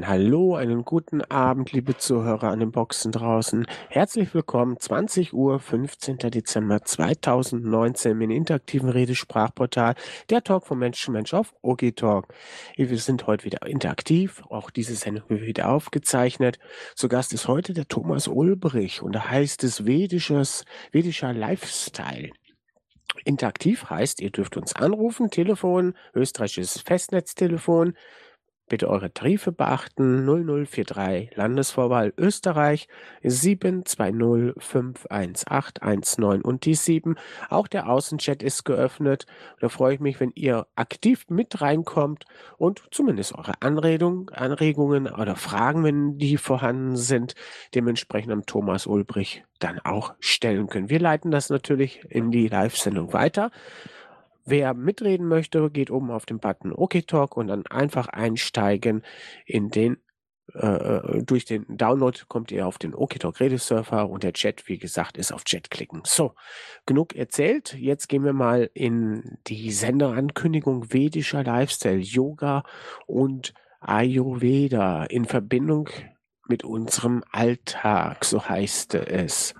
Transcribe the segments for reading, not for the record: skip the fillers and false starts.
Hallo, einen guten Abend, liebe Zuhörer an den Boxen draußen. Herzlich willkommen, 20 Uhr, 15. Dezember 2019 im interaktiven Redesprachportal, der Talk von Mensch zu Mensch auf OG Talk. Wir sind heute wieder interaktiv, auch diese Sendung wird wieder aufgezeichnet. Zu Gast ist heute der Thomas Ulbrich und da heißt es vedischer Lifestyle. Interaktiv heißt, ihr dürft uns anrufen, Telefon, österreichisches Festnetztelefon. Bitte eure Tarife beachten. 0043 Landesvorwahl Österreich 720 518 und die 7. Auch der Außenchat ist geöffnet. Da freue ich mich, wenn ihr aktiv mit reinkommt und zumindest eure Anregungen oder Fragen, wenn die vorhanden sind, dementsprechend am Thomas Ulbrich dann auch stellen können. Wir leiten das natürlich in die Live-Sendung weiter. Wer mitreden möchte, geht oben auf den Button OK Talk und dann einfach einsteigen in den durch den Download kommt ihr auf den OK Talk Redesurfer und der Chat, wie gesagt, ist auf Chat klicken. So, genug erzählt. Jetzt gehen wir mal in die Senderankündigung vedischer Lifestyle, Yoga und Ayurveda in Verbindung mit unserem Alltag, so heißt es.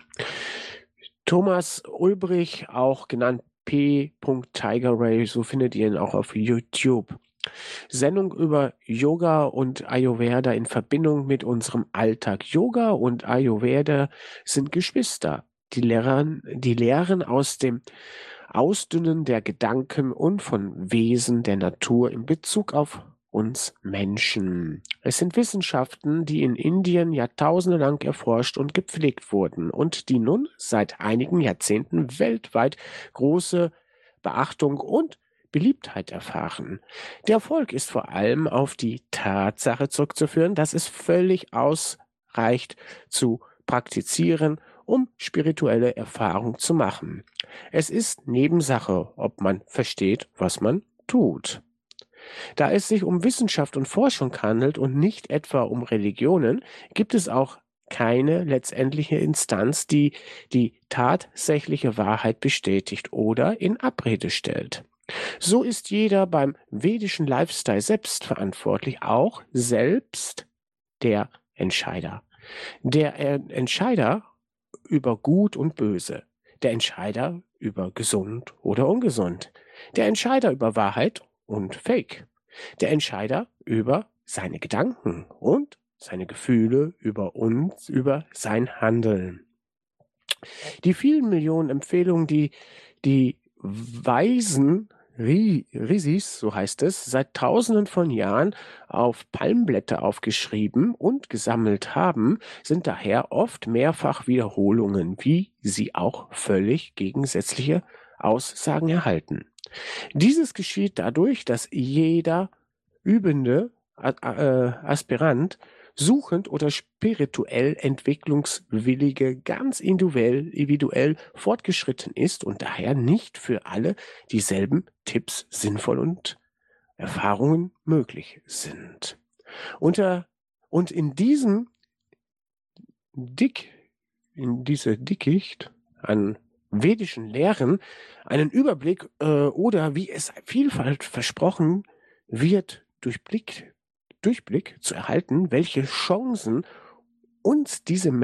Thomas Ulbrich, auch genannt P. Tiger Ray, so findet ihr ihn auch auf YouTube. Sendung über Yoga und Ayurveda in Verbindung mit unserem Alltag. Yoga und Ayurveda sind Geschwister. Die Lehren aus dem Ausdünnen der Gedanken und von Wesen der Natur in Bezug auf uns Menschen. Es sind Wissenschaften, die in Indien Jahrtausende lang erforscht und gepflegt wurden und die nun seit einigen Jahrzehnten weltweit große Beachtung und Beliebtheit erfahren. Der Erfolg ist vor allem auf die Tatsache zurückzuführen, dass es völlig ausreicht zu praktizieren, um spirituelle Erfahrung zu machen. Es ist Nebensache, ob man versteht, was man tut. Da es sich um Wissenschaft und Forschung handelt und nicht etwa um Religionen, gibt es auch keine letztendliche Instanz, die die tatsächliche Wahrheit bestätigt oder in Abrede stellt. So ist jeder beim vedischen Lifestyle selbst verantwortlich, auch selbst der Entscheider. Der Entscheider über Gut und Böse, der Entscheider über gesund oder ungesund, der Entscheider über Wahrheit und Fake, der Entscheider über seine Gedanken und seine Gefühle, über uns, über sein Handeln. Die vielen Millionen Empfehlungen, die Weisen Risis, so heißt es, seit Tausenden von Jahren auf Palmblätter aufgeschrieben und gesammelt haben, sind daher oft mehrfach Wiederholungen, wie sie auch völlig gegensätzliche Aussagen erhalten. Dieses geschieht dadurch, dass jeder übende Aspirant suchend oder spirituell entwicklungswillige ganz individuell fortgeschritten ist und daher nicht für alle dieselben Tipps sinnvoll und Erfahrungen möglich sind. Unter, und Dick, in dieser Dickicht an vedischen Lehren einen Überblick oder wie es Vielfalt versprochen wird, Durchblick zu erhalten, welche Chancen uns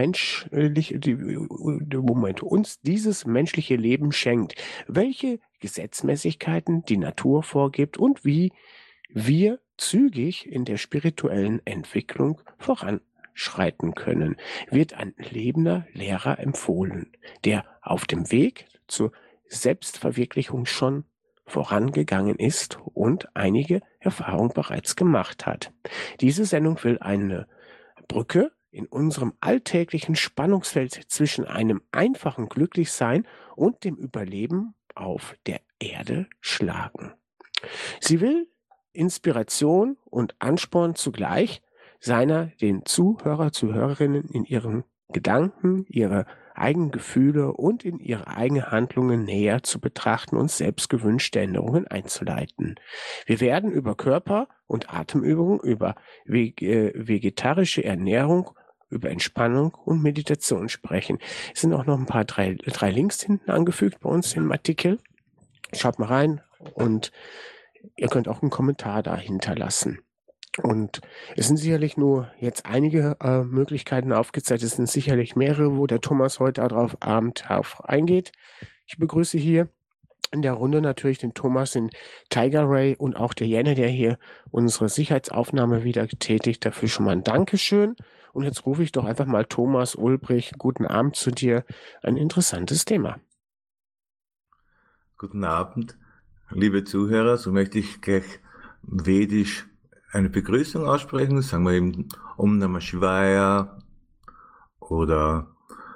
uns dieses menschliche Leben schenkt, welche Gesetzmäßigkeiten die Natur vorgibt und wie wir zügig in der spirituellen Entwicklung voranschreiten können, wird ein lebender Lehrer empfohlen, der auf dem Weg zur Selbstverwirklichung schon vorangegangen ist und einige Erfahrungen bereits gemacht hat. Diese Sendung will eine Brücke in unserem alltäglichen Spannungsfeld zwischen einem einfachen Glücklichsein und dem Überleben auf der Erde schlagen. Sie will Inspiration und Ansporn zugleich den Zuhörerinnen in ihren Gedanken, ihre eigenen Gefühle und in ihre eigenen Handlungen näher zu betrachten und selbst gewünschte Änderungen einzuleiten. Wir werden über Körper- und Atemübungen, über vegetarische Ernährung, über Entspannung und Meditation sprechen. Es sind auch noch ein paar drei Links hinten angefügt bei uns im Artikel. Schaut mal rein und ihr könnt auch einen Kommentar da hinterlassen. Und es sind sicherlich nur jetzt einige, Möglichkeiten aufgezeigt. Es sind sicherlich mehrere, wo der Thomas heute darauf Abend drauf eingeht. Ich begrüße hier in der Runde natürlich den Thomas, den Tiger Ray und auch der Jenne, der hier unsere Sicherheitsaufnahme wieder tätigt. Dafür schon mal ein Dankeschön. Und jetzt rufe ich doch einfach mal Thomas Ulbrich. Guten Abend zu dir. Ein interessantes Thema. Guten Abend, liebe Zuhörer. So möchte ich gleich vedisch eine Begrüßung aussprechen. Sagen wir eben Om Namah Shivaya oder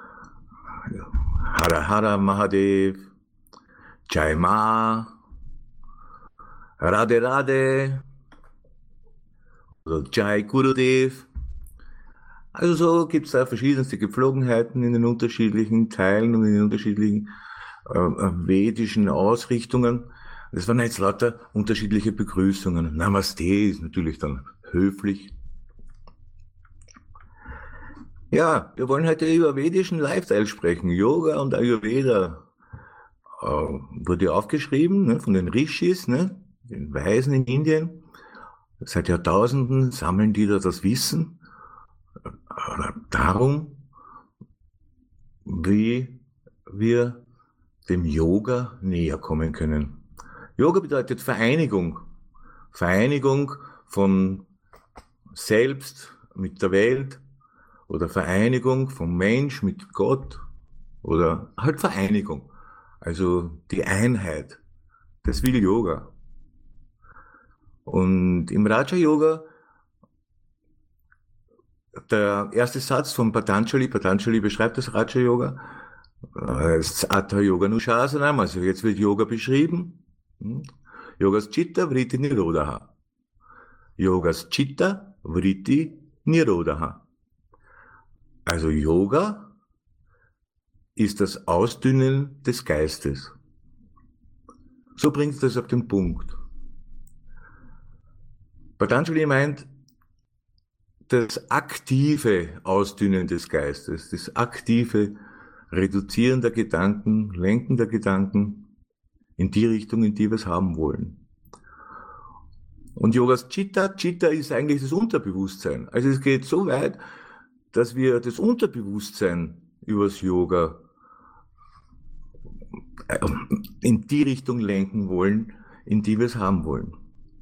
Hara Hara Mahadev, Jai Ma, Radhe Radhe oder Jai Gurudev. Also so gibt es da verschiedenste Gepflogenheiten in den unterschiedlichen Teilen und in den unterschiedlichen vedischen Ausrichtungen. Das waren jetzt lauter unterschiedliche Begrüßungen. Namaste ist natürlich dann höflich. Ja, wir wollen heute über vedischen Lifestyle sprechen. Yoga und Ayurveda wurde aufgeschrieben, ne, von den Rishis, ne, den Weisen in Indien. Seit Jahrtausenden sammeln die da das Wissen darum, wie wir dem Yoga näher kommen können. Yoga bedeutet Vereinigung. Vereinigung von selbst mit der Welt oder Vereinigung vom Mensch mit Gott oder halt Vereinigung. Also die Einheit. Das will Yoga. Und im Raja Yoga, der erste Satz von Patanjali beschreibt das Raja Yoga, das Hatha Yoga Nushasanam, also jetzt wird Yoga beschrieben. Yogas Chitta Vritti Nirodha. Yogas Chitta Vritti Nirodha. Also Yoga ist das Ausdünnen des Geistes. So bringt es das auf den Punkt. Patanjali meint, das aktive Ausdünnen des Geistes, das aktive Reduzieren der Gedanken, Lenken der Gedanken in die Richtung, in die wir es haben wollen. Und Yogas Chitta ist eigentlich das Unterbewusstsein. Also es geht so weit, dass wir das Unterbewusstsein übers Yoga in die Richtung lenken wollen, in die wir es haben wollen.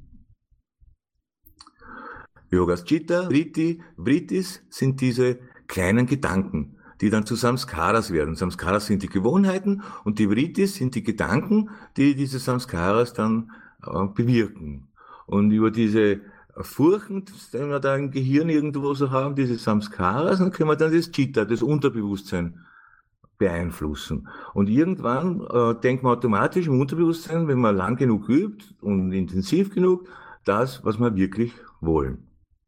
Yogas Chitta, Vrittis sind diese kleinen Gedanken, die dann zu Samskaras werden. Samskaras sind die Gewohnheiten und die Vrittis sind die Gedanken, die diese Samskaras dann bewirken. Und über diese Furchen, die wir da im Gehirn irgendwo so haben, diese Samskaras, dann können wir dann das Chitta, das Unterbewusstsein, beeinflussen. Und irgendwann denkt man automatisch im Unterbewusstsein, wenn man lang genug übt und intensiv genug, das, was wir wirklich wollen.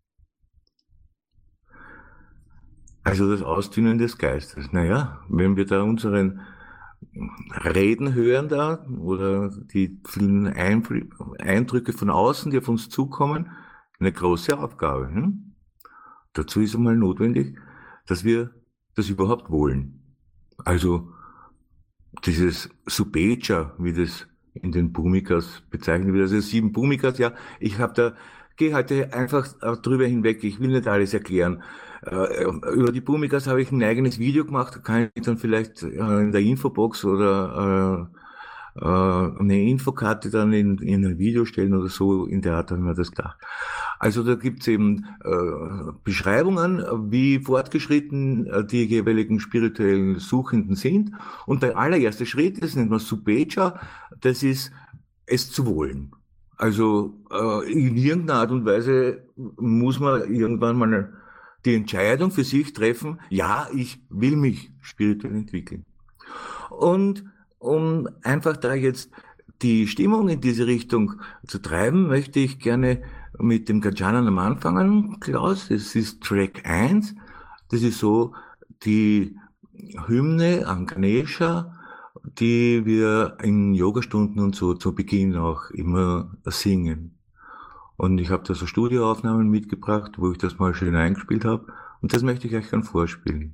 Also das Ausdünnen des Geistes. Naja, wenn wir da unseren Reden hören da oder die vielen Eindrücke von außen, die auf uns zukommen, eine große Aufgabe. Dazu ist einmal notwendig, dass wir das überhaupt wollen. Also dieses Subecha, wie das in den Bhumikas bezeichnet wird, also 7 Bhumikas, ja, gehe heute einfach drüber hinweg, ich will nicht alles erklären. Über die Bhumikas habe ich ein eigenes Video gemacht, da kann ich dann vielleicht in der Infobox oder eine Infokarte dann in ein Video stellen oder so, in der Art haben wir das gedacht. Also da gibt's eben Beschreibungen, wie fortgeschritten die jeweiligen spirituellen Suchenden sind. Und der allererste Schritt, das nennt man Subecha, das ist es zu wollen. Also in irgendeiner Art und Weise muss man irgendwann mal die Entscheidung für sich treffen, ja, ich will mich spirituell entwickeln. Und um einfach da jetzt die Stimmung in diese Richtung zu treiben, möchte ich gerne mit dem Gajananam anfangen, Klaus. Das ist Track 1. Das ist so die Hymne an Ganesha, die wir in Yogastunden und so zu Beginn auch immer singen. Und ich habe da so Studioaufnahmen mitgebracht, wo ich das mal schön eingespielt habe. Und das möchte ich euch gern vorspielen.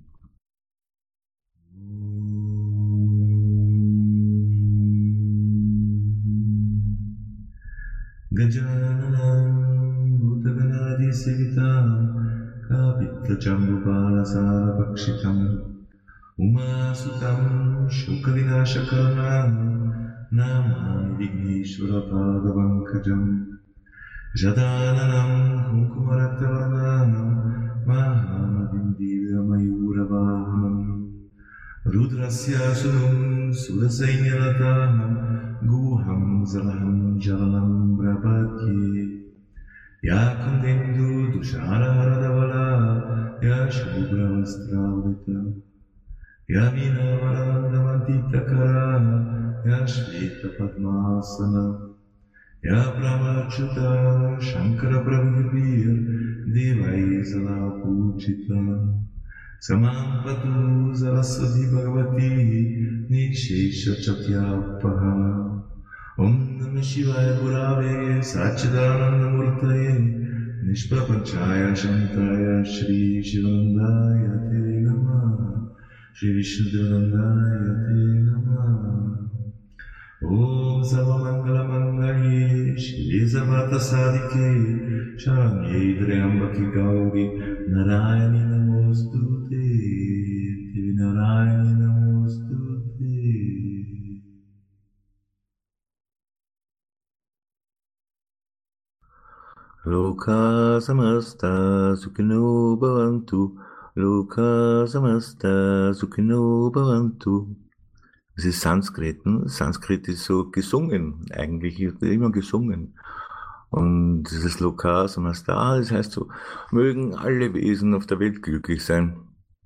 Gajananam Bhutaganadim Nadi Sevitam Kapita Jambubala Sara Bhakshitam Uma Sutam Shukavinashakarnam Namani Vigneshwara Padavankajam Jadananam Kunkumaraktavarnam Mahamadim Divya Mayura Vahanam Rudrasya Sunum Sudasainyanatam Guham Zalaham Jalanam Brabhati Ya Kundendu Dushara Haradavala Ya Shubra Vastravrita Ya Vina Varanandamantita Kara Ya Shveta Padmasana Ya Brahmachuta Shankara Prabhupir Devaisala Puchita Samampatu Saraswati Bhagavati Nishesha Chatyapaha Om Namah Shivaya Gurave Satchidananda Murtaye Nishprapanchaya Shantaya Shri Shivanandaya Te Namah Shri Vishnudevanandaya Te Namah Om Sarvamangala Mangaye Shri Sarvata Sadike Sharanye Triambaki Gauri Narayani Namostute Devi Narayani Namostute Loka Samasta Sukhino Bhavantu Loka Samasta Sukhino Bhavantu. Das ist Sanskrit. Sanskrit ist so gesungen, eigentlich wird immer gesungen. Und dieses Loka Samasta, das heißt so, mögen alle Wesen auf der Welt glücklich sein.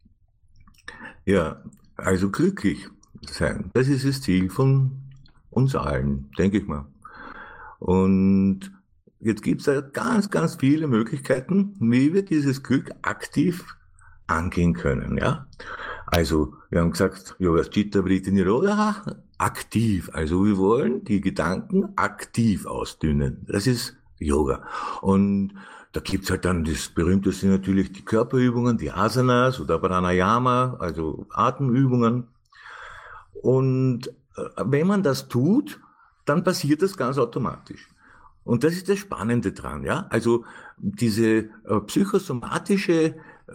Ja, also glücklich sein, das ist das Ziel von uns allen, denke ich mal. Und jetzt gibt es da ganz, ganz viele Möglichkeiten, wie wir dieses Glück aktiv angehen können, ja. Also, wir haben gesagt, Yoga Chitta Vritti Nirodha, aktiv. Also, wir wollen die Gedanken aktiv ausdünnen. Das ist Yoga. Und da gibt's halt dann das berühmteste natürlich die Körperübungen, die Asanas oder Pranayama, also Atemübungen. Und wenn man das tut, dann passiert das ganz automatisch. Und das ist das Spannende dran, ja. Also diese psychosomatische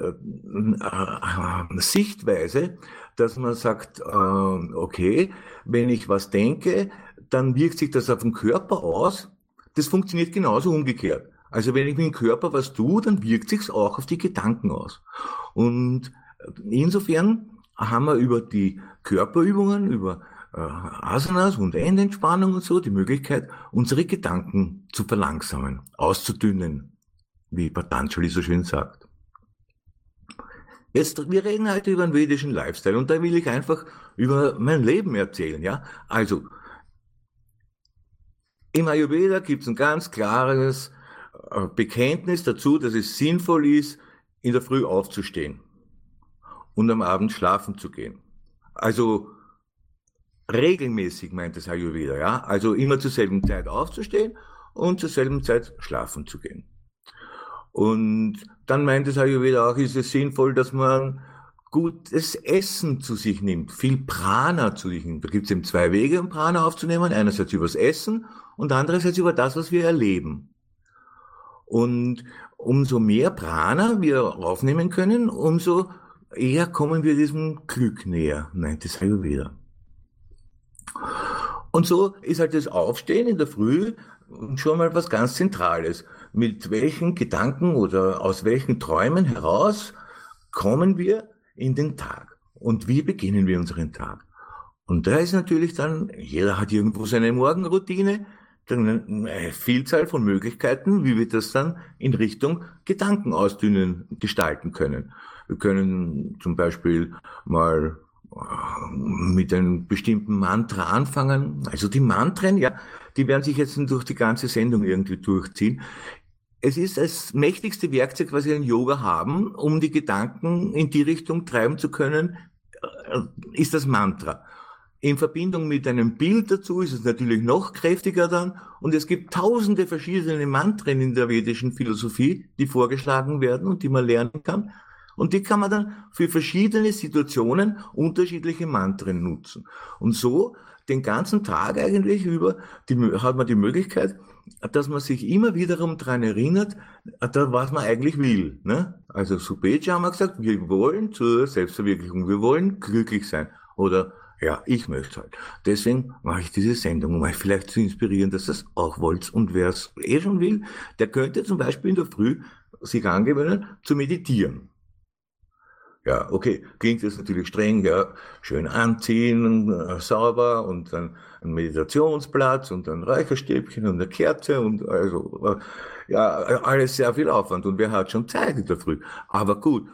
Sichtweise, dass man sagt, okay, wenn ich was denke, dann wirkt sich das auf den Körper aus. Das funktioniert genauso umgekehrt. Also wenn ich mit dem Körper was tue, dann wirkt sich's auch auf die Gedanken aus. Und insofern haben wir über die Körperübungen, über Asanas und Endentspannung und so die Möglichkeit, unsere Gedanken zu verlangsamen, auszudünnen, wie Patanjali so schön sagt. Jetzt, wir reden heute über einen vedischen Lifestyle und da will ich einfach über mein Leben erzählen, ja. Also, im Ayurveda gibt es ein ganz klares Bekenntnis dazu, dass es sinnvoll ist, in der Früh aufzustehen und am Abend schlafen zu gehen. Also, regelmäßig meint das Ayurveda, ja. Also immer zur selben Zeit aufzustehen und zur selben Zeit schlafen zu gehen. Und dann meint das Ayurveda auch, ist es sinnvoll, dass man gutes Essen zu sich nimmt, viel Prana zu sich nimmt. Da gibt es eben zwei Wege, um Prana aufzunehmen. Einerseits übers Essen und andererseits über das, was wir erleben. Und umso mehr Prana wir aufnehmen können, umso eher kommen wir diesem Glück näher, meint das Ayurveda. Und so ist halt das Aufstehen in der Früh schon mal was ganz Zentrales. Mit welchen Gedanken oder aus welchen Träumen heraus kommen wir in den Tag? Und wie beginnen wir unseren Tag? Und da ist natürlich dann, jeder hat irgendwo seine Morgenroutine, dann eine Vielzahl von Möglichkeiten, wie wir das dann in Richtung Gedanken ausdünnen gestalten können. Wir können zum Beispiel mal mit einem bestimmten Mantra anfangen. Also die Mantren, ja, die werden sich jetzt durch die ganze Sendung irgendwie durchziehen. Es ist das mächtigste Werkzeug, was wir in Yoga haben, um die Gedanken in die Richtung treiben zu können, ist das Mantra. In Verbindung mit einem Bild dazu ist es natürlich noch kräftiger dann. Und es gibt tausende verschiedene Mantren in der vedischen Philosophie, die vorgeschlagen werden und die man lernen kann. Und die kann man dann für verschiedene Situationen unterschiedliche Mantren nutzen. Und so den ganzen Tag eigentlich über hat man die Möglichkeit, dass man sich immer wiederum daran erinnert, was man eigentlich will. Ne? Also Subeja haben wir gesagt, wir wollen zur Selbstverwirklichung, wir wollen glücklich sein. Oder ja, ich möchte halt. Deswegen mache ich diese Sendung, um euch vielleicht zu inspirieren, dass ihr es auch wollt. Und wer es eh schon will, der könnte zum Beispiel in der Früh sich angewöhnen, zu meditieren. Ja, okay, klingt jetzt natürlich streng, ja, schön anziehen, sauber und dann ein Meditationsplatz und ein Räucherstäbchen und eine Kerze und also, ja, alles sehr viel Aufwand und wer hat schon Zeit in der Früh? Aber gut,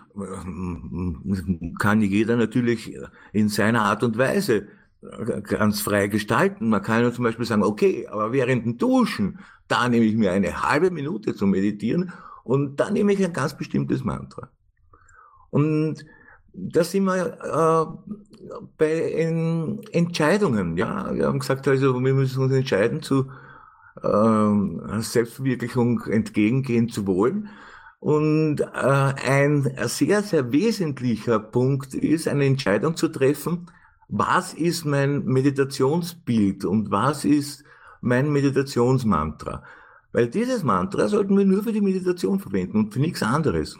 kann jeder natürlich in seiner Art und Weise ganz frei gestalten. Man kann ja zum Beispiel sagen, okay, aber während dem Duschen, da nehme ich mir eine halbe Minute zum Meditieren und dann nehme ich ein ganz bestimmtes Mantra. Und da sind wir bei Entscheidungen. Ja, wir haben gesagt, also wir müssen uns entscheiden, zu Selbstverwirklichung entgegengehen zu wollen. Und ein sehr, sehr wesentlicher Punkt ist, eine Entscheidung zu treffen, was ist mein Meditationsbild und was ist mein Meditationsmantra. Weil dieses Mantra sollten wir nur für die Meditation verwenden und für nichts anderes,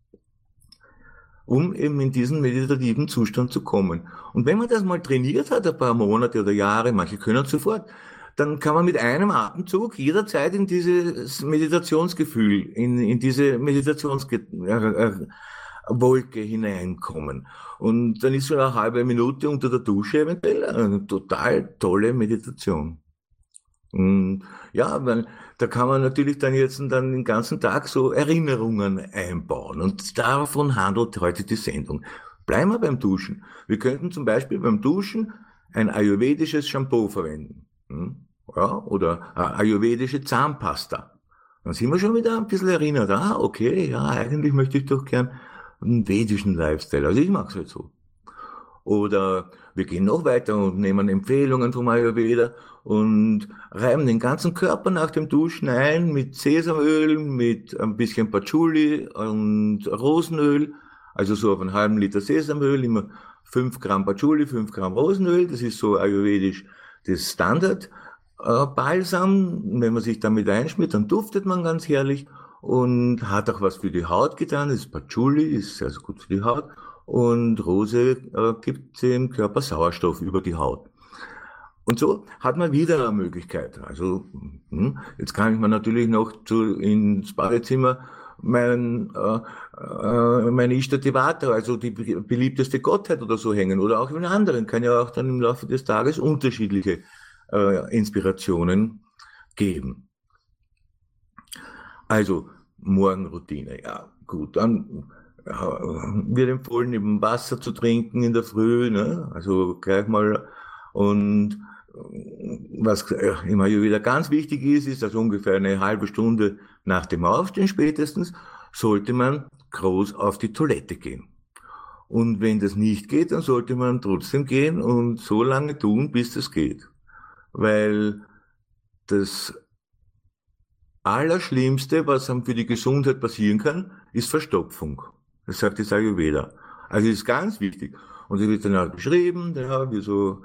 um eben in diesen meditativen Zustand zu kommen. Und wenn man das mal trainiert hat, ein paar Monate oder Jahre, manche können sofort, dann kann man mit einem Atemzug jederzeit in dieses Meditationsgefühl, in diese Meditationswolke hineinkommen. Und dann ist so eine halbe Minute unter der Dusche eventuell eine total tolle Meditation. Und ja, weil da kann man natürlich dann jetzt dann den ganzen Tag so Erinnerungen einbauen. Und davon handelt heute die Sendung. Bleiben wir beim Duschen. Wir könnten zum Beispiel beim Duschen ein ayurvedisches Shampoo verwenden. Ja, oder ayurvedische Zahnpasta. Dann sind wir schon wieder ein bisschen erinnert. Ah, okay, ja, eigentlich möchte ich doch gern einen vedischen Lifestyle. Also ich mache es halt so. Oder wir gehen noch weiter und nehmen Empfehlungen vom Ayurveda und reiben den ganzen Körper nach dem Duschen ein mit Sesamöl, mit ein bisschen Patchouli und Rosenöl. Also so auf einen halben Liter Sesamöl, immer 5 Gramm Patchouli, 5 Gramm Rosenöl. Das ist so ayurvedisch das Standard. Balsam, wenn man sich damit einschmiert, dann duftet man ganz herrlich und hat auch was für die Haut getan. Das Patchouli ist sehr, sehr gut für die Haut. Und Rose gibt dem Körper Sauerstoff über die Haut. Und so hat man wieder eine Möglichkeit. Also jetzt kann ich mir natürlich noch ins Badezimmer meine Ishta-Devata, also die beliebteste Gottheit oder so hängen. Oder auch in anderen kann ja auch dann im Laufe des Tages unterschiedliche Inspirationen geben. Also Morgenroutine, ja gut, dann wird empfohlen, eben Wasser zu trinken in der Früh, ne? Also gleich mal. Und was immer wieder ganz wichtig ist, dass ungefähr eine halbe Stunde nach dem Aufstehen spätestens sollte man groß auf die Toilette gehen. Und wenn das nicht geht, dann sollte man trotzdem gehen und so lange tun, bis das geht. Weil das Allerschlimmste, was einem für die Gesundheit passieren kann, ist Verstopfung. Das sagt das Ayurveda. Also das ist ganz wichtig. Und es wird dann auch beschrieben, ja, wie so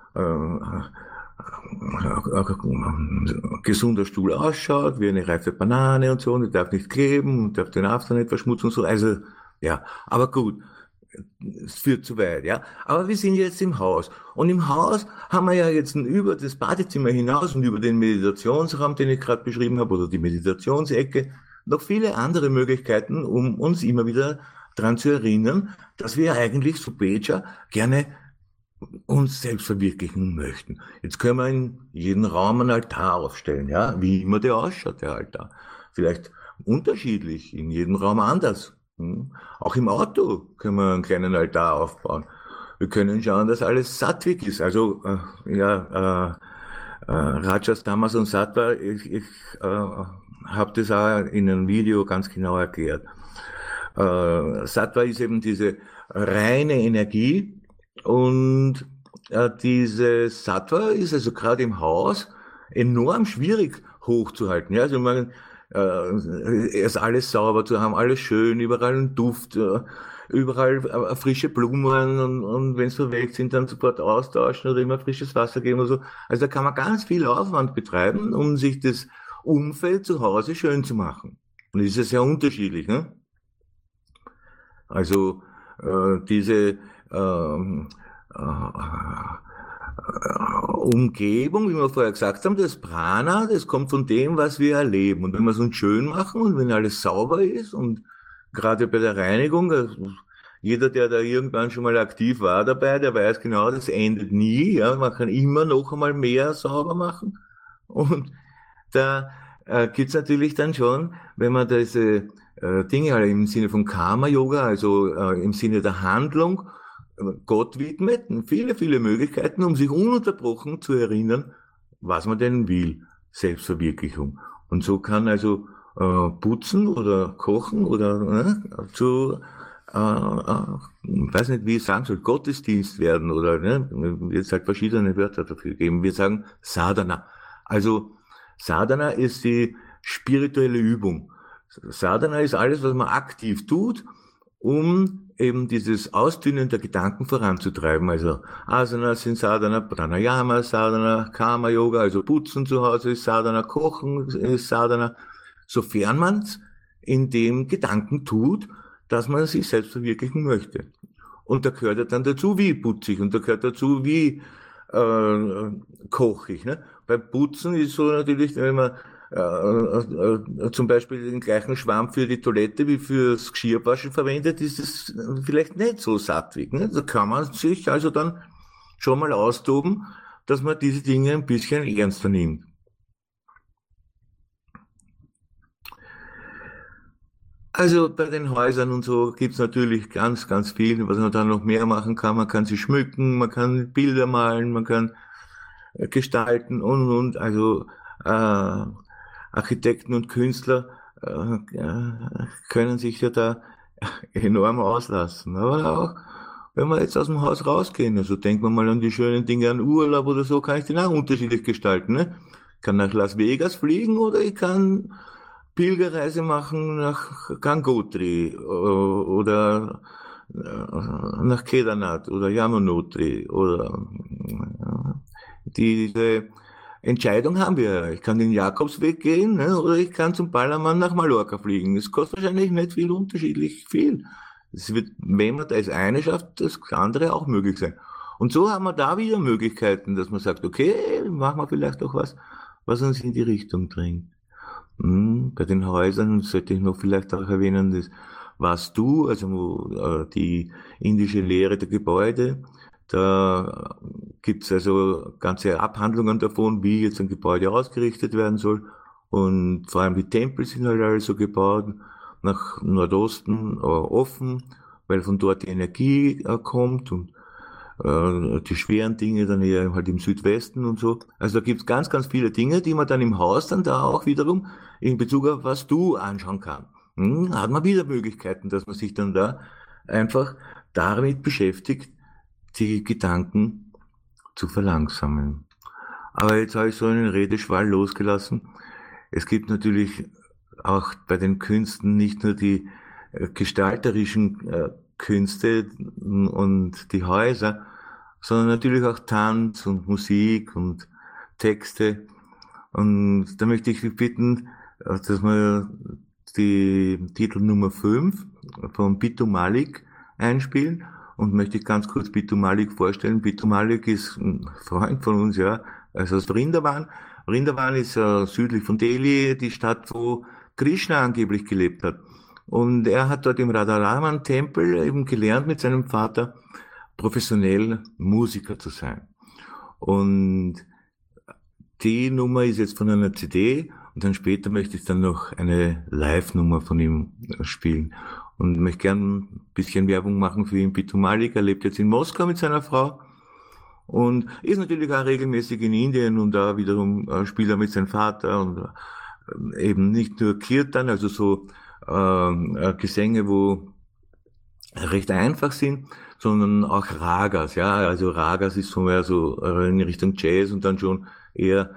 gesunder Stuhl ausschaut, wie eine reife Banane und so, und die darf nicht kleben und darf den After nicht verschmutzen und so. Also, ja, aber gut, es führt zu weit, ja. Aber wir sind jetzt im Haus. Und im Haus haben wir ja jetzt über das Badezimmer hinaus und über den Meditationsraum, den ich gerade beschrieben habe, oder die Meditationsecke, noch viele andere Möglichkeiten, um uns immer wieder daran zu erinnern, dass wir eigentlich Subeja gerne uns selbst verwirklichen möchten. Jetzt können wir in jedem Raum einen Altar aufstellen, ja, wie immer der ausschaut, der Altar. Vielleicht unterschiedlich, in jedem Raum anders. Auch im Auto können wir einen kleinen Altar aufbauen. Wir können schauen, dass alles Sattvik ist. Also, Rajas, Tamas und Sattva, ich habe das auch in einem Video ganz genau erklärt. Sattva ist eben diese reine Energie und diese Sattva ist also gerade im Haus enorm schwierig hochzuhalten. Ja, also man erst alles sauber zu haben, alles schön, überall ein Duft, überall frische Blumen und wenn sie weg sind, dann sofort austauschen oder immer frisches Wasser geben oder so. Also da kann man ganz viel Aufwand betreiben, um sich das Umfeld zu Hause schön zu machen. Und das ist ja sehr unterschiedlich, ne? Also diese ähm, Umgebung, wie wir vorher gesagt haben, das Prana, das kommt von dem, was wir erleben. Und wenn wir es uns schön machen und wenn alles sauber ist und gerade bei der Reinigung, jeder, der da irgendwann schon mal aktiv war dabei, der weiß genau, das endet nie. Ja, man kann immer noch einmal mehr sauber machen. Und da gibt's natürlich dann schon, wenn man diese Dinge halt im Sinne von Karma-Yoga, also im Sinne der Handlung, Gott widmet, viele, viele Möglichkeiten, um sich ununterbrochen zu erinnern, was man denn will. Selbstverwirklichung. Und so kann also putzen oder kochen oder zu weiß nicht, wie ich sagen soll, Gottesdienst werden oder jetzt halt verschiedene Wörter dafür geben. Wir sagen Sadhana. Also Sadhana ist die spirituelle Übung. Sadhana ist alles, was man aktiv tut, um eben dieses Ausdünnen der Gedanken voranzutreiben. Also Asanas sind Sadhana, Pranayama Sadhana, Karma Yoga, also Putzen zu Hause ist Sadhana, Kochen ist Sadhana, sofern man es in dem Gedanken tut, dass man sich selbst verwirklichen möchte. Und da gehört ja dann dazu, wie putze ich, und da gehört dazu, wie koche ich. Ne? Beim Putzen ist so natürlich, wenn man zum Beispiel den gleichen Schwamm für die Toilette wie fürs Geschirrwaschen verwendet, ist es vielleicht nicht so sattwig. Ne? Da kann man sich also dann schon mal austoben, dass man diese Dinge ein bisschen ernster nimmt. Also bei den Häusern und so gibt's natürlich ganz, ganz viel, was man dann noch mehr machen kann. Man kann sie schmücken, man kann Bilder malen, man kann gestalten und. Also Architekten und Künstler können sich ja da enorm auslassen. Aber auch wenn wir jetzt aus dem Haus rausgehen, also denken wir mal an die schönen Dinge an Urlaub oder so, kann ich den auch unterschiedlich gestalten. Ne? Ich kann nach Las Vegas fliegen oder ich kann Pilgerreise machen nach Gangotri oder nach Kedarnath oder Yamunotri oder diese Entscheidung haben wir. Ich kann den Jakobsweg gehen, ne, oder ich kann zum Ballermann nach Mallorca fliegen. Es kostet wahrscheinlich nicht viel unterschiedlich viel. Es wird, wenn man das eine schafft, das andere auch möglich sein. Und so haben wir da wieder Möglichkeiten, dass man sagt, okay, machen wir vielleicht auch was, was uns in die Richtung drängt. Bei den Häusern sollte ich noch vielleicht auch erwähnen, das Vastu, also die indische Lehre der Gebäude. Da gibt's also ganze Abhandlungen davon, wie jetzt ein Gebäude ausgerichtet werden soll. Und vor allem die Tempel sind halt alle so gebaut, nach Nordosten offen, weil von dort die Energie kommt und die schweren Dinge dann eher halt im Südwesten und so. Also da gibt's ganz, ganz viele Dinge, die man dann im Haus dann da auch wiederum in Bezug auf was du anschauen kann. Hat man wieder Möglichkeiten, dass man sich dann da einfach damit beschäftigt, die Gedanken zu verlangsamen. Aber jetzt habe ich so einen Redeschwall losgelassen. Es gibt natürlich auch bei den Künsten nicht nur die gestalterischen Künste und die Häuser, sondern natürlich auch Tanz und Musik und Texte. Und da möchte ich Sie bitten, dass wir die Titel Nummer 5 von Bitu Malik einspielen. Und möchte ich ganz kurz Bitu Malik vorstellen. Bitu Malik ist ein Freund von uns, ja, also aus Vrindavan. Vrindavan ist südlich von Delhi, die Stadt, wo Krishna angeblich gelebt hat. Und er hat dort im Radharaman-Tempel eben gelernt, mit seinem Vater professionell Musiker zu sein. Und die Nummer ist jetzt von einer CD und dann später möchte ich dann noch eine Live-Nummer von ihm spielen. Und möchte gern ein bisschen Werbung machen für ihn. Bitu Malik, er lebt jetzt in Moskau mit seiner Frau und ist natürlich auch regelmäßig in Indien und da wiederum spielt er mit seinem Vater und eben nicht nur Kirtan, also so Gesänge, wo recht einfach sind, sondern auch Ragas, ja, also Ragas ist so mehr so in Richtung Jazz und dann schon eher,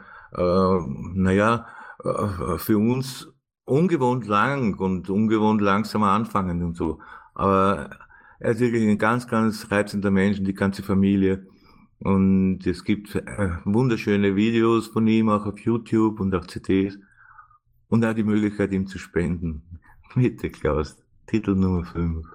für uns ungewohnt lang und ungewohnt langsam anfangen und so. Aber er ist wirklich ein ganz, ganz reizender Mensch und die ganze Familie. Und es gibt wunderschöne Videos von ihm, auch auf YouTube und auf CDs. Und auch die Möglichkeit, ihm zu spenden. Bitte, Klaus. Titel Nummer 5.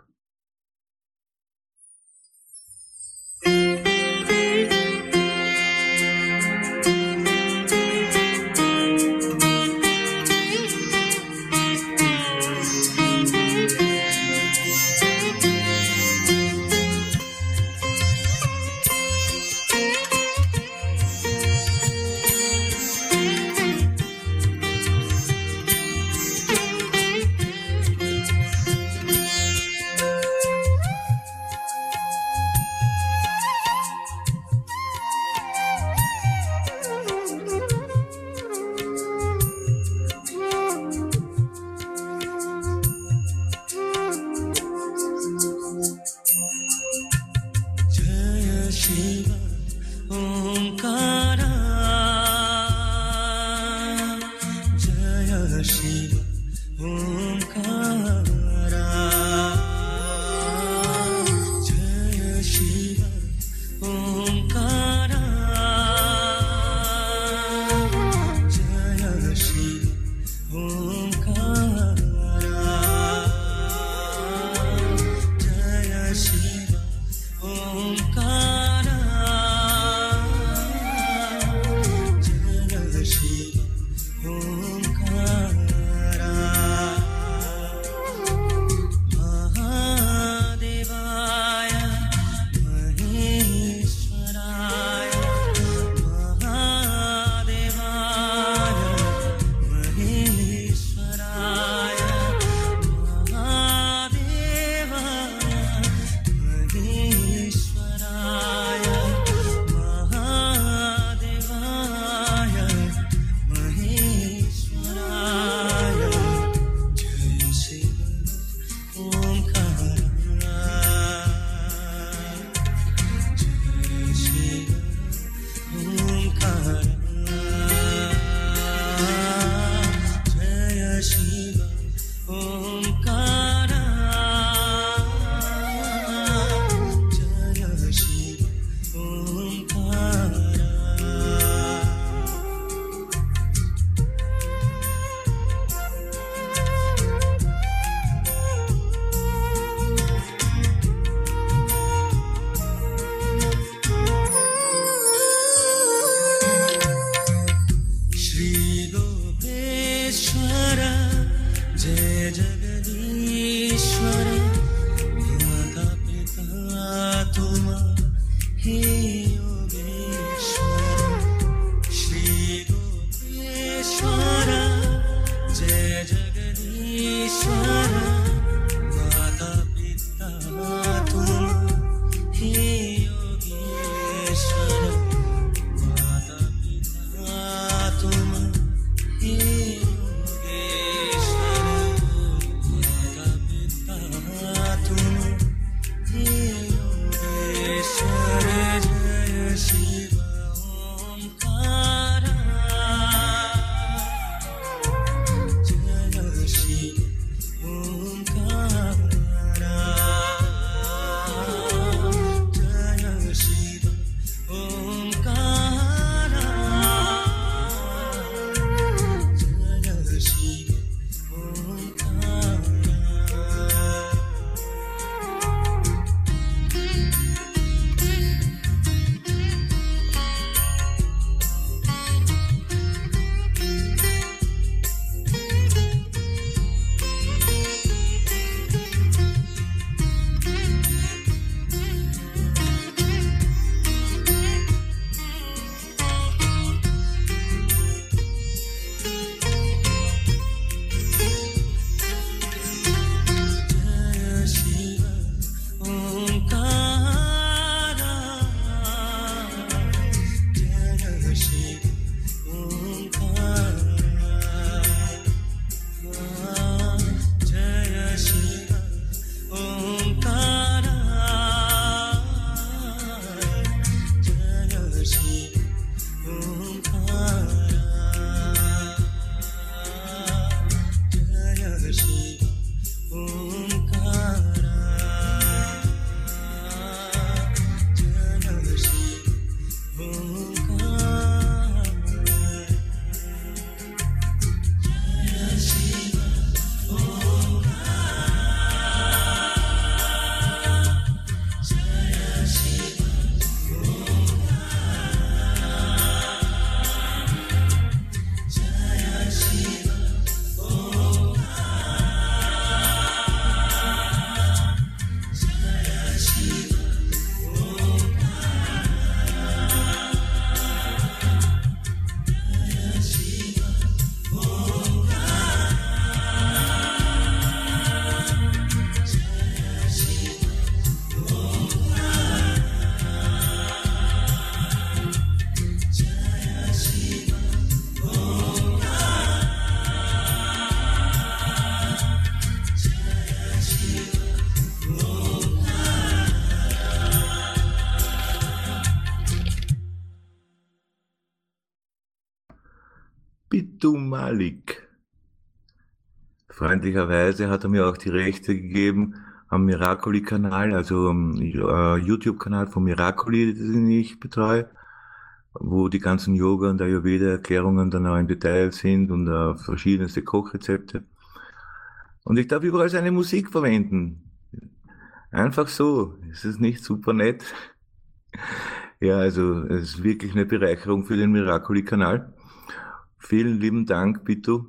Bitu Malik. Freundlicherweise hat er mir auch die Rechte gegeben am Miracoli-Kanal, also am YouTube-Kanal von Miracoli, den ich betreue, wo die ganzen Yoga- und Ayurveda-Erklärungen dann auch im Detail sind und verschiedenste Kochrezepte. Und ich darf überall seine Musik verwenden. Einfach so. Ist es nicht super nett? Ja, also es ist wirklich eine Bereicherung für den Miracoli-Kanal. Vielen lieben Dank, Bitu.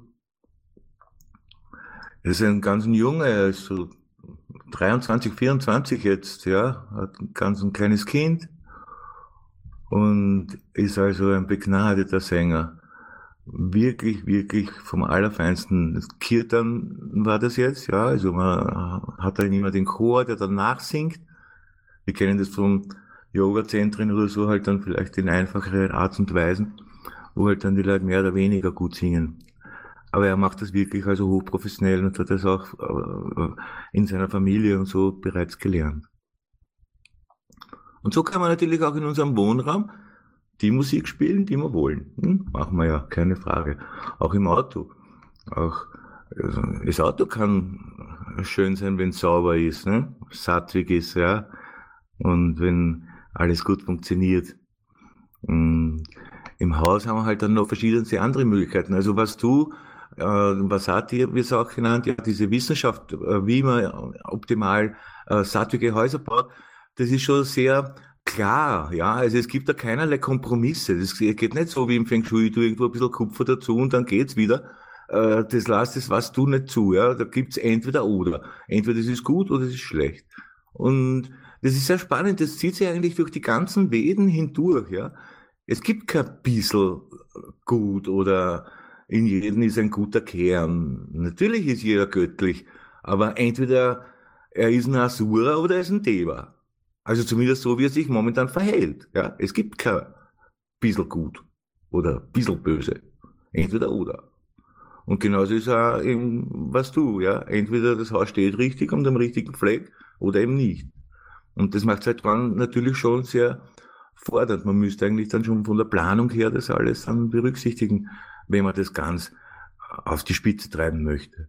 Er ist ein ganz junger, er ist so 23, 24 jetzt, ja, hat ein kleines Kind und ist also ein begnadeter Sänger. Wirklich, wirklich vom Allerfeinsten. Das Kirtan war das jetzt, ja, also man hat dann immer den Chor, der danach singt. Wir kennen das von Yoga-Zentren oder so, halt dann vielleicht in einfacheren Art und Weisen, wo halt dann die Leute mehr oder weniger gut singen. Aber er macht das wirklich also hochprofessionell und hat das auch in seiner Familie und so bereits gelernt. Und so kann man natürlich auch in unserem Wohnraum die Musik spielen, die wir wollen. Machen wir ja, keine Frage. Auch im Auto. Auch also das Auto kann schön sein, wenn es sauber ist, ne? Sattwig ist, ja. Und wenn alles gut funktioniert. Im Haus haben wir halt dann noch verschiedenste andere Möglichkeiten. Also was hat ihr, wie es auch genannt, ja, diese Wissenschaft, wie man optimal sattwige Häuser baut, das ist schon sehr klar, ja. Also es gibt da keinerlei Kompromisse. Das geht nicht so wie im Feng Shui, du irgendwo ein bisschen Kupfer dazu und dann geht's wieder. Das was du nicht zu, ja. Da gibt's entweder oder. Entweder es ist gut oder es ist schlecht. Und das ist sehr spannend, das zieht sich eigentlich durch die ganzen Veden hindurch, ja. Es gibt kein bisschen gut oder in jedem ist ein guter Kern. Natürlich ist jeder göttlich, aber entweder er ist ein Asura oder er ist ein Deva. Also zumindest so, wie er sich momentan verhält, ja. Es gibt kein bisschen gut oder bisschen böse. Entweder oder. Und genauso ist auch eben, was du, ja. Entweder das Haus steht richtig und am richtigen Fleck oder eben nicht. Und das macht seit wann natürlich schon sehr fordernd. Man müsste eigentlich dann schon von der Planung her das alles dann berücksichtigen, wenn man das ganz auf die Spitze treiben möchte.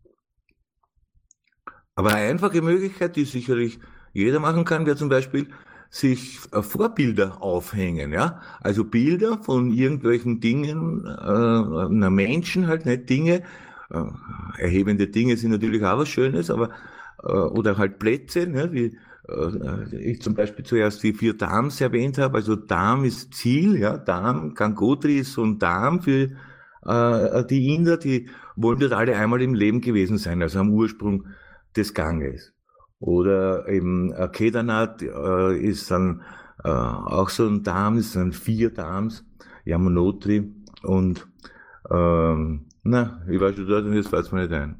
Aber eine einfache Möglichkeit, die sicherlich jeder machen kann, wäre zum Beispiel sich Vorbilder aufhängen, ja. Also Bilder von irgendwelchen Dingen, Menschen halt, nicht Dinge. Erhebende Dinge sind natürlich auch was Schönes, aber oder halt Plätze, ne, wie ich zum Beispiel zuerst die 4 Dhams erwähnt habe. Also Dham ist Ziel, ja, Dham, Gangotri ist so ein Dham für die Inder, die wollen dort alle einmal im Leben gewesen sein, also am Ursprung des Ganges. Oder eben Kedarnath ist dann auch so ein Dham, es sind 4 Dhams, Yamunotri und ich war schon dort und jetzt fällt es mir nicht ein.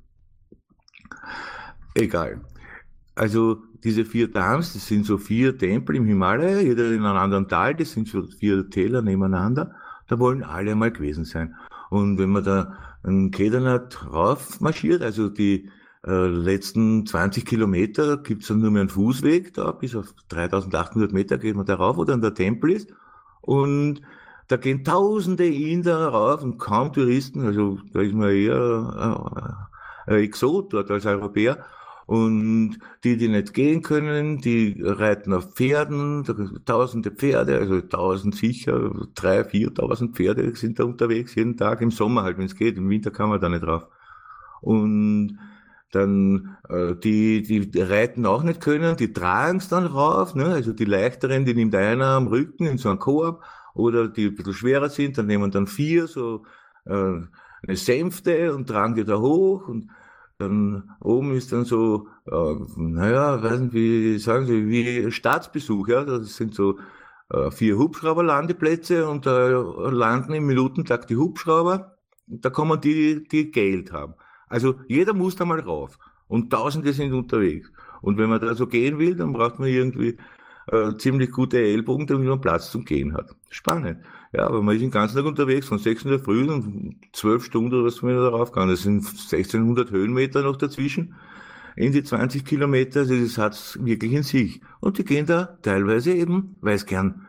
Egal. Also diese 4 Dhams, das sind so 4 Tempel im Himalaya, jeder in einem anderen Tal, das sind so 4 Täler nebeneinander, da wollen alle mal gewesen sein. Und wenn man da einen Kedarnath rauf marschiert, also die letzten 20 Kilometer gibt's dann nur mehr einen Fußweg, da bis auf 3800 Meter geht man da rauf, wo dann der Tempel ist. Und da gehen tausende Inder rauf und kaum Touristen, also da ist man eher Exot dort als Europäer. Und die nicht gehen können, die reiten auf Pferden, tausende Pferde, also 1000 sicher, 3.000, 4.000 Pferde sind da unterwegs jeden Tag, im Sommer halt, wenn es geht, im Winter kann man da nicht drauf. Und dann die reiten auch nicht können, die tragen es dann rauf, ne? Also die leichteren, die nimmt einer am Rücken in so einen Korb, oder die ein bisschen schwerer sind, dann nehmen dann 4 so eine Sänfte und tragen die da hoch und dann oben ist dann so, weiß nicht, wie sagen Sie, wie Staatsbesuch, ja, das sind so 4 Hubschrauberlandeplätze und da landen im Minutentakt die Hubschrauber, da kommen die Geld haben. Also jeder muss da mal rauf und Tausende sind unterwegs. Und wenn man da so gehen will, dann braucht man irgendwie ziemlich gute Ellbogen, damit man Platz zum Gehen hat. Spannend. Ja, aber man ist den ganzen Tag unterwegs, von 6 in der Früh und 12 Stunden oder was man da rauf kann. Das sind 1600 Höhenmeter noch dazwischen. In die 20 Kilometer, also das hat's wirklich in sich. Und die gehen da teilweise eben, weil es gern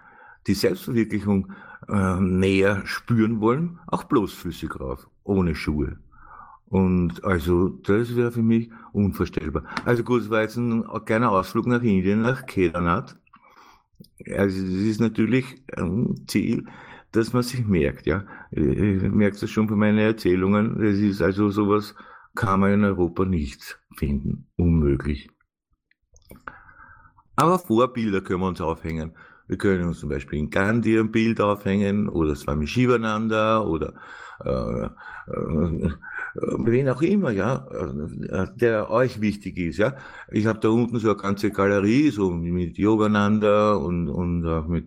die Selbstverwirklichung näher spüren wollen, auch bloßfüßig rauf, ohne Schuhe. Und also das wäre für mich unvorstellbar. Also gut, es war jetzt ein kleiner Ausflug nach Indien, nach Kedarnath. Also das ist natürlich ein Ziel, dass man sich merkt, ja. Ich merke das schon von meinen Erzählungen. Das ist also sowas kann man in Europa nicht finden. Unmöglich. Aber Vorbilder können wir uns aufhängen. Wir können uns zum Beispiel in Gandhi ein Bild aufhängen oder Swami Shivananda oder wen auch immer, ja, der euch wichtig ist, ja. Ich habe da unten so eine ganze Galerie, so mit Yogananda und auch mit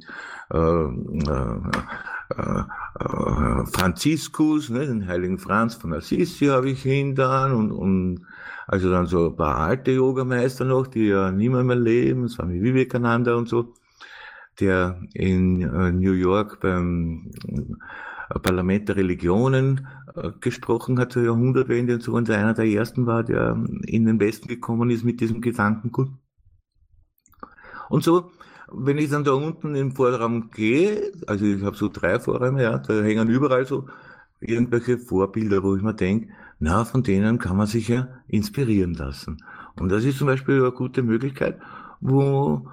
Franziskus, ne, den heiligen Franz von Assisi habe ich hinten und also dann so ein paar alte Yogameister noch, die ja nimmer mehr leben, Swami Vivekananda und so, der in New York beim Parlament der Religionen gesprochen hat zur Jahrhundertwende und so, und einer der ersten war, der in den Westen gekommen ist mit diesem Gedankengut. Und so, wenn ich dann da unten im Vorraum gehe, also ich habe so 3 Vorräume, ja, da hängen überall so irgendwelche Vorbilder, wo ich mir denke, na, von denen kann man sich ja inspirieren lassen. Und das ist zum Beispiel eine gute Möglichkeit, wo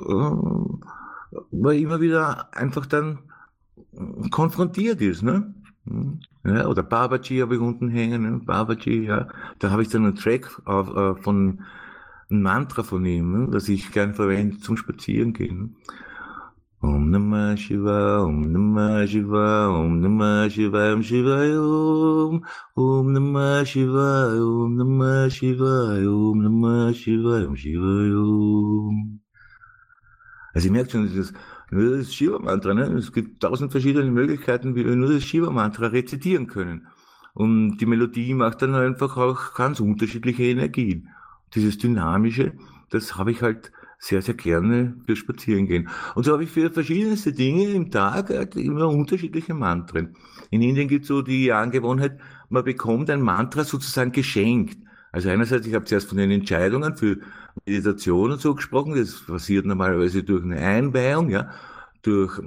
man immer wieder einfach dann konfrontiert ist, ne? Ja, oder Babaji habe ich unten hängen, ne? Babaji, ja. Da habe ich dann einen Track von ein Mantra von ihm, ne? Das ich gern verwende zum Spazierengehen. Om Namah Shivaya, Om Namah Shivaya, Om Namah Shivaya, Om Shivaya, Om Namah Shivaya, Om Namah Shivaya, Om Namah Shivaya, Om Shivaya. Also ich merke schon, nur das Shiva-Mantra, ne? Es gibt 1000 verschiedene Möglichkeiten, wie wir nur das Shiva-Mantra rezitieren können. Und die Melodie macht dann einfach auch ganz unterschiedliche Energien. Dieses Dynamische, das habe ich halt sehr, sehr gerne für Spazierengehen. Und so habe ich für verschiedenste Dinge im Tag halt immer unterschiedliche Mantren. In Indien gibt es so die Angewohnheit, man bekommt ein Mantra sozusagen geschenkt. Also einerseits, ich habe zuerst von den Entscheidungen für Meditation und so gesprochen, das passiert normalerweise durch eine Einweihung, ja, durch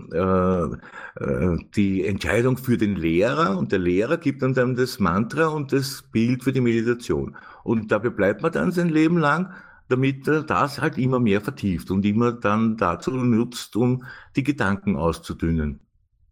die Entscheidung für den Lehrer, und der Lehrer gibt dann das Mantra und das Bild für die Meditation. Und dabei bleibt man dann sein Leben lang, damit er das halt immer mehr vertieft und immer dann dazu nutzt, um die Gedanken auszudünnen.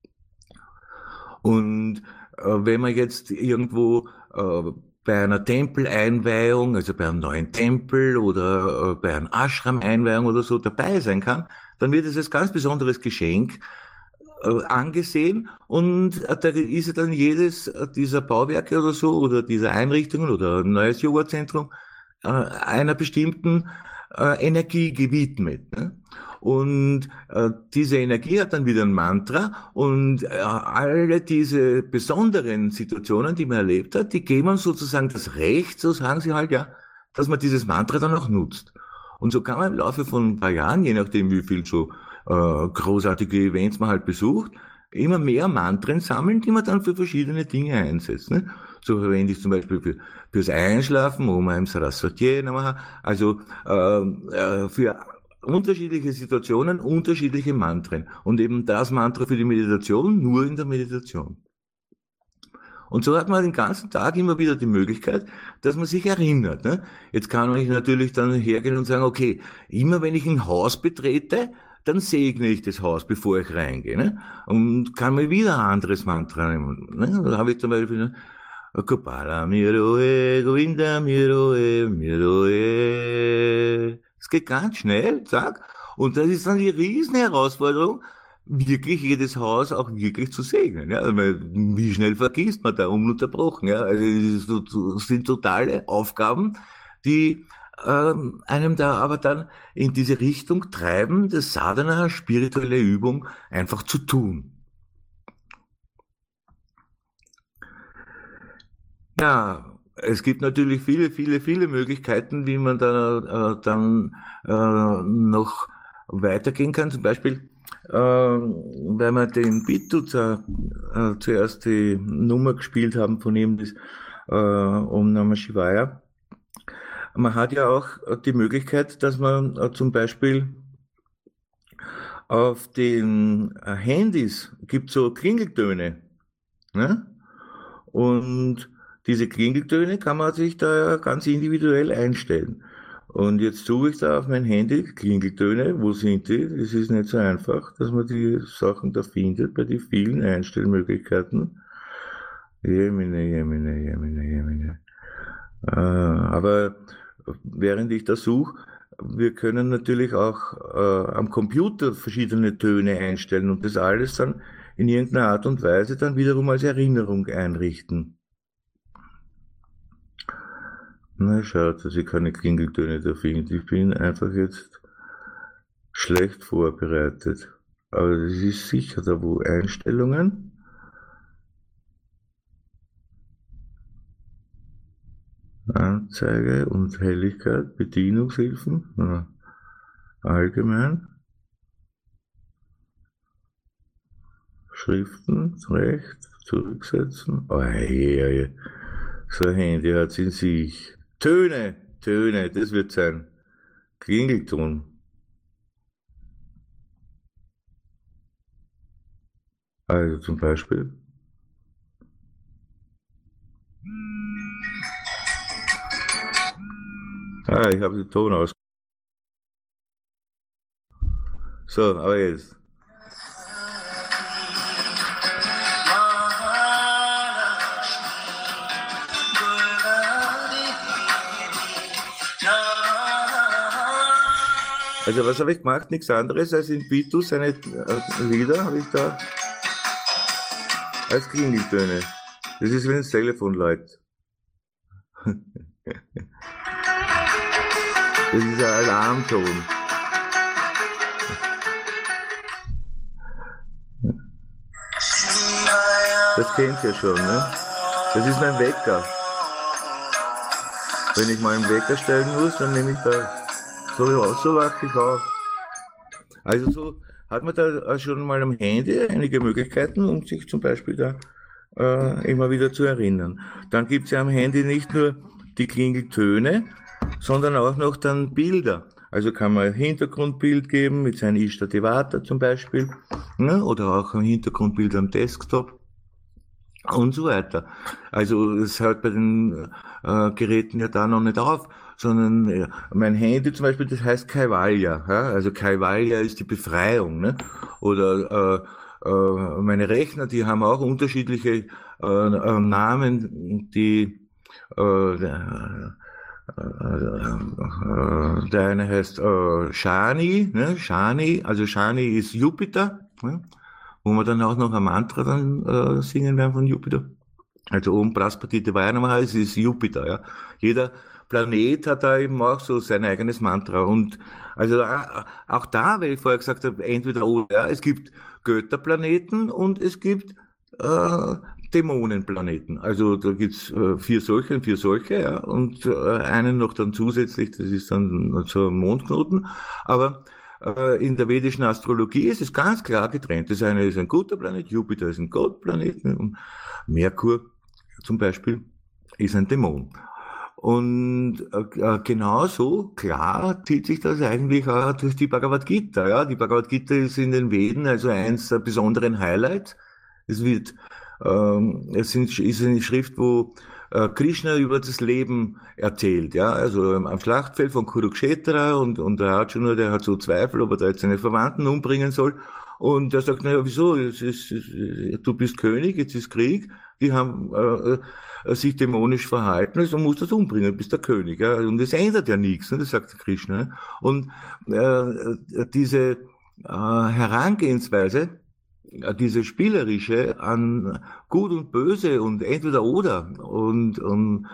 Und wenn man jetzt irgendwo bei einer Tempeleinweihung, also bei einem neuen Tempel oder bei einer Ashram-Einweihung oder so dabei sein kann, dann wird es als ganz besonderes Geschenk angesehen, und da ist ja dann jedes dieser Bauwerke oder so oder dieser Einrichtungen oder ein neues Yoga-Zentrum einer bestimmten Energie gewidmet. Ne? Und diese Energie hat dann wieder ein Mantra, und alle diese besonderen Situationen, die man erlebt hat, die geben uns sozusagen das Recht, so sagen sie halt, ja, dass man dieses Mantra dann auch nutzt. Und so kann man im Laufe von ein paar Jahren, je nachdem wie viel so großartige Events man halt besucht, immer mehr Mantren sammeln, die man dann für verschiedene Dinge einsetzt. Ne? So verwende ich zum Beispiel fürs Einschlafen, Om Aim Saraswati Namaha, also für unterschiedliche Situationen, unterschiedliche Mantren. Und eben das Mantra für die Meditation nur in der Meditation. Und so hat man den ganzen Tag immer wieder die Möglichkeit, dass man sich erinnert. Ne? Jetzt kann ich natürlich dann hergehen und sagen, okay, immer wenn ich ein Haus betrete, dann segne ich das Haus, bevor ich reingehe. Ne? Und kann mir wieder ein anderes Mantra nehmen. Ne? Da habe ich zum Beispiel Gopala Miroe, Govinda Miroe, Miroe. Es geht ganz schnell, zack. Und das ist dann die Riesenherausforderung, wirklich jedes Haus auch wirklich zu segnen. Ja? Wie schnell vergisst man da ununterbrochen? Ja? Also das sind totale Aufgaben, die einem da aber dann in diese Richtung treiben, das Sadhana, spirituelle Übung, einfach zu tun. Ja, es gibt natürlich viele, viele, viele Möglichkeiten, wie man da dann noch weitergehen kann. Zum Beispiel, weil wir den Beatles zuerst die Nummer gespielt haben von ihm, das Om Namah Shivaya. Man hat ja auch die Möglichkeit, dass man zum Beispiel auf den Handys gibt es so Klingeltöne. Ne? Und diese Klingeltöne kann man sich da ganz individuell einstellen. Und jetzt suche ich da auf mein Handy Klingeltöne. Wo sind die? Das ist nicht so einfach, dass man die Sachen da findet bei den vielen Einstellmöglichkeiten. Jemine, jemine, jemine, jemine. Aber während ich das suche, wir können natürlich auch am Computer verschiedene Töne einstellen und das alles dann in irgendeiner Art und Weise dann wiederum als Erinnerung einrichten. Na, schaut, dass ich keine Klingeltöne da finde. Ich bin einfach jetzt schlecht vorbereitet. Aber das ist sicher da wo Einstellungen. Anzeige und Helligkeit, Bedienungshilfen, ja. Allgemein. Schriften, rechts, zurücksetzen. Oh, hey, so ein Handy hat's in sich. Töne, Töne, das wird sein. Klingelton. Also zum Beispiel. Ich habe den Ton aus. So, aber jetzt. Also was habe ich gemacht? Nichts anderes als in Beatles seine Lieder habe ich da als Klingeltöne. Das ist, wenn das Telefon läutet. Das ist ein Alarmton. Das kennt ihr schon, ne? Das ist mein Wecker. Wenn ich mal einen Wecker stellen muss, dann nehme ich da so wache ich auf. Also so hat man da schon mal am Handy einige Möglichkeiten, um sich zum Beispiel da immer wieder zu erinnern. Dann gibt es ja am Handy nicht nur die Klingeltöne, sondern auch noch dann Bilder. Also kann man ein Hintergrundbild geben mit seinem Ishta-Devata zum Beispiel, ne? Oder auch ein Hintergrundbild am Desktop und so weiter. Also es hört bei den Geräten ja da noch nicht auf, sondern mein Handy zum Beispiel, das heißt Kaivalya. Ja? Also Kaivalya ist die Befreiung. Ne? Oder meine Rechner, die haben auch unterschiedliche Namen, die der eine heißt Shani, ne? Shani, also Shani ist Jupiter, ne? Wo wir dann auch noch ein Mantra dann singen werden von Jupiter. Also Om Praspatite Vayanamaha, es ist Jupiter, ja. Jeder Planet hat da eben auch so sein eigenes Mantra. Und also auch da, weil ich vorher gesagt habe, entweder oder, ja, es gibt Götterplaneten und es gibt Dämonenplaneten. Also da gibt's 4 solche und 4 solche, ja, und einen noch dann zusätzlich, das ist dann so ein Mondknoten. Aber in der vedischen Astrologie ist es ganz klar getrennt. Das eine ist ein guter Planet, Jupiter ist ein Gottplanet und Merkur zum Beispiel ist ein Dämon. Und genauso klar zieht sich das eigentlich auch durch die Bhagavad Gita. Ja? Die Bhagavad Gita ist in den Veden also eins der besonderen Highlights. Es wird, ist eine Schrift, wo Krishna über das Leben erzählt, ja, also am Schlachtfeld von Kurukshetra und der Arjuna, der hat so Zweifel, ob er da jetzt seine Verwandten umbringen soll und er sagt, naja, wieso, du bist König, jetzt ist Krieg, die haben sich dämonisch verhalten, also musst du das umbringen, du bist der König, ja, und das ändert ja nichts, ne, das sagt Krishna, ne? Und diese Herangehensweise, diese spielerische an Gut und Böse und entweder oder und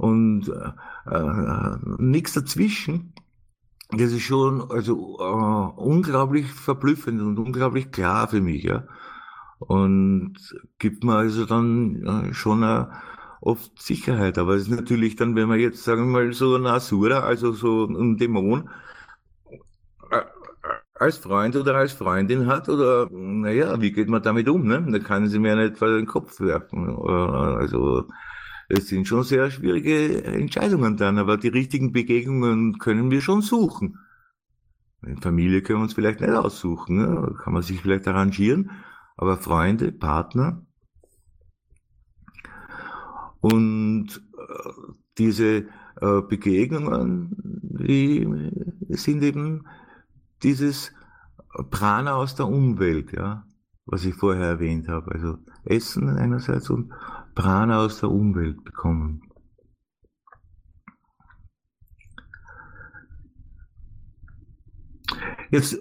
nichts dazwischen, das ist schon also unglaublich verblüffend und unglaublich klar für mich, ja. Und gibt mir also dann schon oft Sicherheit. Aber es ist natürlich dann, wenn man jetzt, sagen wir mal, so ein Asura, also so ein Dämon, als Freund oder als Freundin hat, oder naja, wie geht man damit um? Ne? Da kann sie mir nicht vor den Kopf werfen. Also es sind schon sehr schwierige Entscheidungen dann, aber die richtigen Begegnungen können wir schon suchen. Familie können wir uns vielleicht nicht aussuchen, ne? Kann man sich vielleicht arrangieren, aber Freunde, Partner und diese Begegnungen, die sind eben dieses Prana aus der Umwelt, ja, was ich vorher erwähnt habe. Also Essen einerseits und Prana aus der Umwelt bekommen. Jetzt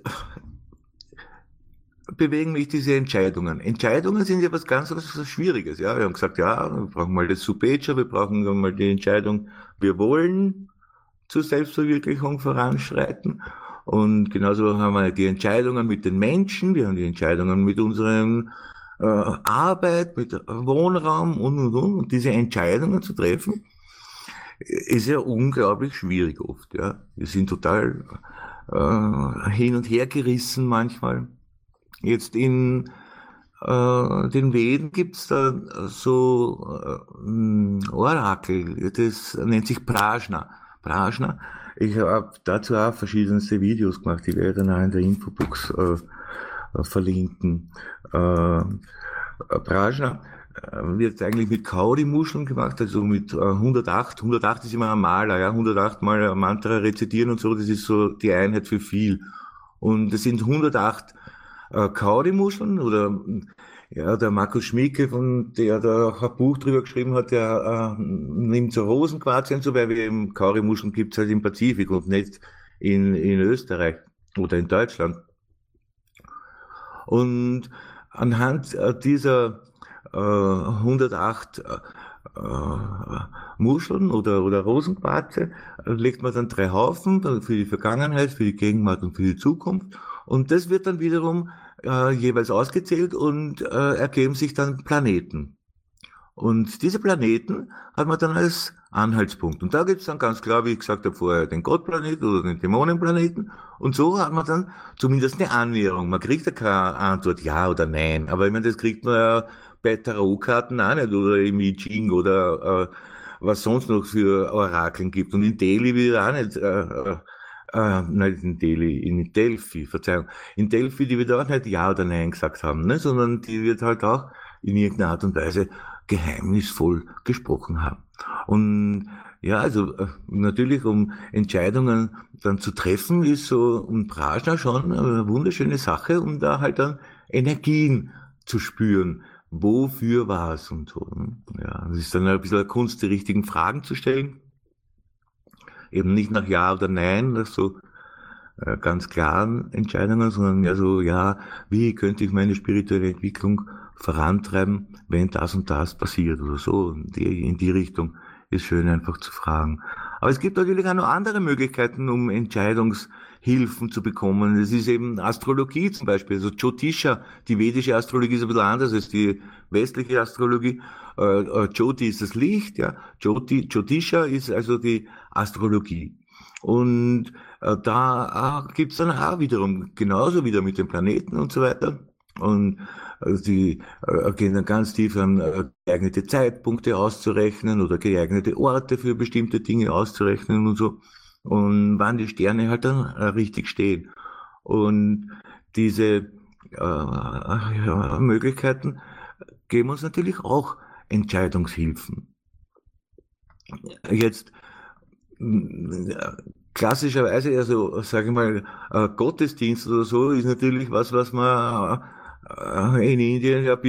bewegen mich diese Entscheidungen. Entscheidungen sind ja was Schwieriges. Ja, wir haben gesagt, ja, wir brauchen mal das Supecha, wir brauchen mal die Entscheidung, wir wollen zur Selbstverwirklichung voranschreiten. Und genauso haben wir die Entscheidungen mit den Menschen, wir haben die Entscheidungen mit unseren Arbeit, mit Wohnraum und. Und diese Entscheidungen zu treffen, ist ja unglaublich schwierig oft. Ja, wir sind total hin und her gerissen manchmal. Jetzt in den Veden gibt's da so Orakel, das nennt sich Prajna. Prajna. Ich habe dazu auch verschiedenste Videos gemacht, die werde ich dann auch in der Infobox verlinken. Prajna wird eigentlich mit Kauri-Muscheln gemacht, also mit 108. 108 ist immer ein Maler, ja, 108 Mal ein Mantra rezitieren und so, das ist so die Einheit für viel. Und es sind 108 Kauri-Muscheln oder ja, der Markus Schmieke, der da auch ein Buch drüber geschrieben hat, der nimmt so Rosenquarz und so, weil wir eben Kauri-Muscheln gibt's halt im Pazifik und nicht in Österreich oder in Deutschland. Und anhand dieser 108 Muscheln oder Rosenquarze legt man dann 3 Haufen für die Vergangenheit, für die Gegenwart und für die Zukunft. Und das wird dann wiederum jeweils ausgezählt und ergeben sich dann Planeten. Und diese Planeten hat man dann als Anhaltspunkt. Und da gibt's dann ganz klar, wie ich gesagt habe vorher, den Gottplaneten oder den Dämonenplaneten. Und so hat man dann zumindest eine Annäherung. Man kriegt ja keine Antwort ja oder nein. Aber ich meine, das kriegt man ja bei Tarotkarten auch nicht oder im I Ching oder was sonst noch für Orakeln gibt. Und in Delhi wird auch nicht nicht in Delhi, in Delphi, Verzeihung. In Delphi, die wird auch nicht Ja oder Nein gesagt haben, ne? Sondern die wird halt auch in irgendeiner Art und Weise geheimnisvoll gesprochen haben. Und ja, also natürlich, um Entscheidungen dann zu treffen, ist so ein Prajna schon eine wunderschöne Sache, um da halt dann Energien zu spüren. Wofür was und so. Ja, es ist dann ein bisschen eine Kunst, die richtigen Fragen zu stellen. Eben nicht nach Ja oder Nein, nach so ganz klaren Entscheidungen, sondern mehr so, ja, wie könnte ich meine spirituelle Entwicklung vorantreiben, wenn das und das passiert oder so. In die Richtung ist schön einfach zu fragen. Aber es gibt natürlich auch noch andere Möglichkeiten, um Entscheidungshilfen zu bekommen. Es ist eben Astrologie zum Beispiel. Also Jyotisha, die vedische Astrologie ist ein bisschen anders als die westliche Astrologie. Jyoti ist das Licht, ja. Jyotisha ist also die Astrologie. Und da gibt's dann auch wiederum genauso wieder mit den Planeten und so weiter. Und die gehen dann ganz tief an geeignete Zeitpunkte auszurechnen oder geeignete Orte für bestimmte Dinge auszurechnen und so. Und wann die Sterne halt dann richtig stehen. Und diese Möglichkeiten geben uns natürlich auch Entscheidungshilfen. Jetzt klassischerweise, also sage ich mal, Gottesdienst oder so ist natürlich was man in Indien ja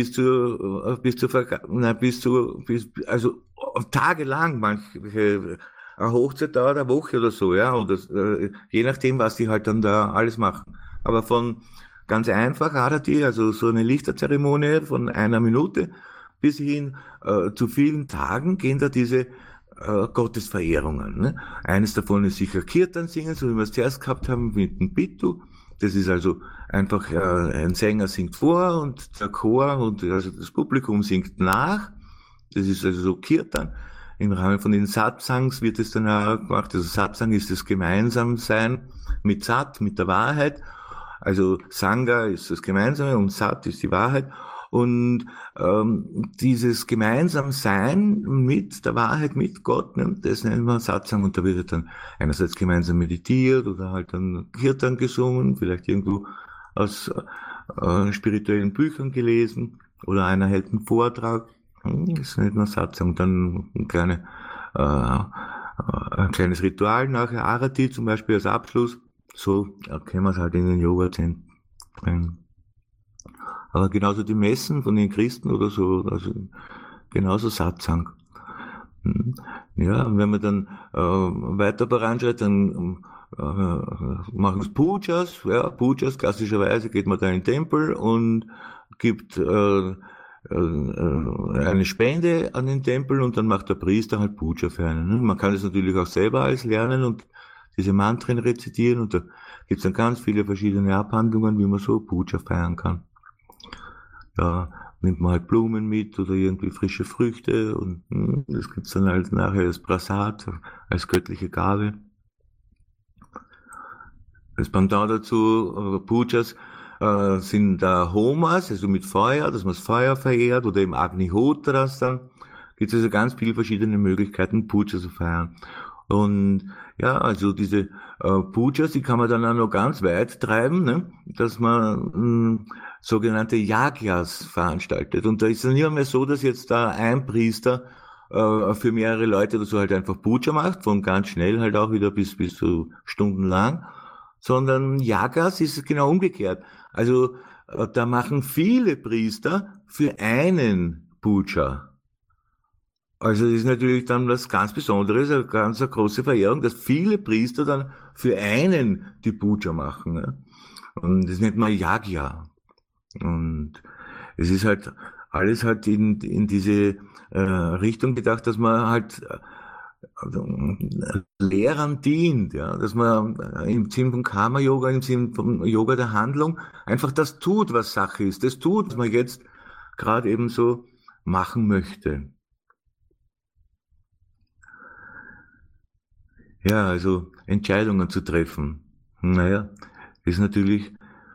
also tagelang, manche eine Hochzeit dauert eine Woche oder so, ja, und das, je nachdem, was die halt dann da alles machen. Aber von ganz einfach Arati, also so eine Lichterzeremonie von 1 Minute bis hin zu vielen Tagen gehen da diese Gottesverehrungen. Ne? Eines davon ist sicher Kirtan singen, so wie wir es zuerst gehabt haben mit dem Bittu. Das ist also einfach, ein Sänger singt vor und der Chor und also das Publikum singt nach. Das ist also so Kirtan. Im Rahmen von den Satsangs wird es dann auch gemacht. Also Satsang ist das Gemeinsamsein mit Sat, mit der Wahrheit. Also Sangha ist das Gemeinsame und Sat ist die Wahrheit. Und dieses Gemeinsamsein mit der Wahrheit, mit Gott, ne, das nennen wir Satsang. Und da wird dann einerseits gemeinsam meditiert oder halt dann Kirtan gesungen, vielleicht irgendwo aus spirituellen Büchern gelesen oder einer hält einen Vortrag. Das nennt man Satsang. Dann ein kleines Ritual nachher, Arati zum Beispiel als Abschluss. So kennen wir es halt in den Yoga-Zentren. Aber genauso die Messen von den Christen oder so, also genauso Satsang. Ja, und wenn man dann weiter voranschreitet, dann machen es Pujas. Ja, Pujas, klassischerweise geht man da in den Tempel und gibt eine Spende an den Tempel und dann macht der Priester halt Puja für einen. Ne? Man kann es natürlich auch selber alles lernen und diese Mantren rezitieren und da gibt es dann ganz viele verschiedene Abhandlungen, wie man so Puja feiern kann. Da nimmt man halt Blumen mit oder irgendwie frische Früchte und das gibt's dann halt nachher als Prasad, als göttliche Gabe. Das Pendant dazu, Pujas, sind da Homas, also mit Feuer, dass man das Feuer verehrt, oder im Agnihotras dann. Gibt es also ganz viele verschiedene Möglichkeiten, Puja zu feiern. Und ja, also diese Pujas, die kann man dann auch noch ganz weit treiben, ne? Dass man sogenannte Yagyas veranstaltet. Und da ist es nicht mehr so, dass jetzt da ein Priester für mehrere Leute oder so halt einfach Puja macht, von ganz schnell halt auch wieder bis so stundenlang, sondern Yagas ist es genau umgekehrt. Also da machen viele Priester für einen Puja. Also das ist natürlich dann was ganz Besonderes, eine ganz eine große Verehrung, dass viele Priester dann für einen die Puja machen. Ne? Und das nennt man Yagya. Und es ist halt alles halt in diese Richtung gedacht, dass man halt Lehrern dient, ja, dass man im Sinn von Karma-Yoga, im Sinn von Yoga der Handlung einfach das tut, was Sache ist. Das tut, was man jetzt gerade eben so machen möchte. Ja, also Entscheidungen zu treffen. Naja, ist natürlich,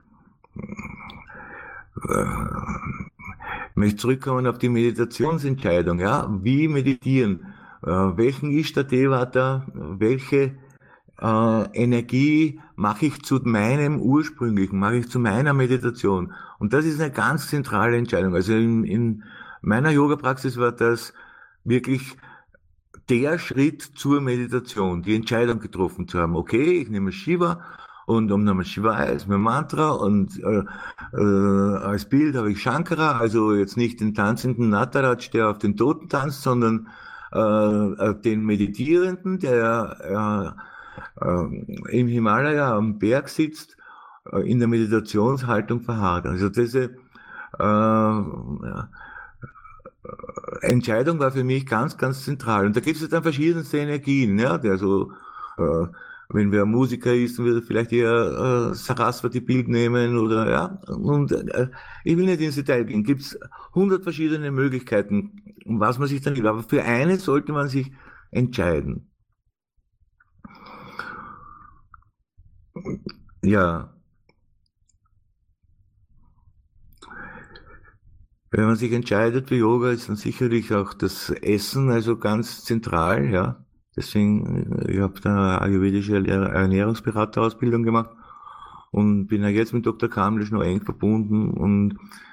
ich möchte zurückkommen auf die Meditationsentscheidung, ja, wie meditieren, welchen Ishta-Devata, welche Energie mache ich zu meinem ursprünglichen, mache ich zu meiner Meditation. Und das ist eine ganz zentrale Entscheidung. Also in meiner Yoga-Praxis war das wirklich der Schritt zur Meditation, die Entscheidung getroffen zu haben. Okay, ich nehme Shiva und Om Namah Shivaya ist mein Mantra und als Bild habe ich Shankara, also jetzt nicht den tanzenden Nataraj, der auf den Toten tanzt, sondern den Meditierenden, der im Himalaya am Berg sitzt, in der Meditationshaltung verharrt. Also diese Entscheidung war für mich ganz, ganz zentral. Und da gibt es dann verschiedenste Energien. Ja? Also, wenn wer Musiker ist, dann wird er vielleicht eher Saraswati-Bild nehmen oder ja. Und ich will nicht ins Detail gehen. Gibt es 100 verschiedene Möglichkeiten, um was man sich dann will. Aber für eine sollte man sich entscheiden. Ja. Wenn man sich entscheidet für Yoga, ist dann sicherlich auch das Essen also ganz zentral, ja. Deswegen, ich habe da eine ayurvedische Ernährungsberaterausbildung gemacht und bin ja jetzt mit Dr. Kamlisch noch eng verbunden und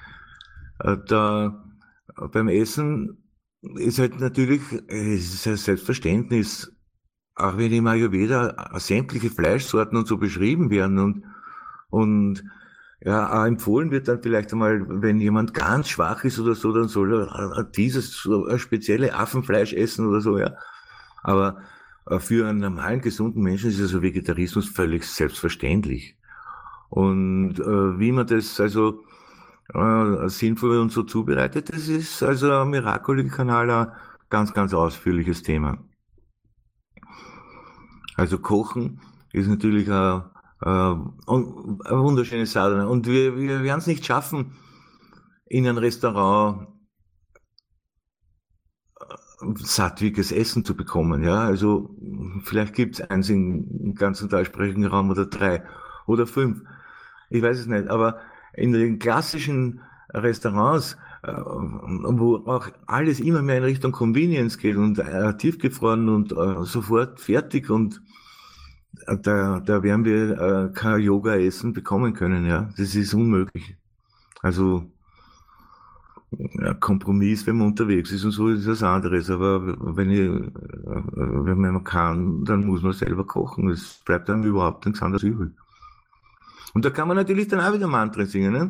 da beim Essen ist halt natürlich, es ist ein Selbstverständnis, auch wenn im Ayurveda sämtliche Fleischsorten und so beschrieben werden und ja, auch empfohlen wird dann vielleicht einmal, wenn jemand ganz schwach ist oder so, dann soll er dieses so spezielle Affenfleisch essen oder so, ja. Aber für einen normalen, gesunden Menschen ist also Vegetarismus völlig selbstverständlich. Und wie man das also sinnvoll und so zubereitet, das ist also am Miracoli-Kanal ein ganz, ganz ausführliches Thema. Also Kochen ist natürlich eine wunderschöne Sadhana. Und wir werden es nicht schaffen, in ein Restaurant sattwiges Essen zu bekommen. Ja, also vielleicht gibt es eins im ganzen deutschsprachigen Raum oder 3 oder 5. Ich weiß es nicht. Aber in den klassischen Restaurants, wo auch alles immer mehr in Richtung Convenience geht und tiefgefroren und sofort fertig und da werden wir kein Yoga-Essen bekommen können, ja. Das ist unmöglich. Also ja, Kompromiss, wenn man unterwegs ist und so ist das anderes. Aber wenn man kann, dann muss man selber kochen. Es bleibt dann überhaupt nichts anderes übrig. Und da kann man natürlich dann auch wieder Mantren singen, ne?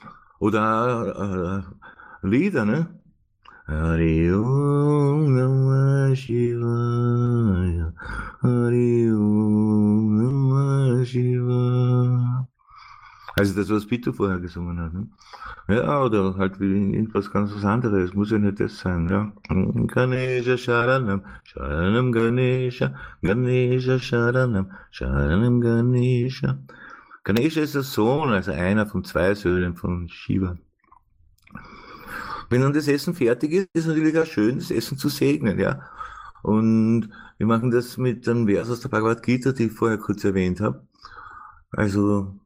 Oder Lieder, ne? Hari Om Namah Shivaya, Hari Om Namah Shivaya. Also das, was Peter vorher gesungen hat, ne? Ja, oder halt wie irgendwas ganz was anderes, muss ja nicht das sein, ja. Ganesha Sharanam, Sharanam Ganesha, Ganesha Sharanam, Sharanam Ganesha. Ganesha ist der Sohn, also einer von 2 Söhnen von Shiva. Wenn dann das Essen fertig ist, ist natürlich auch schön, das Essen zu segnen, ja. Und wir machen das mit einem Vers aus der Bhagavad Gita, die ich vorher kurz erwähnt habe. Also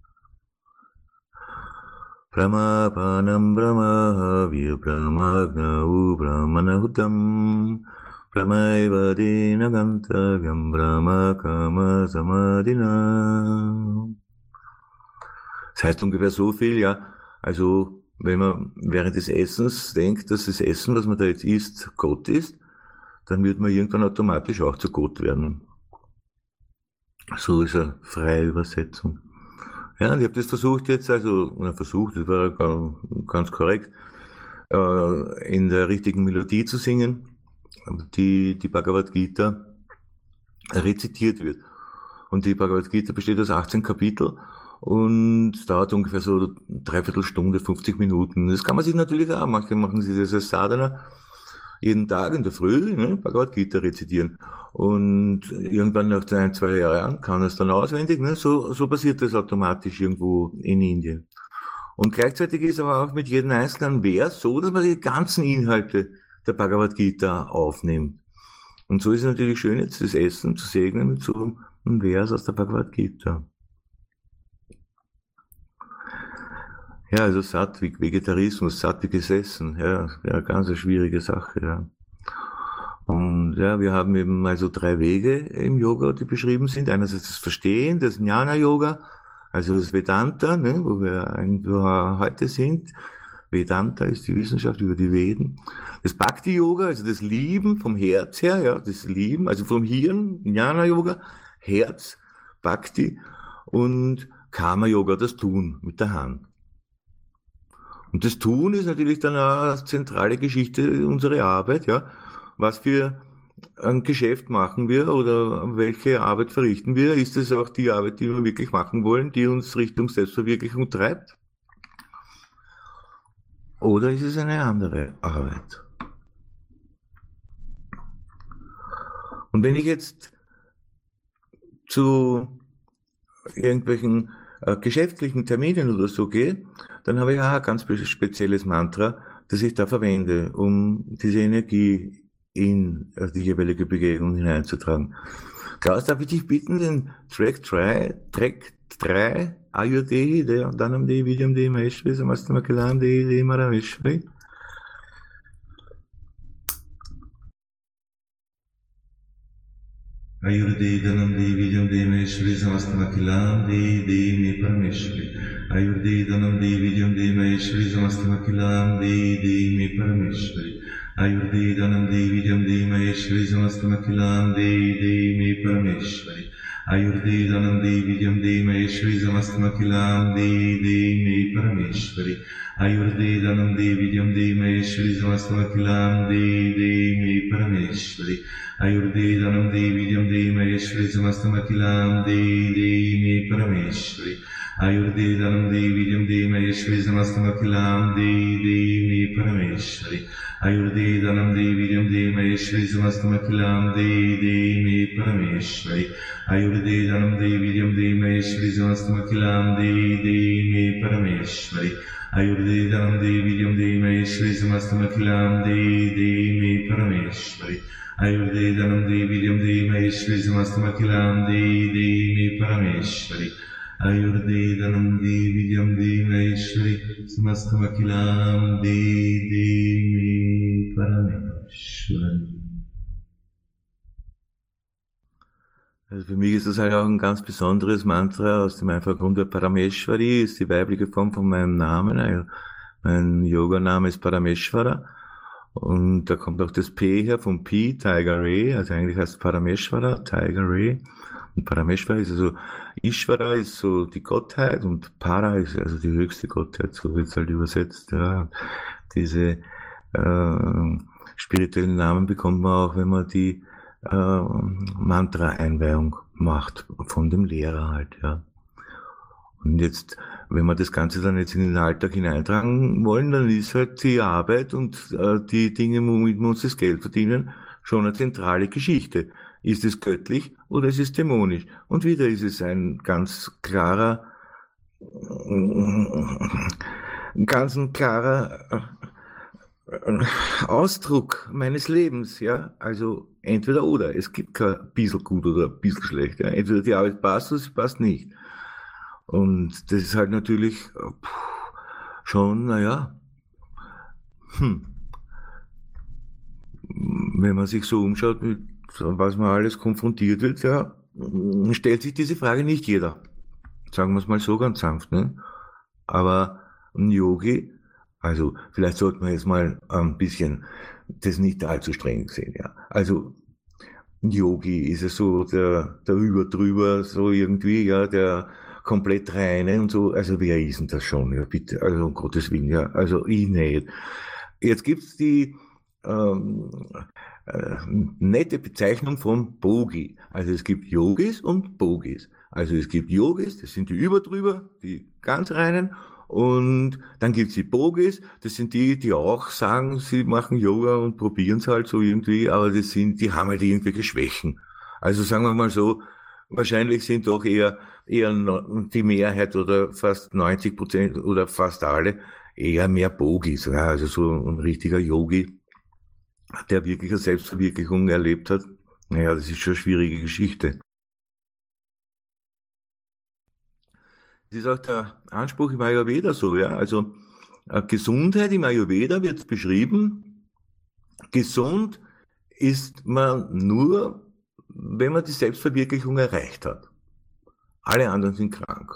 Brahmapanam Brahma Vir Brahmagna Brahmanahutam Brahmaivadena Gantavyam Brahma Kama Samadina. Das heißt ungefähr so viel, ja. Also, wenn man während des Essens denkt, dass das Essen, was man da jetzt isst, Gott ist, dann wird man irgendwann automatisch auch zu Gott werden. So ist eine freie Übersetzung. Ja, und ich habe das versucht jetzt, das war ganz korrekt, in der richtigen Melodie zu singen, die Bhagavad Gita rezitiert wird. Und die Bhagavad Gita besteht aus 18 Kapitel und dauert ungefähr so 3/4 Stunde, 50 Minuten. Das kann man sich natürlich auch, manche machen sich das als Sadhana jeden Tag in der Früh, ne, Bhagavad Gita rezitieren. Und irgendwann nach 1-2 Jahren kann es dann auswendig, ne, so passiert das automatisch irgendwo in Indien. Und gleichzeitig ist aber auch mit jedem einzelnen Vers so, dass man die ganzen Inhalte der Bhagavad Gita aufnimmt. Und so ist es natürlich schön, jetzt das Essen zu segnen mit so einem Vers aus der Bhagavad Gita. Ja, also Sattvik, Vegetarismus, sattwiges Essen, ja, ganz eine schwierige Sache, ja. Und ja, wir haben eben also 3 Wege im Yoga, die beschrieben sind. Einerseits das Verstehen, das Jnana-Yoga, also das Vedanta, ne, wo wir eigentlich heute sind. Vedanta ist die Wissenschaft über die Veden. Das Bhakti-Yoga, also das Lieben vom Herz her, ja, das Lieben, also vom Hirn, Jnana-Yoga, Herz, Bhakti und Karma-Yoga, das Tun mit der Hand. Und das Tun ist natürlich dann eine zentrale Geschichte unserer Arbeit, ja. Was für ein Geschäft machen wir oder welche Arbeit verrichten wir? Ist es auch die Arbeit, die wir wirklich machen wollen, die uns Richtung Selbstverwirklichung treibt? Oder ist es eine andere Arbeit? Und wenn ich jetzt zu irgendwelchen geschäftlichen Terminen oder so gehe, dann habe ich auch ein ganz spezielles Mantra, das ich da verwende, um diese Energie in die jeweilige Begegnung hineinzutragen. Klaus, darf ich dich bitten, den Track 3, Ayurdehi, der Danam Dehi Vidyam Dehi Maheshwari, Samastamakilam Dehi Dehi Marameshwari. Ayurdehi Danam Dehi Vidyam Dehi Maheshwari, Samastamakilam Dehi Dehi Me Parameshwari. Ayurdehi Danam Dehi Vidyam Dehi Maheshwari, Samastamakilam Dehi Dehi Me Parameshwari. Ayurdehi Danam Dehi Vidyam Dehi Maheshwari, Samastamakilam Dehi Dehi Me Parameshwari. Ayurdehi Danam Dehi Vidyam Dehi Maheshwari, Samastamakilam Dehi Dehi Me Parameshwari. Ayurdehi Danam Dehi Vidyam Dehi Maheshwari, Samastamakilam Dehi Dehi Me Parameshwari. Ayurdehi Danam Dehi Vidyam Dehi Maheshwari, Samastamakilam Dehi Dehi Me Parameshwari. Ayurdehi Danam Dehi Vidyam Dehi Maheshwari, Samastamakilam Dehi Dehi Me Parameshwari. Ayurdehi Danam Dehi Vidyam Dehi Maheshwari, Samastamakilam Dehi Dehi Me Parameshwari. Ayurdehi Danam Dehi Vidyam Dehi Maheshwari, Samastamakilam Dehi Dehi Me Parameshwari. Ayurdehi Danam Dehi Vidyam Dehi Maheshwari, Samastamakilam Dehi Dehi Me Parameshwari. Ayurdehi Danam Dehi Vidyam Dehi Maheshwari, Samastamakilam Dehi Dehi Me Parameshwari. Ayurvedanam Deviyam Deveshwari Samastamakilam Devi Parameshwari. Also für mich ist das halt auch ein ganz besonderes Mantra aus dem einfachen Grund, weil Parameshwari ist die weibliche Form von meinem Namen. Also mein Yoga-Name ist Parameshwara. Und da kommt auch das P her vom P, Tiger Ray. Also eigentlich heißt es Parameshwara, Tiger Ray. Und Parameshwara ist also, Ishvara ist so die Gottheit und Para ist also die höchste Gottheit, so wird es halt übersetzt. Ja. Diese spirituellen Namen bekommt man auch, wenn man die Mantra-Einweihung macht, von dem Lehrer halt, ja. Und jetzt, wenn wir das Ganze dann jetzt in den Alltag hineintragen wollen, dann ist halt die Arbeit und die Dinge, womit wir uns das Geld verdienen, schon eine zentrale Geschichte. Ist es göttlich oder ist es dämonisch? Und wieder ist es ein ganz klarer Ausdruck meines Lebens, ja. Also entweder oder. Es gibt kein bisschen gut oder ein bisschen schlecht. Ja. Entweder die Arbeit passt oder sie passt nicht. Und das ist halt natürlich schon, naja, wenn man sich so umschaut, mit was man alles konfrontiert wird, ja, stellt sich diese Frage nicht jeder. Sagen wir es mal so ganz sanft, ne? Aber ein Yogi, also vielleicht sollte man jetzt mal ein bisschen das nicht allzu streng sehen, ja. Also ein Yogi ist es so der Überdrüber, so irgendwie, ja, der komplett reine und so. Also wer ist denn das schon? Ja, bitte, also um Gottes Willen, ja, also ich nicht. Jetzt gibt's die nette Bezeichnung von Bogi. Also es gibt Yogis und Bogis. Also es gibt Yogis, das sind die Überdrüber, die ganz reinen. Und dann gibt's die Bogis, das sind die, die auch sagen, sie machen Yoga und probieren es halt so irgendwie, aber die haben halt irgendwelche Schwächen. Also sagen wir mal so, wahrscheinlich sind doch eher die Mehrheit oder fast 90% oder fast alle eher mehr Bogis. Ja, also so ein richtiger Yogi, der wirklich eine Selbstverwirklichung erlebt hat. Naja, das ist schon eine schwierige Geschichte. Das ist auch der Anspruch im Ayurveda so, ja. Also Gesundheit im Ayurveda wird beschrieben. Gesund ist man nur, wenn man die Selbstverwirklichung erreicht hat. Alle anderen sind krank.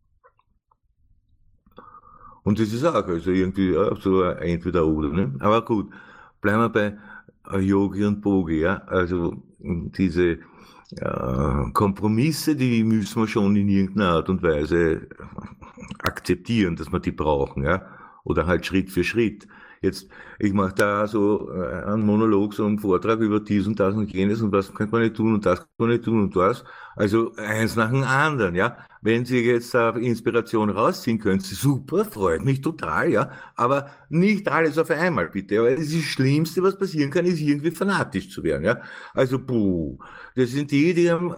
Und das ist auch, also irgendwie so entweder oder, ne? Aber gut, bleiben wir bei Yogi und Bogi, ja. Also diese Kompromisse, die müssen wir schon in irgendeiner Art und Weise akzeptieren, dass wir die brauchen, ja. Oder halt Schritt für Schritt. Jetzt, ich mache da so einen Monolog, so einen Vortrag über dies und das und jenes und was könnte man nicht tun und das könnte man nicht tun und das. Also eins nach dem anderen, ja. Wenn Sie jetzt Inspiration rausziehen können, super, freut mich total, ja. Aber nicht alles auf einmal, bitte. Weil das Schlimmste, was passieren kann, ist irgendwie fanatisch zu werden, ja. Also, das sind die am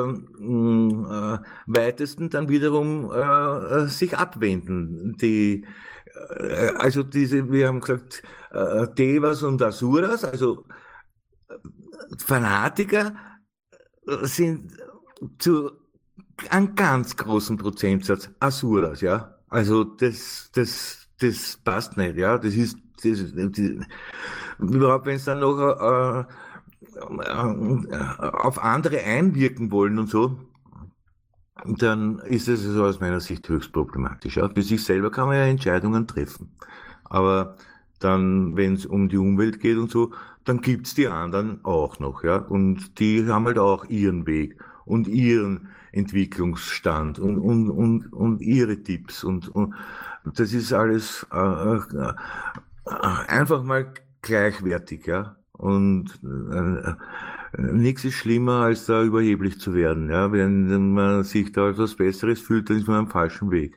weitesten dann wiederum sich abwenden. Wir haben gesagt, Devas und Asuras, also Fanatiker sind zu einem ganz großen Prozentsatz Asuras, ja. Also das passt nicht, ja. Überhaupt, wenn es dann noch auf andere einwirken wollen und so, dann ist es so aus meiner Sicht höchst problematisch. Ja. Für sich selber kann man ja Entscheidungen treffen. Aber dann, wenn es um die Umwelt geht und so, dann gibt's die anderen auch noch, ja. Und die haben halt auch ihren Weg und ihren Entwicklungsstand und ihre Tipps und das ist alles einfach mal gleichwertig, ja. Und nichts ist schlimmer, als da überheblich zu werden. Ja? Wenn man sich da etwas Besseres fühlt, dann ist man am falschen Weg.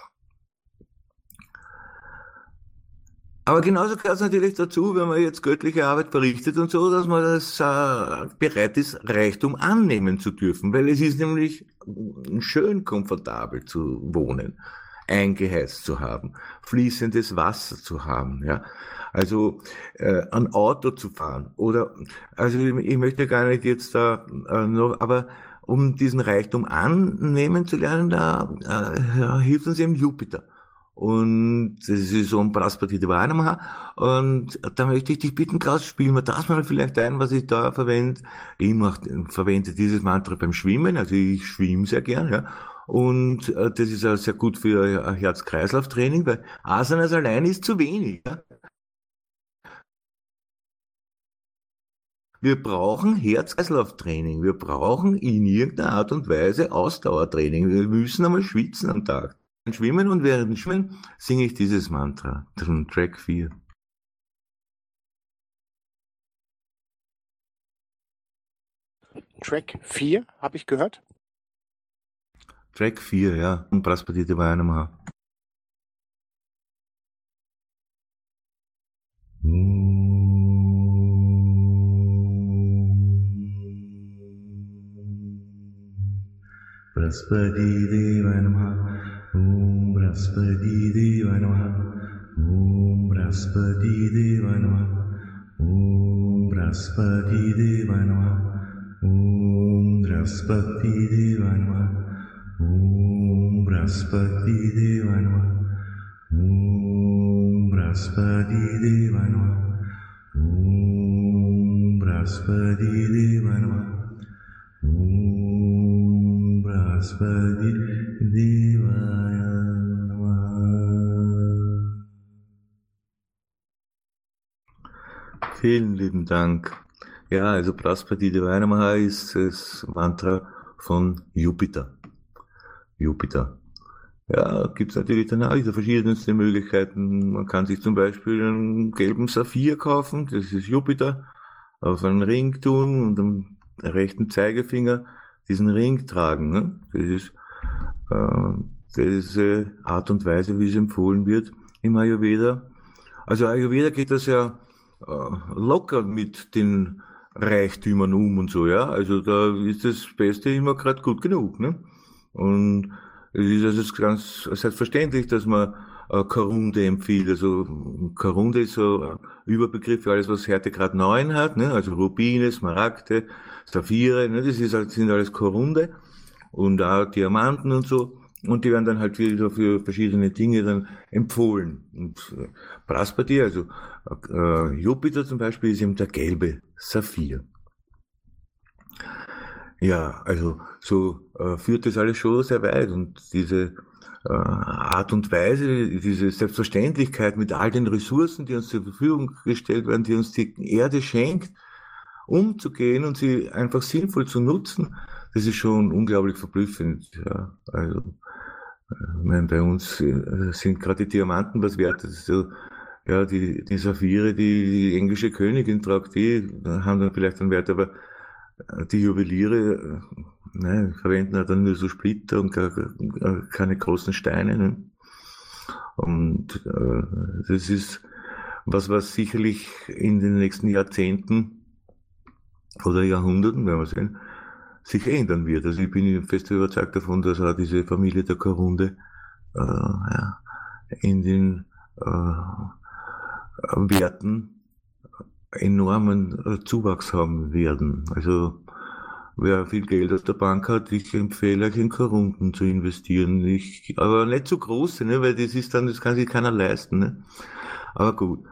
Aber genauso gehört es natürlich dazu, wenn man jetzt göttliche Arbeit verrichtet und so, dass man das bereit ist, Reichtum annehmen zu dürfen. Weil es ist nämlich schön komfortabel zu wohnen, eingeheizt zu haben, fließendes Wasser zu haben, ja. Also ein Auto zu fahren oder, also ich möchte gar nicht jetzt da noch, aber um diesen Reichtum annehmen zu lernen, hilft uns eben Jupiter. Und das ist so ein Praspati Devanamaha. Und da möchte ich dich bitten, Klaus, spielen wir das mal vielleicht ein, was ich da verwende. Verwende dieses Mantra beim Schwimmen, also ich schwimme sehr gern, ja. Und das ist auch sehr gut für Herz-Kreislauf-Training, weil Asanas allein ist zu wenig. Ja? Wir brauchen Herz-Kreislauf-Training. Wir brauchen in irgendeiner Art und Weise Ausdauertraining. Wir müssen einmal schwitzen am Tag. Schwimmen und während dem Schwimmen singe ich dieses Mantra von Track 4. Track 4, habe ich gehört? Track 4, ja. Und Praspati Devanamaha. Praspati Devanamaha. Om Praspati Devanamaha. Om Praspati Devanamaha. Om Praspati Devanamaha. Om Praspati Devanamaha. Om Praspati Devanamaha. Om Praspati Devanamaha. Om Praspati Devanamaha. Om Praspati Devanamaha. Vielen lieben Dank. Ja, also Praspati Devanamaha ist das Mantra von Jupiter. Jupiter. Ja, gibt's natürlich dann auch wieder verschiedenste Möglichkeiten. Man kann sich zum Beispiel einen gelben Saphir kaufen, das ist Jupiter, auf einen Ring tun und am rechten Zeigefinger diesen Ring tragen. Ne? Das ist Art und Weise, wie es empfohlen wird im Ayurveda. Also Ayurveda geht das ja locker mit den Reichtümern und so, ja. Also da ist das Beste immer gerade gut genug, ne? Und es ist also ganz selbstverständlich, dass man Karunde empfiehlt. Also Karunde ist so ein Überbegriff für alles, was Härtegrad 9 hat, ne? Also Rubine, Smaragde, Saphire, ne? Sind alles Karunde und auch Diamanten und so. Und die werden dann halt wieder für verschiedene Dinge dann empfohlen. Und Praspati, also Jupiter zum Beispiel, ist eben der gelbe Saphir. Ja, also so führt das alles schon sehr weit. Und diese Art und Weise, diese Selbstverständlichkeit mit all den Ressourcen, die uns zur Verfügung gestellt werden, die uns die Erde schenkt, umzugehen und sie einfach sinnvoll zu nutzen, das ist schon unglaublich verblüffend. Ja, also ich meine, bei uns sind gerade die Diamanten was wert. Das ist so, ja, die Saphire, die englische Königin tragt, die haben dann vielleicht einen Wert, aber die Juweliere verwenden dann nur so Splitter und keine großen Steine. Ne? Und das ist was sicherlich in den nächsten Jahrzehnten oder Jahrhunderten, werden wir sehen, sich ändern wird. Also ich bin fest überzeugt davon, dass auch diese Familie der Karunde in den Werten enormen Zuwachs haben werden. Also wer viel Geld auf der Bank hat, ich empfehle euch in Karunden zu investieren. Aber nicht so große, ne, weil das kann sich keiner leisten. Ne? Aber gut.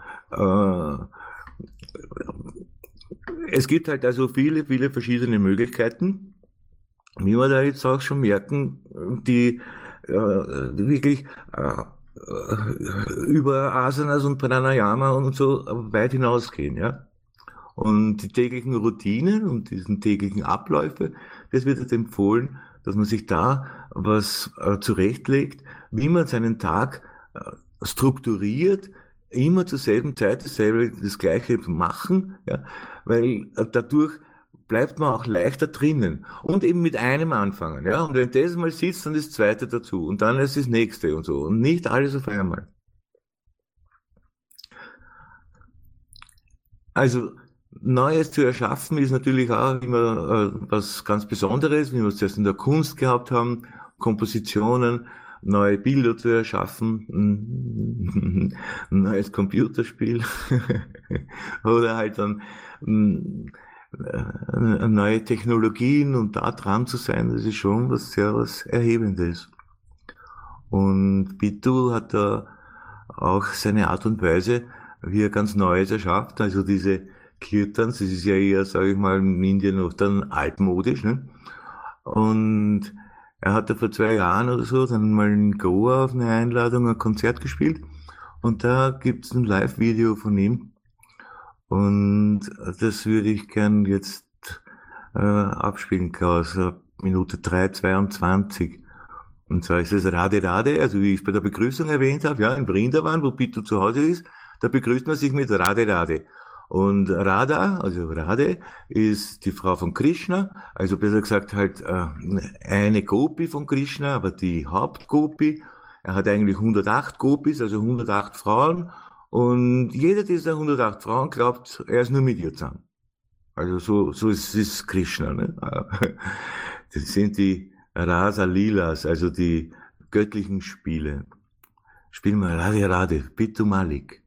Es gibt halt also viele verschiedene Möglichkeiten, wie wir da jetzt auch schon merken, die wirklich über Asanas und Pranayama und so weit hinausgehen, ja. Und die täglichen Routinen und diesen täglichen Abläufe, das wird jetzt empfohlen, dass man sich da was zurechtlegt, wie man seinen Tag strukturiert, immer zur selben Zeit das Gleiche machen, ja, weil dadurch bleibt man auch leichter drinnen und eben mit einem anfangen, ja, und wenn das mal sitzt, dann das zweite dazu und dann ist das nächste und so und nicht alles auf einmal. Also Neues zu erschaffen ist natürlich auch immer was ganz Besonderes, wie wir es zuerst in der Kunst gehabt haben, Kompositionen, neue Bilder zu erschaffen, ein neues Computerspiel oder halt dann neue Technologien und da dran zu sein, das ist schon was Erhebendes. Und Bittu hat da auch seine Art und Weise, wie er ganz Neues erschafft. Also diese Kirtans, das ist ja eher, sage ich mal, in Indien noch dann altmodisch, ne? Und er hat da vor 2 Jahren oder so dann mal in Goa auf eine Einladung ein Konzert gespielt. Und da gibt's ein Live-Video von ihm. Und das würde ich gern jetzt abspielen, Klaus. Minute 3:22. Und zwar ist es Rade Rade, also wie ich es bei der Begrüßung erwähnt habe, ja, in Vrindavan, wo Bittu zu Hause ist, da begrüßt man sich mit Rade Rade. Und Radha, also Rade, ist die Frau von Krishna, also besser gesagt halt eine Gopi von Krishna, aber die Hauptgopi. Er hat eigentlich 108 Gopis, also 108 Frauen. Und jede dieser 108 Frauen glaubt, er ist nur mit ihr zusammen. Also so ist Krishna. Ne? Das sind die Rasa Lilas, also die göttlichen Spiele. Spielen wir Radhe Radhe, Bittu Malik.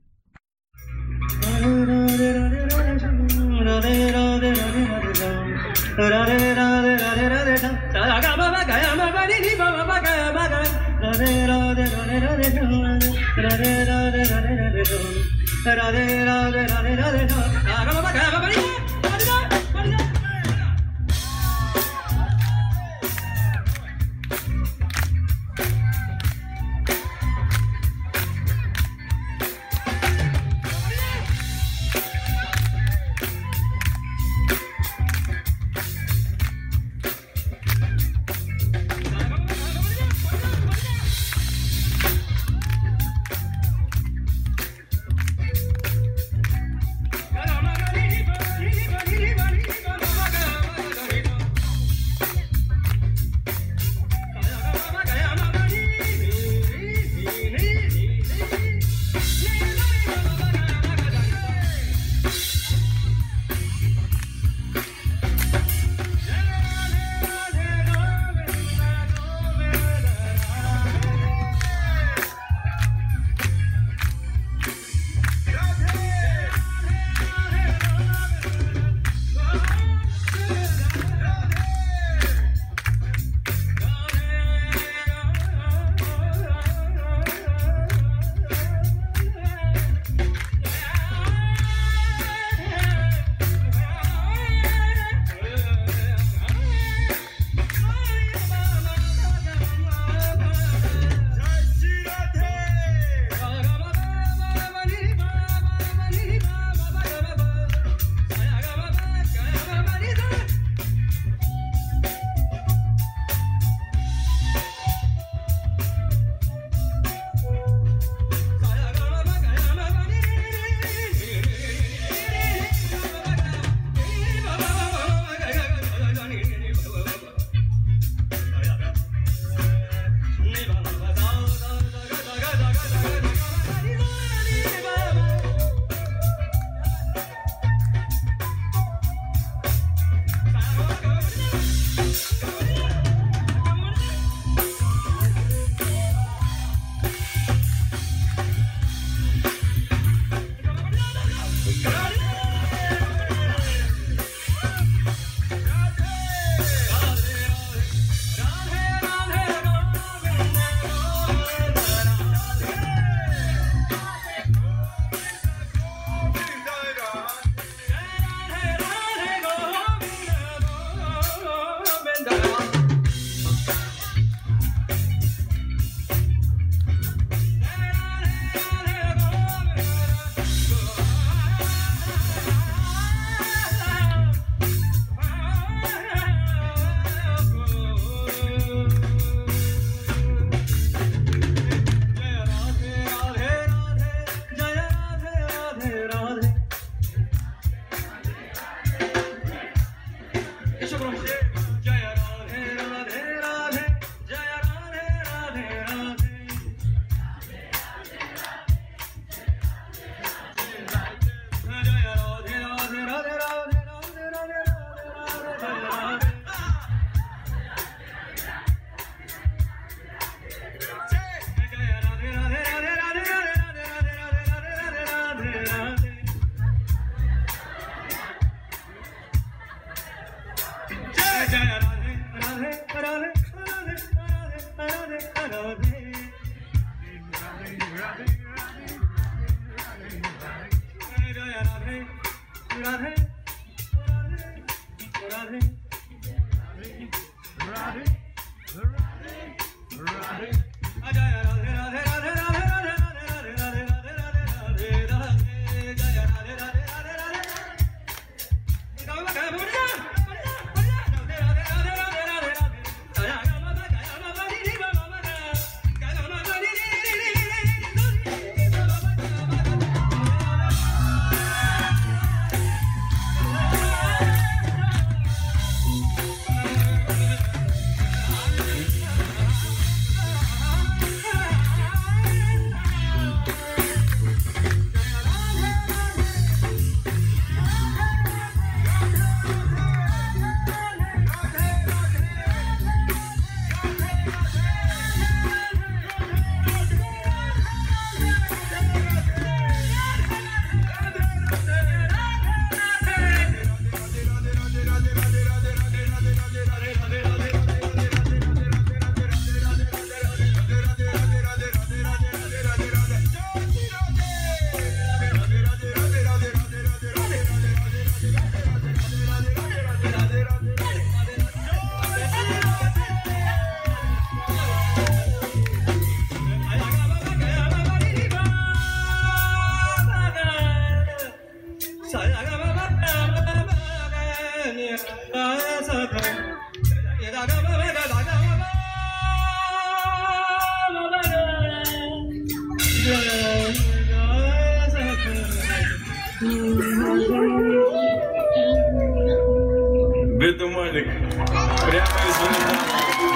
Bitte Malik. Прямо из Вьетнама.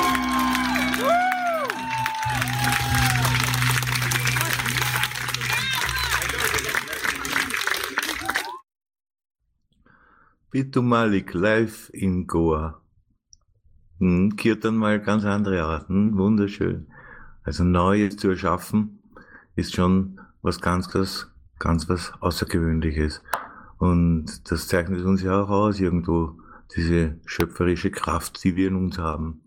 Bitu Malik live in Goa. Kirtan mal ganz andere Arten, wunderschön. Also Neues zu erschaffen, ist schon was ganz was Außergewöhnliches. Und das zeichnet uns ja auch aus irgendwo, diese schöpferische Kraft, die wir in uns haben.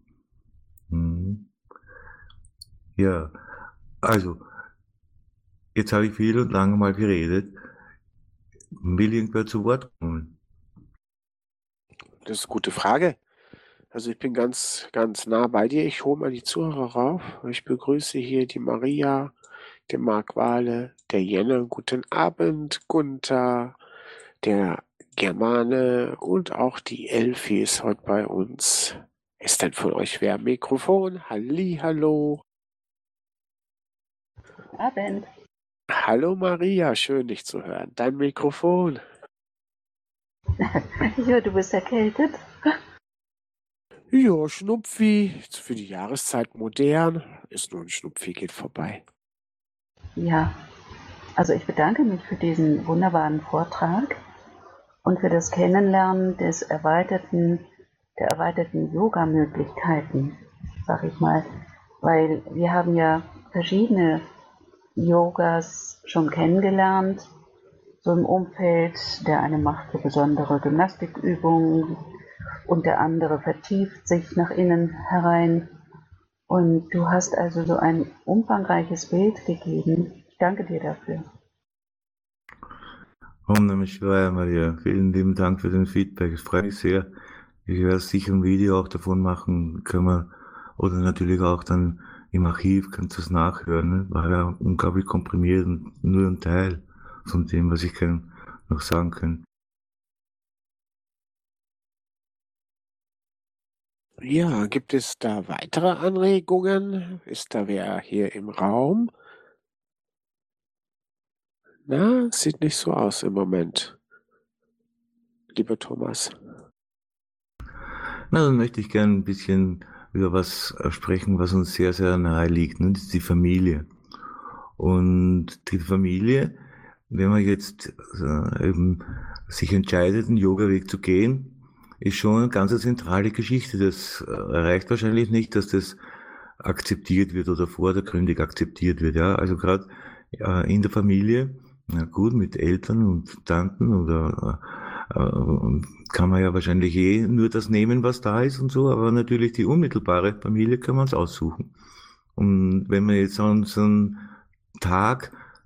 Ja, also, jetzt habe ich viel und lange mal geredet. Will irgendwer zu Wort kommen? Das ist eine gute Frage. Also ich bin ganz nah bei dir. Ich hole mal die Zuhörer rauf. Ich begrüße hier die Maria, den Marc Wahle, der Jenne. Guten Abend, Gunther, der Germane und auch die Elfi ist heute bei uns. Ist denn von euch wer am Mikrofon? Hallo. Abend. Hallo Maria, schön dich zu hören. Dein Mikrofon. Ich höre, du bist erkältet. Ja, Schnupfi, für die Jahreszeit modern. Ist nur ein Schnupfi, geht vorbei. Ja, also ich bedanke mich für diesen wunderbaren Vortrag und für das Kennenlernen der erweiterten Yoga-Möglichkeiten, sag ich mal. Weil wir haben ja verschiedene Yogas schon kennengelernt, so im Umfeld. Der eine macht so besondere Gymnastikübungen und der andere vertieft sich nach innen herein. Und du hast also so ein umfangreiches Bild gegeben. Ich danke dir dafür. Om Namah Shivaya, Maria. Vielen lieben Dank für den Feedback. Es freut mich sehr. Ich werde sicher ein Video auch davon machen. Können wir, oder natürlich auch dann im Archiv, kannst du es nachhören. Ne? War ja unglaublich komprimiert und nur ein Teil von dem, was ich noch sagen kann. Ja, gibt es da weitere Anregungen? Ist da wer hier im Raum? Na, sieht nicht so aus im Moment. Lieber Thomas. Na, dann möchte ich gerne ein bisschen über was sprechen, was uns sehr, sehr nahe liegt. Ne? Das ist die Familie. Und die Familie, wenn man jetzt eben sich entscheidet, einen Yoga-Weg zu gehen, ist schon eine ganz zentrale Geschichte. Das reicht wahrscheinlich nicht, dass das akzeptiert wird oder vordergründig akzeptiert wird. Ja, also gerade in der Familie, na gut, mit Eltern und Tanten oder kann man ja wahrscheinlich nur das nehmen, was da ist und so, aber natürlich die unmittelbare Familie kann man uns aussuchen. Und wenn man jetzt so einen Tag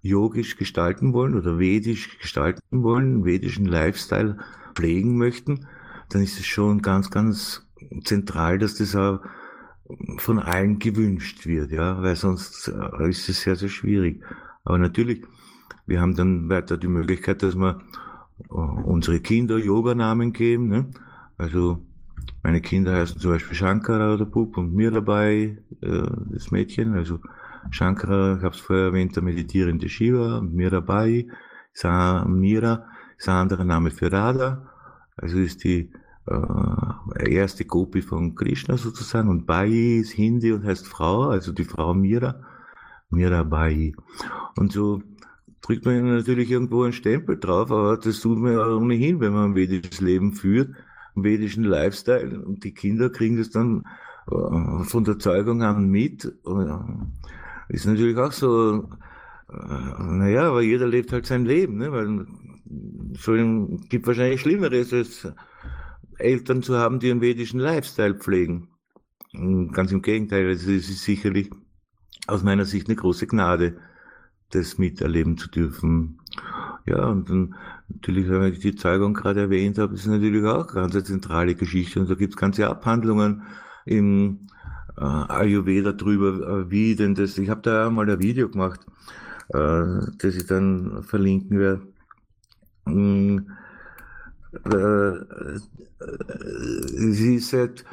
yogisch gestalten wollen oder vedisch gestalten wollen, einen vedischen Lifestyle pflegen möchten, dann ist es schon ganz, ganz zentral, dass das auch von allen gewünscht wird, ja, weil sonst ist es sehr, sehr schwierig. Aber natürlich, wir haben dann weiter die Möglichkeit, dass wir unsere Kinder Yoga-Namen geben, ne? Also meine Kinder heißen zum Beispiel Shankara, der Bub, und Mirabai, das Mädchen. Also Shankara, ich habe es vorher erwähnt, der meditierende Shiva, und Mirabai, Mira ist ein anderer Name für Radha. Also ist die erste Gopi von Krishna sozusagen, und Bai ist Hindi und heißt Frau, also die Frau Mirabai. Und so drückt man natürlich irgendwo einen Stempel drauf, aber das tut man ja ohnehin, wenn man ein vedisches Leben führt, einen vedischen Lifestyle, und die Kinder kriegen das dann von der Zeugung an mit. Ist natürlich auch so, naja, aber jeder lebt halt sein Leben, ne? Weil es gibt wahrscheinlich Schlimmeres, als Eltern zu haben, die einen vedischen Lifestyle pflegen. Und ganz im Gegenteil, es ist sicherlich aus meiner Sicht eine große Gnade, das miterleben zu dürfen. Ja, und dann natürlich, wenn ich die Zeugung gerade erwähnt habe, ist natürlich auch eine ganz zentrale Geschichte, und da gibt es ganze Abhandlungen im Ayurveda drüber, wie denn das, ich habe da mal ein Video gemacht, das ich dann verlinken werde. Sie ist halt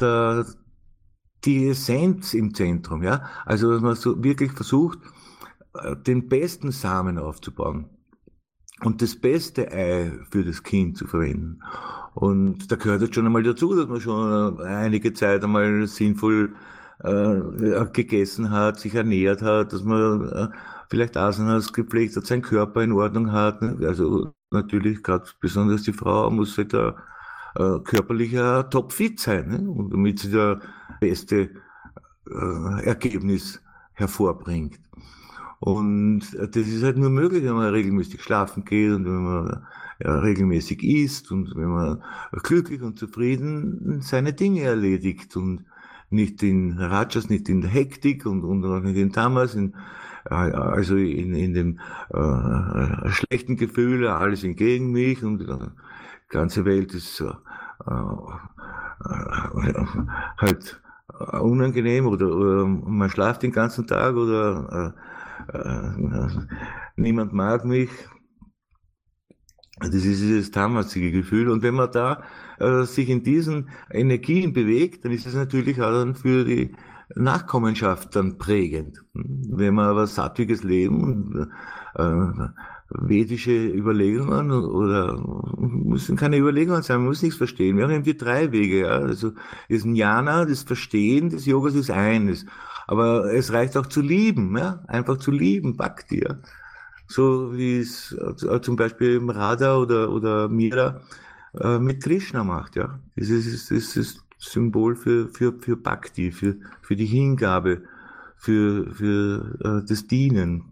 die Essenz im Zentrum, ja. Also, dass man so wirklich versucht, den besten Samen aufzubauen und das beste Ei für das Kind zu verwenden. Und da gehört jetzt schon einmal dazu, dass man schon einige Zeit einmal sinnvoll gegessen hat, sich ernährt hat, dass man vielleicht Asanas gepflegt hat, seinen Körper in Ordnung hat. Also natürlich, gerade besonders die Frau muss halt körperlich topfit sein, ne? Und damit sie das beste Ergebnis hervorbringt. Und das ist halt nur möglich, wenn man regelmäßig schlafen geht und wenn man regelmäßig isst und wenn man glücklich und zufrieden seine Dinge erledigt und nicht in Rajas, nicht in der Hektik und auch nicht in Tamas, also in dem schlechten Gefühl, alles gegen mich, und die ganze Welt ist halt unangenehm, oder man schlaft den ganzen Tag, oder niemand mag mich. Das ist dieses tamasige Gefühl. Und wenn man da sich in diesen Energien bewegt, dann ist es natürlich auch dann für die Nachkommenschaft dann prägend. Wenn man aber sattwiges Leben und vedische Überlegungen, oder müssen keine Überlegungen sein, man muss nichts verstehen. Wir haben eben die 3 Wege, ja. Also das Jnana, das Verstehen des Yogas ist eines. Aber es reicht auch zu lieben, ja, einfach zu lieben, Bhakti, ja. So wie es zum Beispiel Radha oder Mira mit Krishna macht, ja. Das ist Symbol für Bhakti, für die Hingabe, für das Dienen.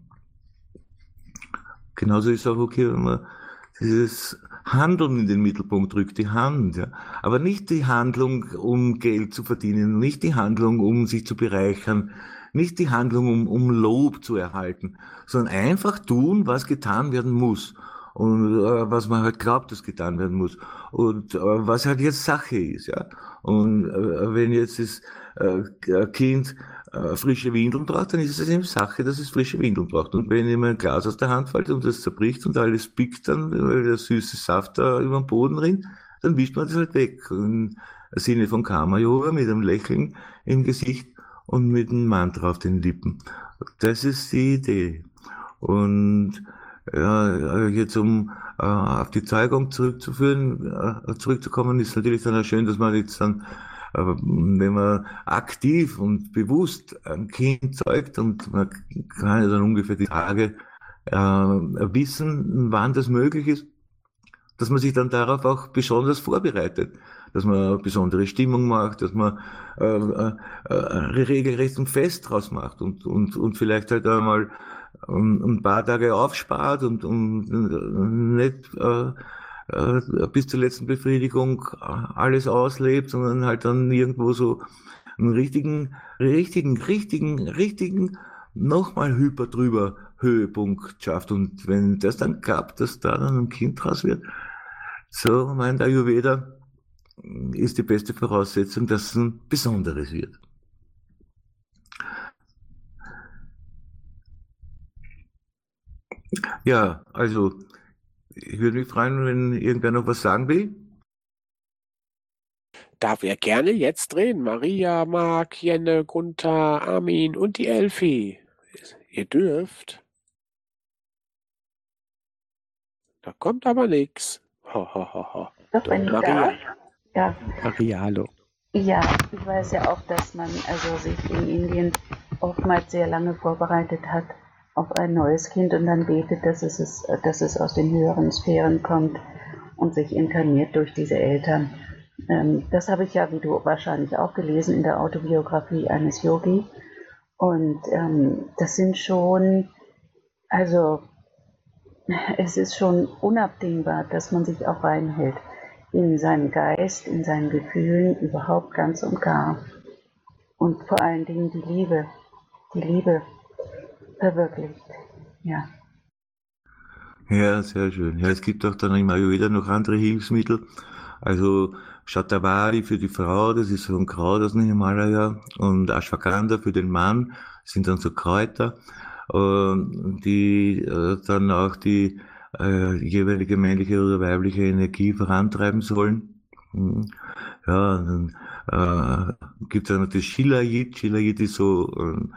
Genauso ist es auch okay, wenn man dieses Handeln in den Mittelpunkt rückt, die Hand, ja. Aber nicht die Handlung, um Geld zu verdienen, nicht die Handlung, um sich zu bereichern, nicht die Handlung, um Lob zu erhalten, sondern einfach tun, was getan werden muss. Und was man halt glaubt, dass getan werden muss. Und was halt jetzt Sache ist, ja. Und wenn jetzt das Kind frische Windeln braucht, dann ist es eben Sache, dass es frische Windeln braucht. Und wenn ihm ein Glas aus der Hand fällt und das zerbricht und alles pickt dann, weil der süße Saft da über den Boden rinnt, dann wischt man das halt weg. Im Sinne von Karma-Yoga, mit einem Lächeln im Gesicht und mit einem Mantra auf den Lippen. Das ist die Idee. Und ja, jetzt auf die Zeugung zurückzukommen, ist natürlich dann auch schön, dass man jetzt dann, wenn man aktiv und bewusst ein Kind zeugt, und man kann ja dann ungefähr die Tage wissen, wann das möglich ist, dass man sich dann darauf auch besonders vorbereitet, dass man eine besondere Stimmung macht, dass man regelrecht ein Fest draus macht und vielleicht halt einmal ein paar Tage aufspart und nicht bis zur letzten Befriedigung alles auslebt, sondern halt dann irgendwo so einen richtigen, nochmal Hyper drüber Höhepunkt schafft. Und wenn das dann klappt, dass da dann ein Kind draus wird, so meint Ayurveda, ist die beste Voraussetzung, dass es ein Besonderes wird. Ja, also ich würde mich freuen, wenn irgendwer noch was sagen will. Darf er gerne jetzt reden? Maria, Marc, Jenne, Gunther, Armin und die Elfi. Ihr dürft. Da kommt aber nichts. Ho, ho, ho, ho. Doch, wenn ich Maria. darf. Ja, Maria, hallo. ja, ich weiß ja auch, dass man also sich in Indien oftmals sehr lange vorbereitet hat auf ein neues Kind und dann betet, dass es aus den höheren Sphären kommt und sich inkarniert durch diese Eltern. Das habe ich ja, wie du wahrscheinlich auch gelesen, in der Autobiografie eines Yogi. Und das sind schon, also es ist schon unabdingbar, dass man sich auch reinhält in seinen Geist, in seinen Gefühlen, überhaupt ganz und gar. Und vor allen Dingen die Liebe verwirklicht, ja. Ja, sehr schön. Ja, es gibt auch dann im Ayurveda noch andere Hilfsmittel. Also Shatavari für die Frau, das ist so ein Kraut aus dem Himalaya, und Ashwagandha für den Mann, das sind dann so Kräuter, die dann auch die jeweilige männliche oder weibliche Energie vorantreiben sollen. Ja, dann gibt es dann noch das Shilajit. Shilajit ist so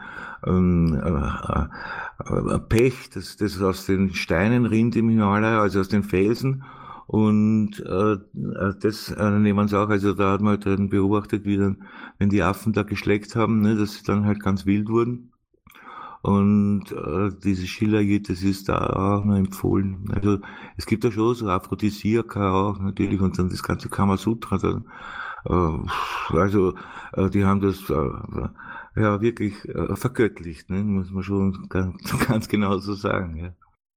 Pech, das aus den Steinen rinnt im Himalaya, also aus den Felsen. Und das nehmen sie auch, also da hat man halt dann beobachtet, wie dann, wenn die Affen da geschleckt haben, ne, dass sie dann halt ganz wild wurden. Und dieses Shilajit, das ist da auch noch empfohlen. Also es gibt ja schon so Aphrodisiaka auch natürlich, und dann das ganze Kamasutra. Dann, also die haben das ja wirklich vergöttlicht, ne, muss man schon ganz genau so sagen. Ja.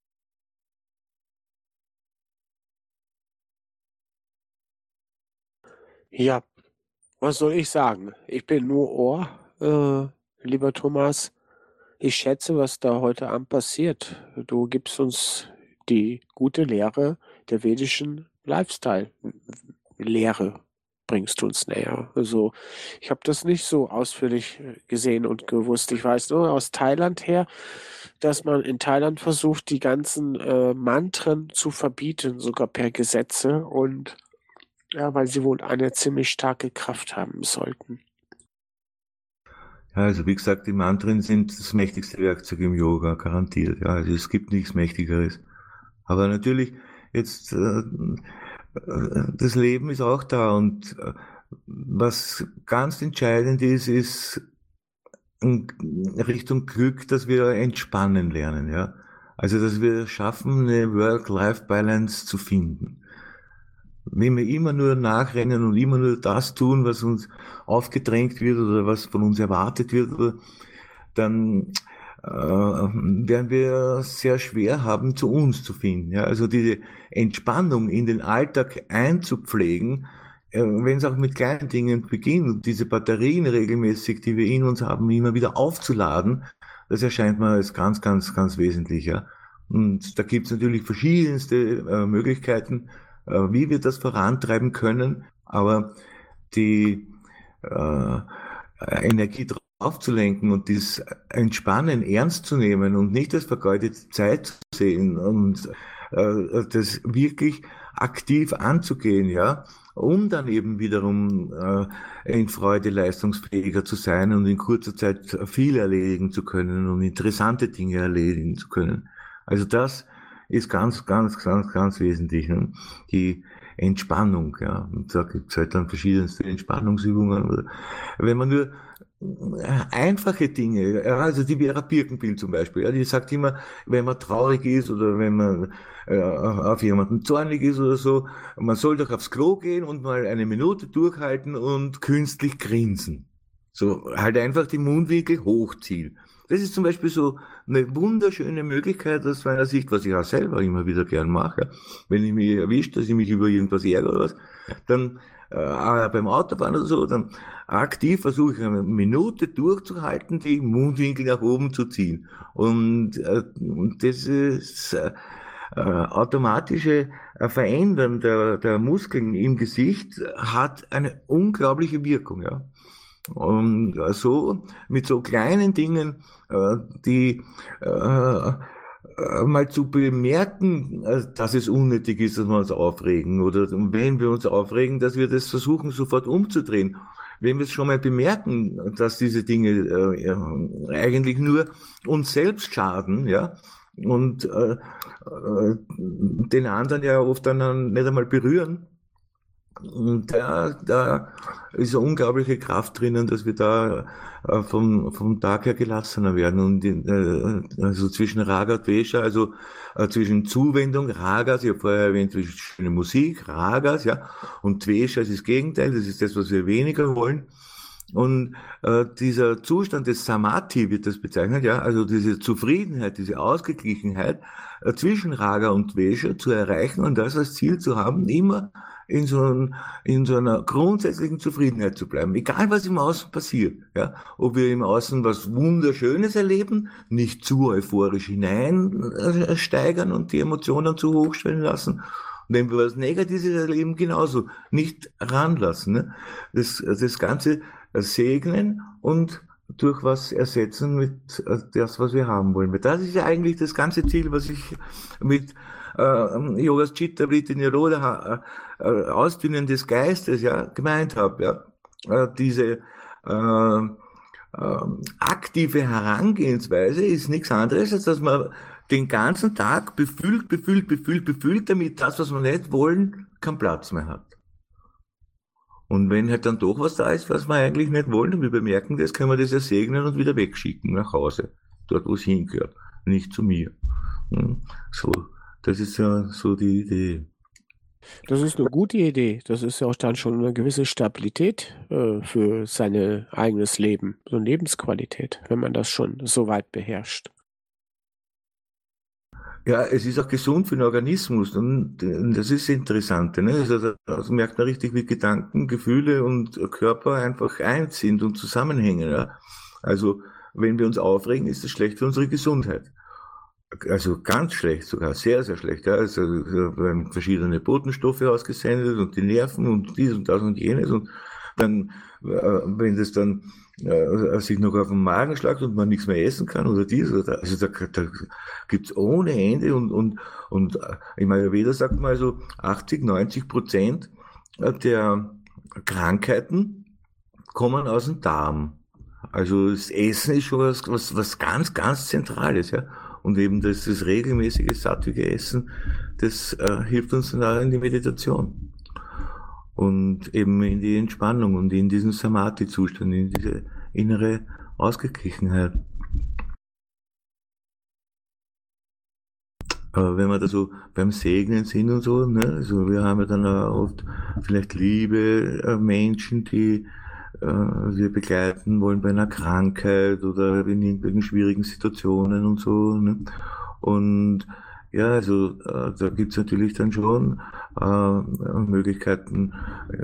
Ja, was soll ich sagen? Ich bin nur Ohr, lieber Thomas. Ich schätze, was da heute Abend passiert. Du gibst uns die gute Lehre der vedischen Lifestyle-Lehre, bringst du uns näher. Also ich habe das nicht so ausführlich gesehen und gewusst. Ich weiß nur aus Thailand her, dass man in Thailand versucht, die ganzen Mantren zu verbieten, sogar per Gesetze, und ja, weil sie wohl eine ziemlich starke Kraft haben sollten. Ja, also wie gesagt, die Mantren sind das mächtigste Werkzeug im Yoga, garantiert. Ja, also es gibt nichts Mächtigeres. Aber natürlich, jetzt, das Leben ist auch da, und was ganz entscheidend ist, ist in Richtung Glück, dass wir entspannen lernen, ja. Also, dass wir schaffen, eine Work-Life-Balance zu finden. Wenn wir immer nur nachrennen und immer nur das tun, was uns aufgedrängt wird oder was von uns erwartet wird, dann werden wir sehr schwer haben, zu uns zu finden. Ja? Also diese Entspannung in den Alltag einzupflegen, wenn es auch mit kleinen Dingen beginnt, und diese Batterien regelmäßig, die wir in uns haben, immer wieder aufzuladen, das erscheint mir als ganz, ganz, ganz wesentlich. Ja? Und da gibt es natürlich verschiedenste Möglichkeiten, wie wir das vorantreiben können, aber die Energie drauf zu lenken und das Entspannen ernst zu nehmen und nicht als vergeudete Zeit zu sehen und das wirklich aktiv anzugehen, ja, um dann eben wiederum in Freude leistungsfähiger zu sein und in kurzer Zeit viel erledigen zu können und interessante Dinge erledigen zu können. Also das ist ganz, ganz, ganz, ganz wesentlich. Ne? Die Entspannung, ja. Und da gibt es halt dann verschiedenste Entspannungsübungen. Wenn man nur einfache Dinge, also die Vera Birkenbiel zum Beispiel, ja, die sagt immer, wenn man traurig ist oder wenn man auf jemanden zornig ist oder so, man soll doch aufs Klo gehen und mal eine Minute durchhalten und künstlich grinsen. So, halt einfach die Mundwinkel hochziehen. Das ist zum Beispiel so eine wunderschöne Möglichkeit aus meiner Sicht, was ich auch selber immer wieder gern mache. Wenn ich mich erwische, dass ich mich über irgendwas ärgere oder was, dann beim Autofahren oder so, dann aktiv versuche ich eine Minute durchzuhalten, die Mundwinkel nach oben zu ziehen. Und das ist automatische Verändern der Muskeln im Gesicht hat eine unglaubliche Wirkung, ja. Und so, mit so kleinen Dingen, die mal zu bemerken, dass es unnötig ist, dass wir uns aufregen. Oder wenn wir uns aufregen, dass wir das versuchen, sofort umzudrehen. Wenn wir es schon mal bemerken, dass diese Dinge eigentlich nur uns selbst schaden, ja, und den anderen ja oft dann nicht einmal berühren, und da ist eine unglaubliche Kraft drinnen, dass wir da vom Tag her gelassener werden. Und also zwischen Raga und Dvesha, also zwischen Zuwendung, Ragas, ich habe vorher erwähnt, zwischen schöne Musik, Ragas, ja, und Dvesha ist das Gegenteil, das ist das, was wir weniger wollen. Und dieser Zustand des Samadhi wird das bezeichnet, ja, also diese Zufriedenheit, diese Ausgeglichenheit zwischen Raga und Dvesha zu erreichen und das als Ziel zu haben, immer in so einer grundsätzlichen Zufriedenheit zu bleiben, egal was im Außen passiert, ja, ob wir im Außen was Wunderschönes erleben, nicht zu euphorisch hineinsteigern und die Emotionen zu hoch schwellen lassen. Und wenn wir was Negatives erleben, genauso nicht ranlassen, ne? Das Ganze segnen und durch was ersetzen mit das, was wir haben wollen. Das ist ja eigentlich das ganze Ziel, was ich mit Yogas Chitta Vritti Nirodha, Ausdünnen des Geistes, ja, gemeint habe, ja. Diese aktive Herangehensweise ist nichts anderes, als dass man den ganzen Tag befüllt, damit das, was wir nicht wollen, keinen Platz mehr hat. Und wenn halt dann doch was da ist, was wir eigentlich nicht wollen, und wir bemerken das, können wir das ja segnen und wieder wegschicken nach Hause, dort wo es hingehört, nicht zu mir. So, das ist ja so die Idee. Das ist eine gute Idee. Das ist ja auch dann schon eine gewisse Stabilität für sein eigenes Leben, so eine Lebensqualität, wenn man das schon so weit beherrscht. Ja, es ist auch gesund für den Organismus und das ist das Interessante, ne? Also merkt man richtig, wie Gedanken, Gefühle und Körper einfach eins sind und zusammenhängen, ja. Also wenn wir uns aufregen, ist das schlecht für unsere Gesundheit. Also ganz schlecht sogar, sehr, sehr schlecht, ja. Also werden verschiedene Botenstoffe ausgesendet und die Nerven und dies und das und jenes und dann, wenn das dann sich noch auf den Magen schlagt und man nichts mehr essen kann oder dies oder das, also da gibt's ohne Ende und im Ayurveda sagt man also 80-90% der Krankheiten kommen aus dem Darm. Also das Essen ist schon was ganz, ganz Zentrales, ja. Und eben das regelmäßige, sattwige Essen, das hilft uns dann auch in die Meditation. Und eben in die Entspannung und in diesen Samadhi-Zustand, in diese innere Ausgeglichenheit. Aber wenn wir da so beim Segnen sind und so, ne, also wir haben ja dann auch oft vielleicht liebe Menschen, die wir begleiten wollen bei einer Krankheit oder in irgendwelchen schwierigen Situationen und so, ne? Und ja, also da gibt's natürlich dann schon Möglichkeiten.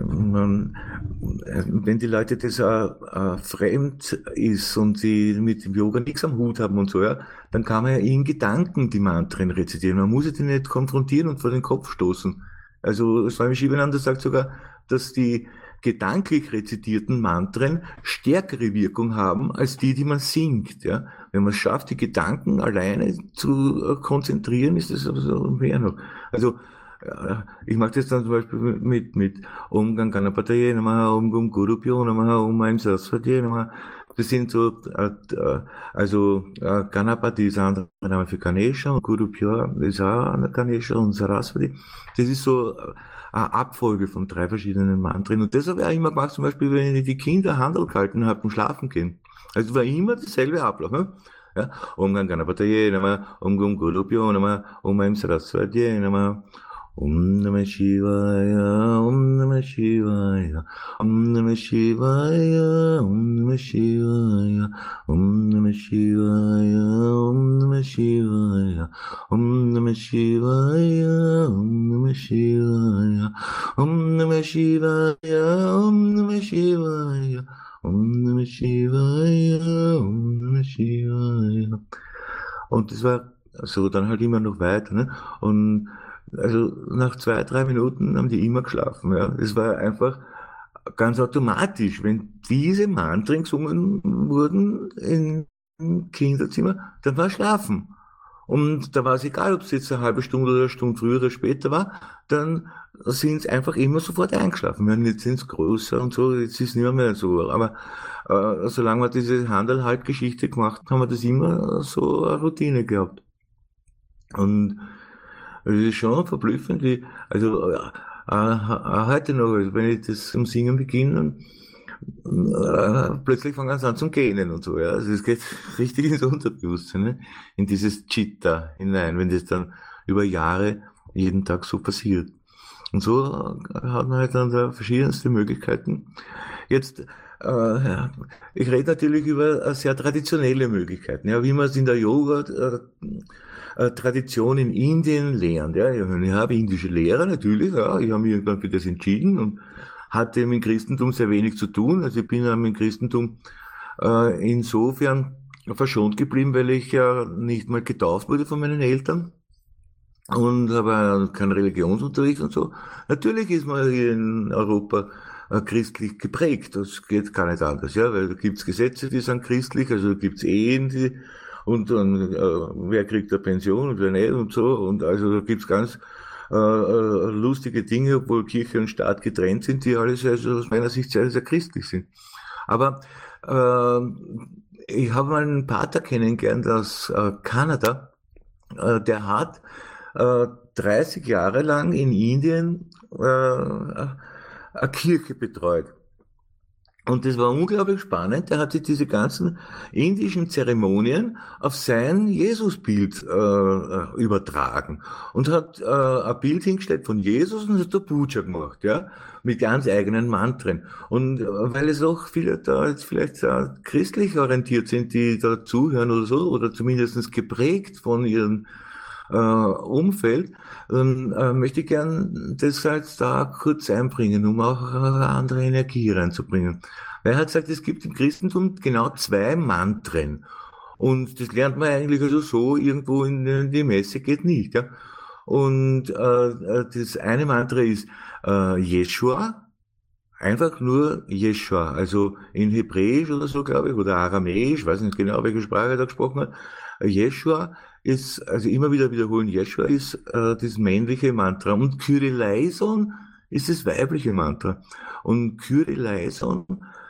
Wenn die Leute das fremd ist und sie mit dem Yoga nichts am Hut haben und so, ja, dann kann man ja in Gedanken die Mantren rezitieren. Man muss die nicht konfrontieren und vor den Kopf stoßen. Also Swami Shivananda sagt sogar, dass die gedanklich rezitierten Mantren stärkere Wirkung haben als die man singt. Ja? Wenn man es schafft, die Gedanken alleine zu konzentrieren, ist das so mehr noch. Also ich mache das dann zum Beispiel mit Om Ganganapataye Namaha, Om Gum Gurubhyo Namaha, Om Aim Saraswati Namaha. Das sind so, also Ganapati ist ein anderer Name für Ganesha und Gurubhyo ist auch Ganesha und Saraswati. Das ist so eine Abfolge von 3 verschiedenen Mantren. Und das habe ich auch immer gemacht, zum Beispiel, wenn ich die Kinder Handel gehalten habe und schlafen gehen. Also war immer dasselbe Ablauf. Ne? Ja? Om Ganapataye Namaha, Om Gum Gurubhyo Namaha, Om Aim Saraswati Namaha. Om Namah Shivaya, Om Namah Shivaya, Om Namah Shivaya, Om Namah Shivaya, Om Namah Shivaya, Om Namah Shivaya, Om Namah Shivaya, Om Namah Namah Shivaya, Om Namah Shivaya, Om Namah Shivaya, Om Namah Shivaya, Om Namah Shivaya. Und das war so dann halt immer noch weiter, ne? Und also nach 2, 3 Minuten haben die immer geschlafen, ja. Das war einfach ganz automatisch, wenn diese Mantren gesungen wurden im Kinderzimmer, dann war Schlafen. Und da war es egal, ob es jetzt eine halbe Stunde oder eine Stunde früher oder später war, dann sind sie einfach immer sofort eingeschlafen. Wir haben jetzt sind es größer und so, jetzt ist es nicht mehr so. Aber solange wir diese Handelhaltgeschichte gemacht haben, haben wir das immer so eine Routine gehabt. Und es ist schon verblüffend, wie, also heute noch, also wenn ich das zum Singen beginne, plötzlich fangen sie an zum Gähnen und so, ja. Also es geht richtig ins Unterbewusstsein, ne? In dieses Chitta hinein, wenn das dann über Jahre jeden Tag so passiert. Und so hat man halt dann da verschiedenste Möglichkeiten. Jetzt, ja, ich rede natürlich über sehr traditionelle Möglichkeiten, ja, wie man es in der Yoga-Tradition in Indien lernt. Ja. Ich habe indische Lehrer natürlich, ja, ich habe mich irgendwann für das entschieden und hatte mit dem Christentum sehr wenig zu tun. Also ich bin mit dem Christentum insofern verschont geblieben, weil ich ja nicht mal getauft wurde von meinen Eltern und habe keinen Religionsunterricht und so. Natürlich ist man hier in Europa christlich geprägt. Das geht gar nicht anders, ja, weil da gibt's Gesetze, die sind christlich, also da gibt's Ehen, die und dann wer kriegt eine Pension und wer nicht und so. Und also da gibt's ganz lustige Dinge, obwohl Kirche und Staat getrennt sind, die alles also aus meiner Sicht sehr, sehr christlich sind. Aber ich habe mal einen Pater kennengelernt aus Kanada, der hat 30 Jahre lang in Indien eine Kirche betreut. Und das war unglaublich spannend. Der hat sich diese ganzen indischen Zeremonien auf sein Jesusbild übertragen und hat ein Bild hingestellt von Jesus und hat da Puja gemacht, ja, mit ganz eigenen Mantren. Und weil es auch viele da jetzt vielleicht christlich orientiert sind, die da zuhören oder so, oder zumindest geprägt von ihrem Umfeld, möchte ich gern das halt da kurz einbringen, um auch eine andere Energie reinzubringen. Weil er hat gesagt, es gibt im Christentum genau 2 Mantren. Und das lernt man eigentlich also so irgendwo in die Messe geht nicht. Ja? Und das eine Mantra ist Jeshua, einfach nur Jeshua, also in Hebräisch oder so, glaube ich, oder Aramäisch, weiß nicht genau, welche Sprache er da gesprochen hat. Jeshua ist, also immer wieder wiederholen, Jeshua ist das männliche Mantra und Kyrieleison ist das weibliche Mantra. Und Kyrieleison,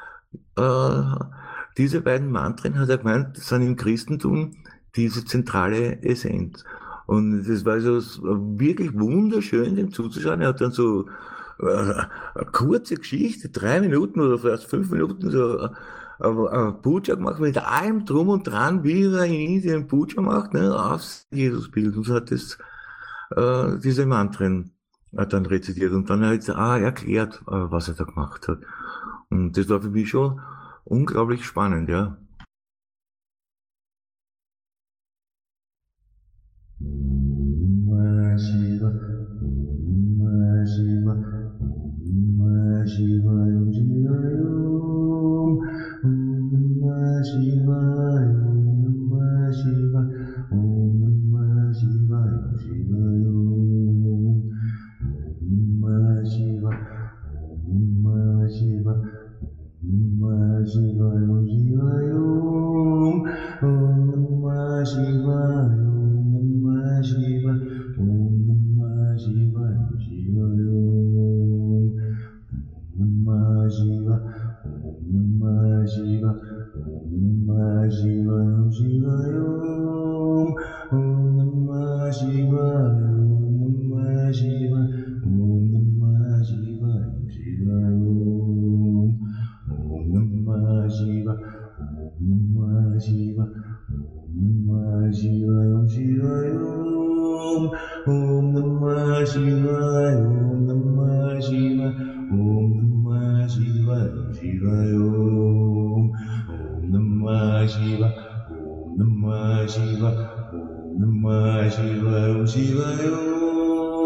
diese beiden Mantren, hat er gemeint, sind im Christentum diese zentrale Essenz. Und das war so wirklich wunderschön, dem zuzuschauen. Er hat dann so eine kurze Geschichte, 3 Minuten oder vielleicht 5 Minuten, so Puja gemacht mit allem drum und dran, wie er in Indien Puja macht, ne, aufs Jesusbild. Und so hat es diese Mantren dann rezitiert und dann hat er erklärt, was er da gemacht hat. Und das war für mich schon unglaublich spannend, ja.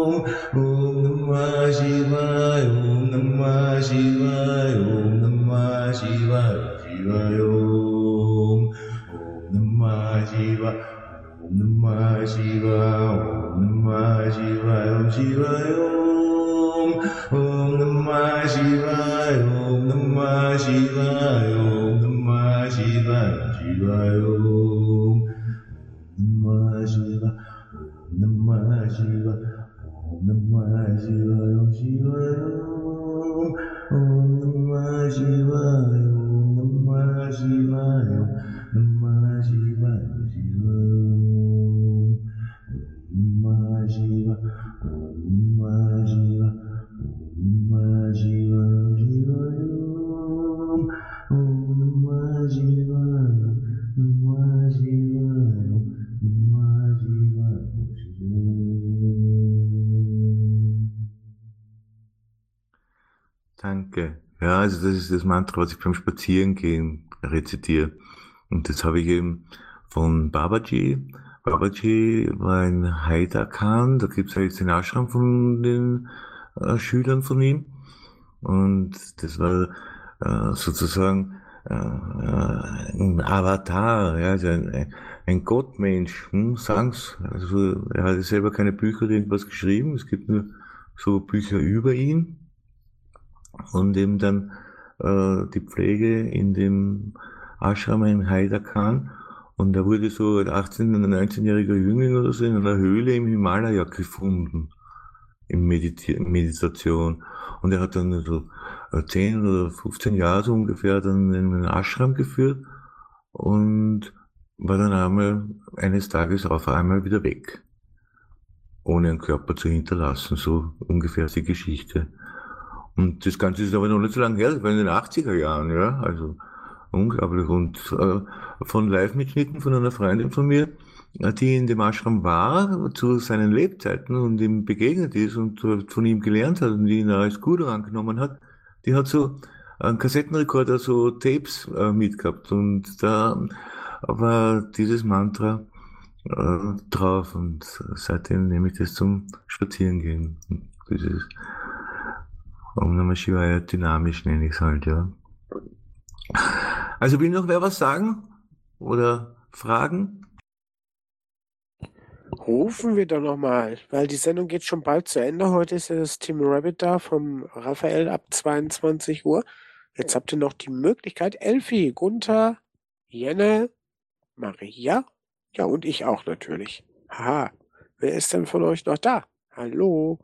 Om Namah Shivaya, Om Namah Shivaya, Om Namah Shivaya, Shivaya Om. Om Namah Shivaya, Om Namah Shivaya, Om Namah Shivaya, Om Shivaya Om. Om Namah Shivaya, Om Namah Shivaya, Om Namah Shivaya, Shivaya Om. Namah Shivaya, Om Namah Shivaya, Om Namah Shivaya, Om Shivaya Om. Om Namah Shivaya, Om Namah Shivaya, Om Namah Shivaya, Shivaya Om. Namah Shivaya, Om Namah Shivaya, Om Namah Shivaya, Shivaya Om. Om Namah Shivaya, Namah Shivaya, Namah Shivaya, Shivaya Om. Danke. Ja, also das ist das Mantra, was ich beim Spazierengehen rezitiere. Und das habe ich eben von Babaji. Babaji war in Haida-Khan, da gibt es jetzt den Ashram von den Schülern von ihm. Und das war sozusagen ein Avatar, ja, also ein Gottmensch, sagen's. Also er hatte selber keine Bücher oder irgendwas geschrieben, es gibt nur so Bücher über ihn. Und eben dann die Pflege in dem Ashram in Haida-Khan. Und er wurde so als 18- oder 19-jähriger Jüngling oder so in einer Höhle im Himalaya gefunden, in Meditation. Und er hat dann so 10 oder 15 Jahre so ungefähr dann in einen Ashram geführt und war dann einmal eines Tages auf einmal wieder weg, ohne einen Körper zu hinterlassen. So ungefähr ist die Geschichte. Und das Ganze ist aber noch nicht so lange her, das war in den 80er Jahren, ja, also unglaublich. Und von Live-Mitschnitten von einer Freundin von mir, die in dem Ashram war, zu seinen Lebzeiten und ihm begegnet ist und von ihm gelernt hat und ihn als Guru angenommen hat, die hat so einen Kassettenrekorder, so Tapes mitgehabt. Und da war dieses Mantra drauf und seitdem nehme ich das zum Spazierengehen. Dieses Om Namah Shivaya dynamisch nenne ich es halt, ja. Also will noch wer was sagen? Oder fragen? Rufen wir doch nochmal, weil die Sendung geht schon bald zu Ende. Heute ist ja das Team Rabbit da vom Raphael ab 22 Uhr. Jetzt habt ihr noch die Möglichkeit. Elfi, Gunther, Jenne, Maria, ja und ich auch natürlich. Haha, wer ist denn von euch noch da? Hallo?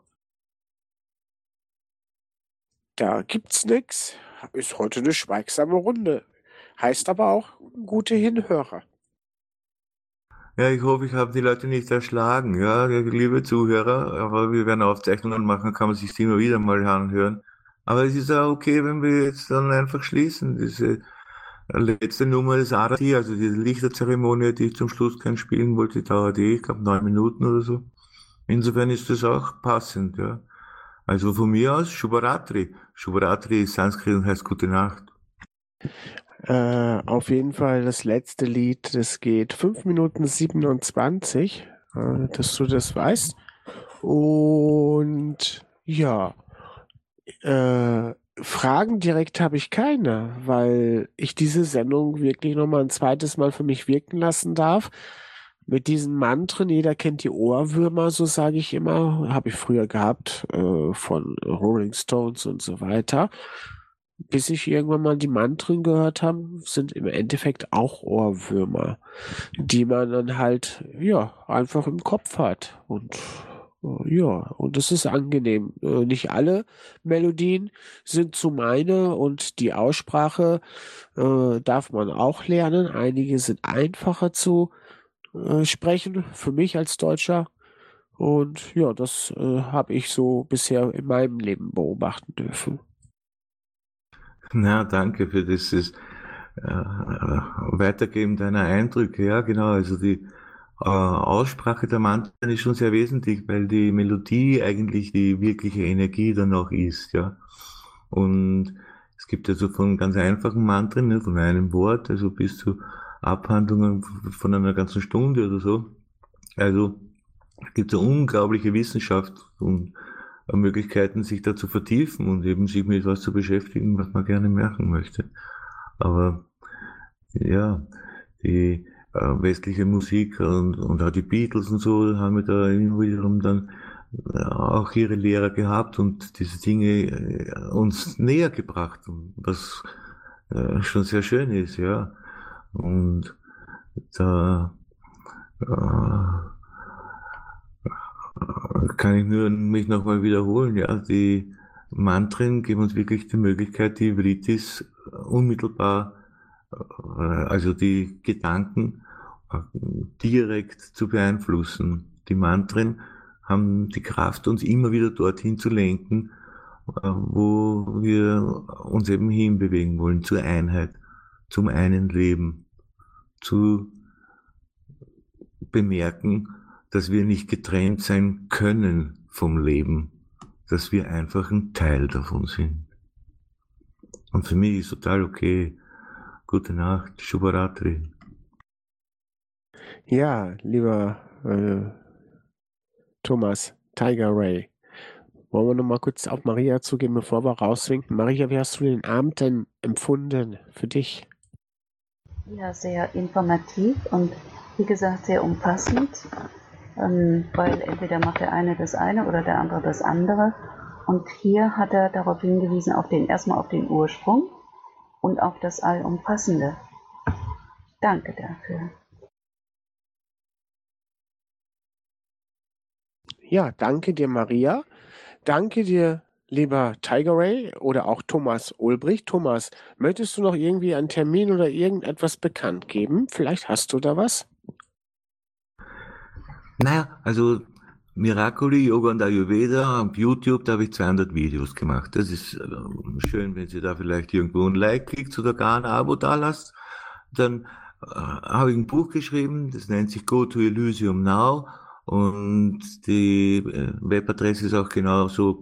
Da gibt's nix. Ist heute eine schweigsame Runde. Heißt aber auch gute Hinhörer. Ja, ich hoffe, ich habe die Leute nicht erschlagen, ja, liebe Zuhörer, aber wir werden Aufzeichnungen machen, kann man sich die immer wieder mal anhören. Aber es ist auch okay, wenn wir jetzt dann einfach schließen. Diese letzte Nummer des Arati, also diese Lichterzeremonie, die ich zum Schluss gern spielen wollte, dauert ich glaube 9 Minuten oder so. Insofern ist das auch passend, ja. Also von mir aus Shubharatri. Shubharatri ist Sanskrit und heißt Gute Nacht. Auf jeden Fall das letzte Lied, das geht 5 Minuten 27, dass du das weißt. Und ja, Fragen direkt habe ich keine, weil ich diese Sendung wirklich nochmal ein zweites Mal für mich wirken lassen darf. Mit diesen Mantren, jeder kennt die Ohrwürmer, so sage ich immer, habe ich früher gehabt, von Rolling Stones und so weiter. Bis ich irgendwann mal die Mantren gehört habe, sind im Endeffekt auch Ohrwürmer, die man dann halt, ja, einfach im Kopf hat. Und ja, und das ist angenehm. Nicht alle Melodien sind so meine und die Aussprache darf man auch lernen. Einige sind einfacher zu sprechen, für mich als Deutscher. Und ja, das habe ich so bisher in meinem Leben beobachten dürfen. Na, danke für dieses Weitergeben deiner Eindrücke. Ja, genau. Also die Aussprache der Mantren ist schon sehr wesentlich, weil die Melodie eigentlich die wirkliche Energie dann auch ist. Ja. Und es gibt also von ganz einfachen Mantren, ne, von einem Wort, also bis zu Abhandlungen von einer ganzen Stunde oder so. Also gibt eine unglaubliche Wissenschaft und Möglichkeiten, sich da zu vertiefen und eben sich mit etwas zu beschäftigen, was man gerne machen möchte. Aber ja, die westliche Musik und auch die Beatles und so haben wir da wiederum dann auch ihre Lehrer gehabt und diese Dinge uns näher gebracht, was schon sehr schön ist, ja. Und da kann ich nur mich nochmal wiederholen, ja, die Mantren geben uns wirklich die Möglichkeit, die Vritis unmittelbar, also die Gedanken direkt zu beeinflussen. Die Mantren haben die Kraft, uns immer wieder dorthin zu lenken, wo wir uns eben hinbewegen wollen, zur Einheit, zum einen Leben, zu bemerken, dass wir nicht getrennt sein können vom Leben, dass wir einfach ein Teil davon sind. Und für mich ist total okay. Gute Nacht, Shubharatri. Ja, lieber Thomas, Tiger Ray, wollen wir noch mal kurz auf Maria zugehen, bevor wir rauswinken. Maria, wie hast du den Abend denn empfunden für dich? Ja, sehr informativ und wie gesagt sehr umfassend, weil entweder macht der eine das eine oder der andere das andere. Und hier hat er darauf hingewiesen, erstmal auf den Ursprung und auf das Allumfassende. Danke dafür. Ja, danke dir, Maria. Danke dir, lieber Tiger Ray oder auch Thomas Ulbricht. Thomas, möchtest du noch irgendwie einen Termin oder irgendetwas bekannt geben? Vielleicht hast du da was? Naja, also Miracoli, Yoga und Ayurveda auf YouTube, da habe ich 200 Videos gemacht. Das ist schön, wenn Sie da vielleicht irgendwo ein Like kriegt oder gar ein Abo da lasst. Dann habe ich ein Buch geschrieben, das nennt sich Go to Elysium Now und die Webadresse ist auch genauso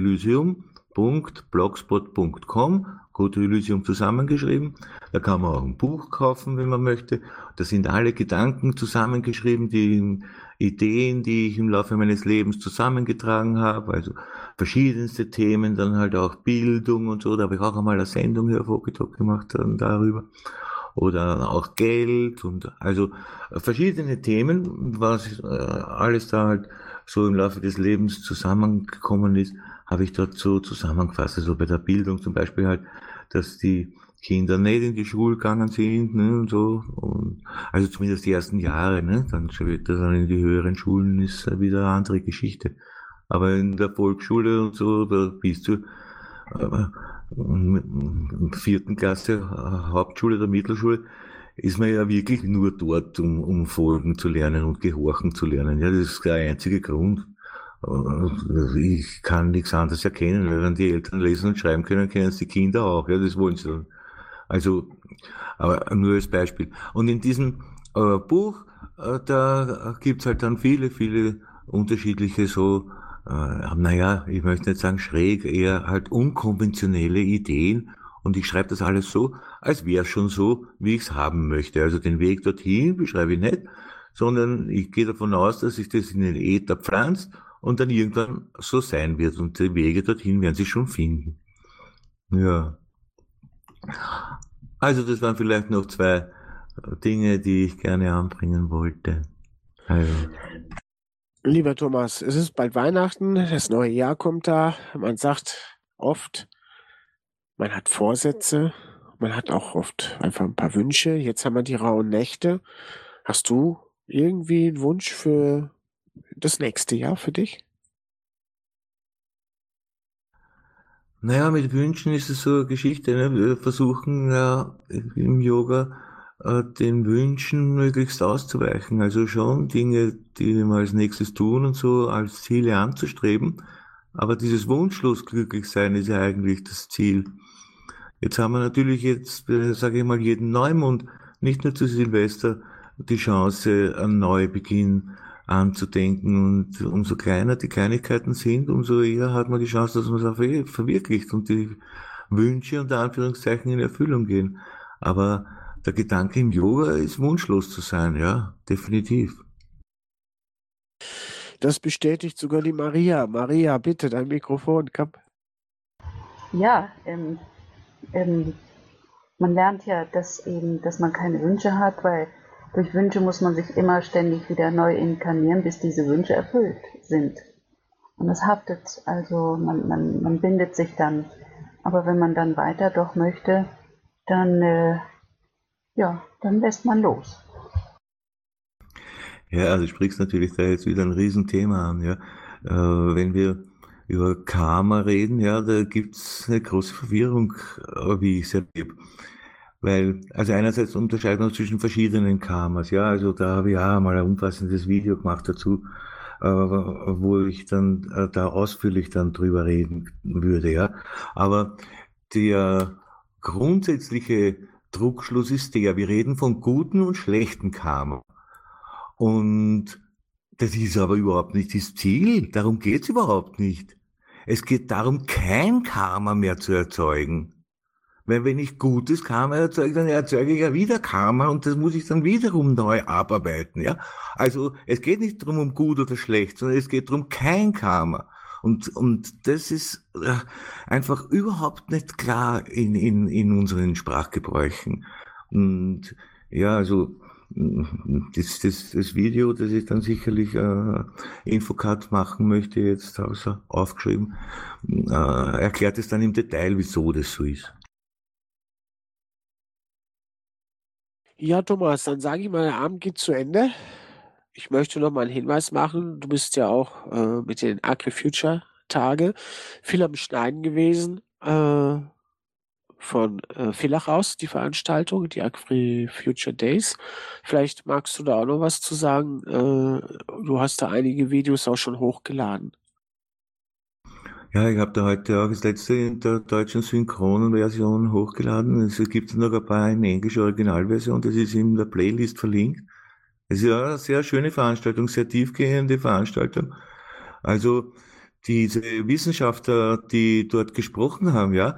gotoelysium.blogspot.com, Go to Elysium zusammengeschrieben. Da kann man auch ein Buch kaufen, wenn man möchte. Da sind alle Gedanken zusammengeschrieben, die Ideen, die ich im Laufe meines Lebens zusammengetragen habe, also verschiedenste Themen, dann halt auch Bildung und so, da habe ich auch einmal eine Sendung hier auf Okitalk gemacht dann darüber. Oder auch Geld und also verschiedene Themen, was alles da halt so im Laufe des Lebens zusammengekommen ist, habe ich dort so zusammengefasst. Also bei der Bildung zum Beispiel halt, dass die Kinder nicht in die Schule gegangen sind, ne, und so. Und, also zumindest die ersten Jahre, ne, dann später dann in die höheren Schulen ist wieder eine andere Geschichte. Aber in der Volksschule und so, da bist du in der 4. Klasse Hauptschule oder Mittelschule, ist man ja wirklich nur dort, um Folgen zu lernen und Gehorchen zu lernen. Ja, das ist der einzige Grund. Ich kann nichts anderes erkennen, weil wenn die Eltern lesen und schreiben können, kennen es die Kinder auch. Ja, das wollen sie dann. Also, aber nur als Beispiel. Und in diesem Buch, da gibt's halt dann viele, viele unterschiedliche so, naja, ich möchte nicht sagen schräg, eher halt unkonventionelle Ideen. Und ich schreibe das alles so, als wäre es schon so, wie ich es haben möchte. Also den Weg dorthin beschreibe ich nicht, sondern ich gehe davon aus, dass sich das in den Äther pflanzt und dann irgendwann so sein wird. Und die Wege dorthin werden sich schon finden. Ja. Also das waren vielleicht noch 2 Dinge, die ich gerne anbringen wollte. Also. Lieber Thomas, es ist bald Weihnachten, das neue Jahr kommt da. Man sagt oft, man hat Vorsätze, man hat auch oft einfach ein paar Wünsche. Jetzt haben wir die rauen Nächte. Hast du irgendwie einen Wunsch für das nächste Jahr für dich? Naja, mit Wünschen ist es so eine Geschichte, ne? Wir versuchen ja im Yoga den Wünschen möglichst auszuweichen. Also schon Dinge, die wir als nächstes tun und so als Ziele anzustreben. Aber dieses wunschlos glücklich sein ist ja eigentlich das Ziel. Jetzt haben wir natürlich jetzt, sage ich mal, jeden Neumond, nicht nur zu Silvester, die Chance, einen Neubeginn anzudenken. Und umso kleiner die Kleinigkeiten sind, umso eher hat man die Chance, dass man es auch verwirklicht und die Wünsche unter Anführungszeichen in Erfüllung gehen. Aber der Gedanke im Yoga ist wunschlos zu sein, ja, definitiv. Das bestätigt sogar die Maria. Maria, bitte, dein Mikrofon. Komm. Ja, man lernt ja, dass man keine Wünsche hat, weil durch Wünsche muss man sich immer ständig wieder neu inkarnieren, bis diese Wünsche erfüllt sind. Und das haftet, also man bindet sich dann. Aber wenn man dann weiter doch möchte, dann lässt man los. Ja, also du sprichst natürlich da jetzt wieder ein Riesenthema an, ja. Wenn wir über Karma reden, ja, da gibt's eine große Verwirrung, wie ich es erlebe. Weil, also einerseits unterscheiden wir uns zwischen verschiedenen Karmas, ja, also da habe ich auch mal ein umfassendes Video gemacht dazu, wo ich dann da ausführlich dann drüber reden würde, ja. Aber der grundsätzliche Druckschluss ist der, wir reden von guten und schlechten Karma. Und das ist aber überhaupt nicht das Ziel. Darum geht's überhaupt nicht. Es geht darum, kein Karma mehr zu erzeugen. Weil wenn ich gutes Karma erzeuge, dann erzeuge ich ja wieder Karma und das muss ich dann wiederum neu abarbeiten. Ja? Also es geht nicht darum, um gut oder schlecht, sondern es geht darum, kein Karma. Und das ist einfach überhaupt nicht klar in unseren Sprachgebräuchen. Und ja, also das Video, das ich dann sicherlich Infocard machen möchte, jetzt aufgeschrieben, erklärt es dann im Detail, wieso das so ist. Ja, Thomas, dann sage ich mal, der Abend geht zu Ende. Ich möchte noch mal einen Hinweis machen. Du bist ja auch mit den AgriFuture-Tage viel am Schneiden gewesen. Von Villach aus, die Veranstaltung, die AgriFuture Days. Vielleicht magst du da auch noch was zu sagen. Du hast da einige Videos auch schon hochgeladen. Ja, ich habe da heute auch das letzte in der deutschen synchronen Version hochgeladen. Es gibt noch ein paar in englischer Originalversion, das ist in der Playlist verlinkt. Es ist ja eine sehr schöne Veranstaltung, sehr tiefgehende Veranstaltung. Also diese Wissenschaftler, die dort gesprochen haben, ja,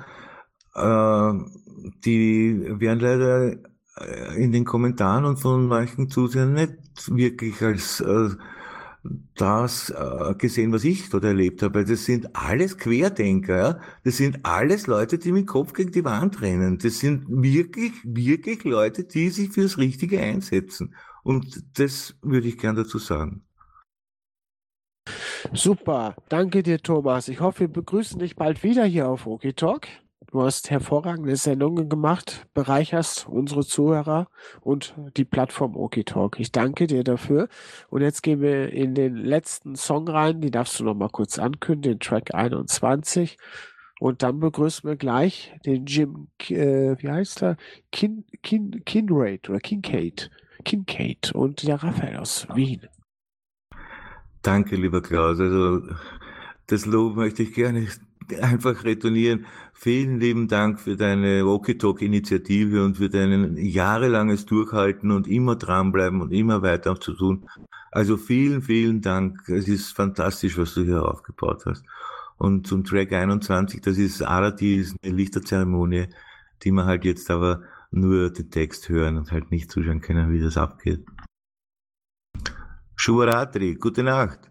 die werden leider in den Kommentaren und von manchen Zusehern nicht wirklich als das gesehen, was ich dort erlebt habe. Das sind alles Querdenker, ja. Das sind alles Leute, die mit dem Kopf gegen die Wand rennen. Das sind wirklich, wirklich Leute, die sich fürs Richtige einsetzen. Und das würde ich gern dazu sagen. Super, danke dir, Thomas. Ich hoffe, wir begrüßen dich bald wieder hier auf OKTalk. Du hast hervorragende Sendungen gemacht, bereicherst unsere Zuhörer und die Plattform OKTalk. Ich danke dir dafür. Und jetzt gehen wir in den letzten Song rein. Die darfst du noch mal kurz ankündigen, den Track 21. Und dann begrüßen wir gleich den Jim, wie heißt er? Kinraid oder Kincaid und der Raphael aus Wien. Danke, lieber Klaus. Also das Lob möchte ich gerne einfach retournieren. Vielen lieben Dank für deine OKTalk-Initiative und für dein jahrelanges Durchhalten und immer dranbleiben und immer weiter zu tun. Also vielen, vielen Dank. Es ist fantastisch, was du hier aufgebaut hast. Und zum Track 21, das ist Arati, ist eine Lichterzeremonie, die man halt jetzt aber nur den Text hören und halt nicht zuschauen können, wie das abgeht. Shubharatri, gute Nacht.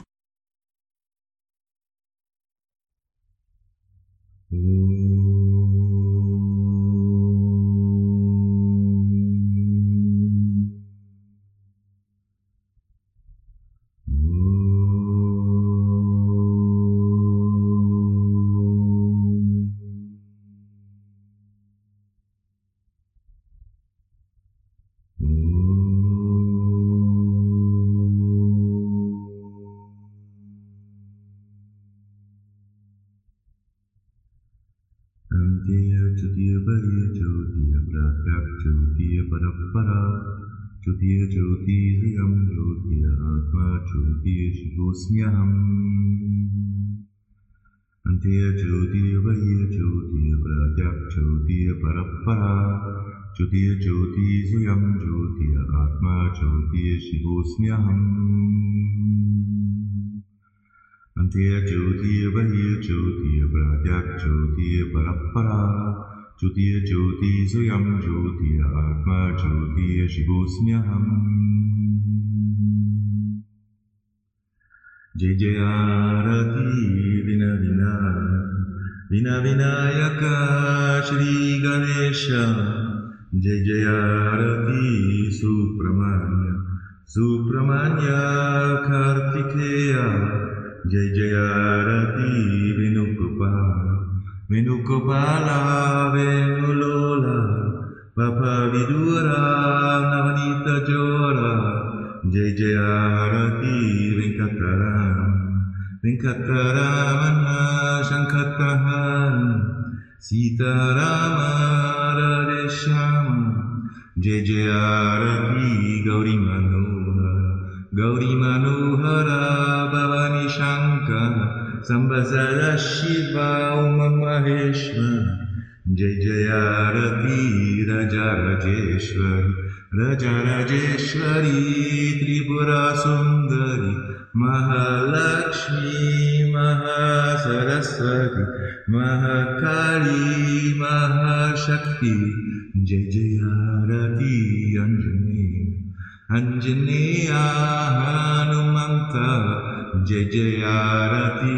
Jyotir Jyotirayam Jyotir Atma Jyotir Shivosmyaham Antir Jyotir Vahir Jyotir Pratyak Jyotir Parappara Jyotir Jyotirayam Jyotir Atma Jyotir Shivosmyaham Antir Jyotir Vahir Jyotir Pratyak Jyotir Parappara Jyotir Jyotirayam Jyotir Atma Jyotir Shivosmyaham Jai Jai Arati Vina Vinaya Vina Vinayaka Shri Ganesha Jai Jai Arati Supramanya Supramanya Kartikeya Jai Jai Arati Venugopala Venugopala Venulola Papa Vidura Navanita Jora Jai Jai Arati Venkataramana Shankatahana Sitarama Radeshama Jai Jai Arati Gauri Manohara Bhavani Shankara Sambhasara Shiva Uma Maheshwara Jai Jai Arati Raja Rajeshwari Tripura Sundari Mahalakshmi Mahasaraswati Mahakali Mahashakti Jai Jai Arati Anjaneya Hanumanta Jai Jai Arati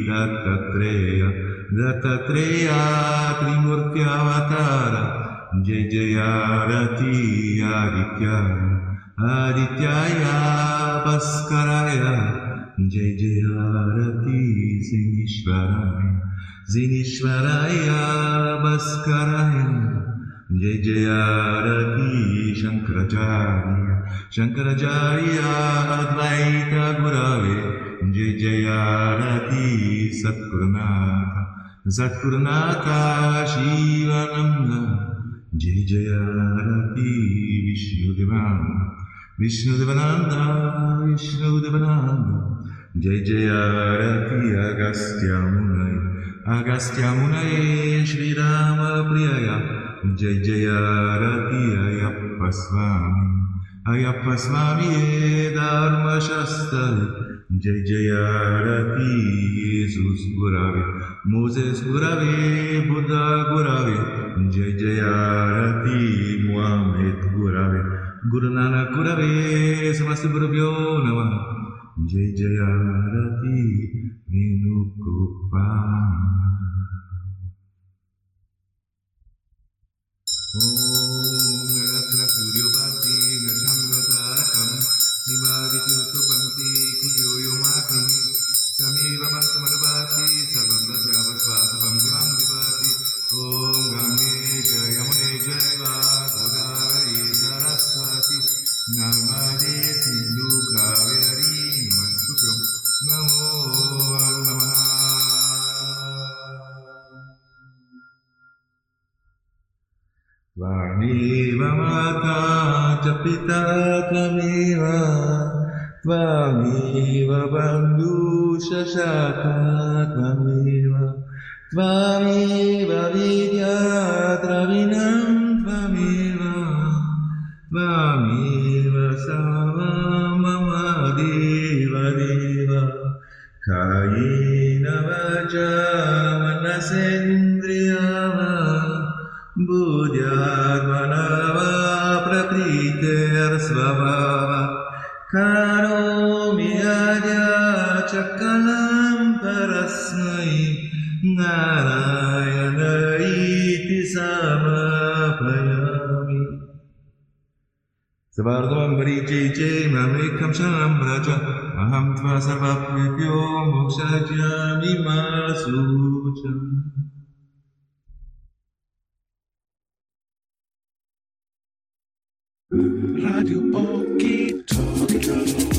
Dattatreya Trimurti Avatara Jai Jai Arati Adityaya Bhaskaraya Jai Jai Arati Zinishwaraya Bhaskaraya Jai Jai Arati Shankaracharya Advaita Gurave Jai Jai Arati Satgurunatha Shivananda Jai Jai Arati Vishnudevananda Jai Jai Arati Agastya Munaye Shri Rama Priyaya Jai Jai Arati Ayyappa Swami Dharma Shastri Jai Jai Arati Jesus Gurave Moses Gurave Buddha Gurave Jai Jai Arati Muhammad Gurave Guru Nanak Gurave Samasta Gurubhyo Namah Jai Jai Arati Venugopala Om Ratra Suryo Bhati Nachangatarakam Nimadityutu Panti Kudyo Yomati Tamiva Bantamarabhati Sarvam Dasya Vasvasavam Divam Dipati Om Gange Jayamune Jaiva Godavari Saraswati Narmade Sindhu Kaveri Namaskutram Namo Namaha Tvameva Mata Japita Tvameva Tvameva Bandhu Shashaka Tvameva Vidya Dravinam Tvameva Sama Mama Deva Kayena Vaja Manasendriyava Buddhyatmanava Prakriter Svabhava Karomi Adya Chakalam Parasmai Narayana Iti Samapayami Savardhamam Bharije Mamekam Shanam Raja Aham Tva Sarvapvipyo Mokshajami Masucha Radio Okie Talkie.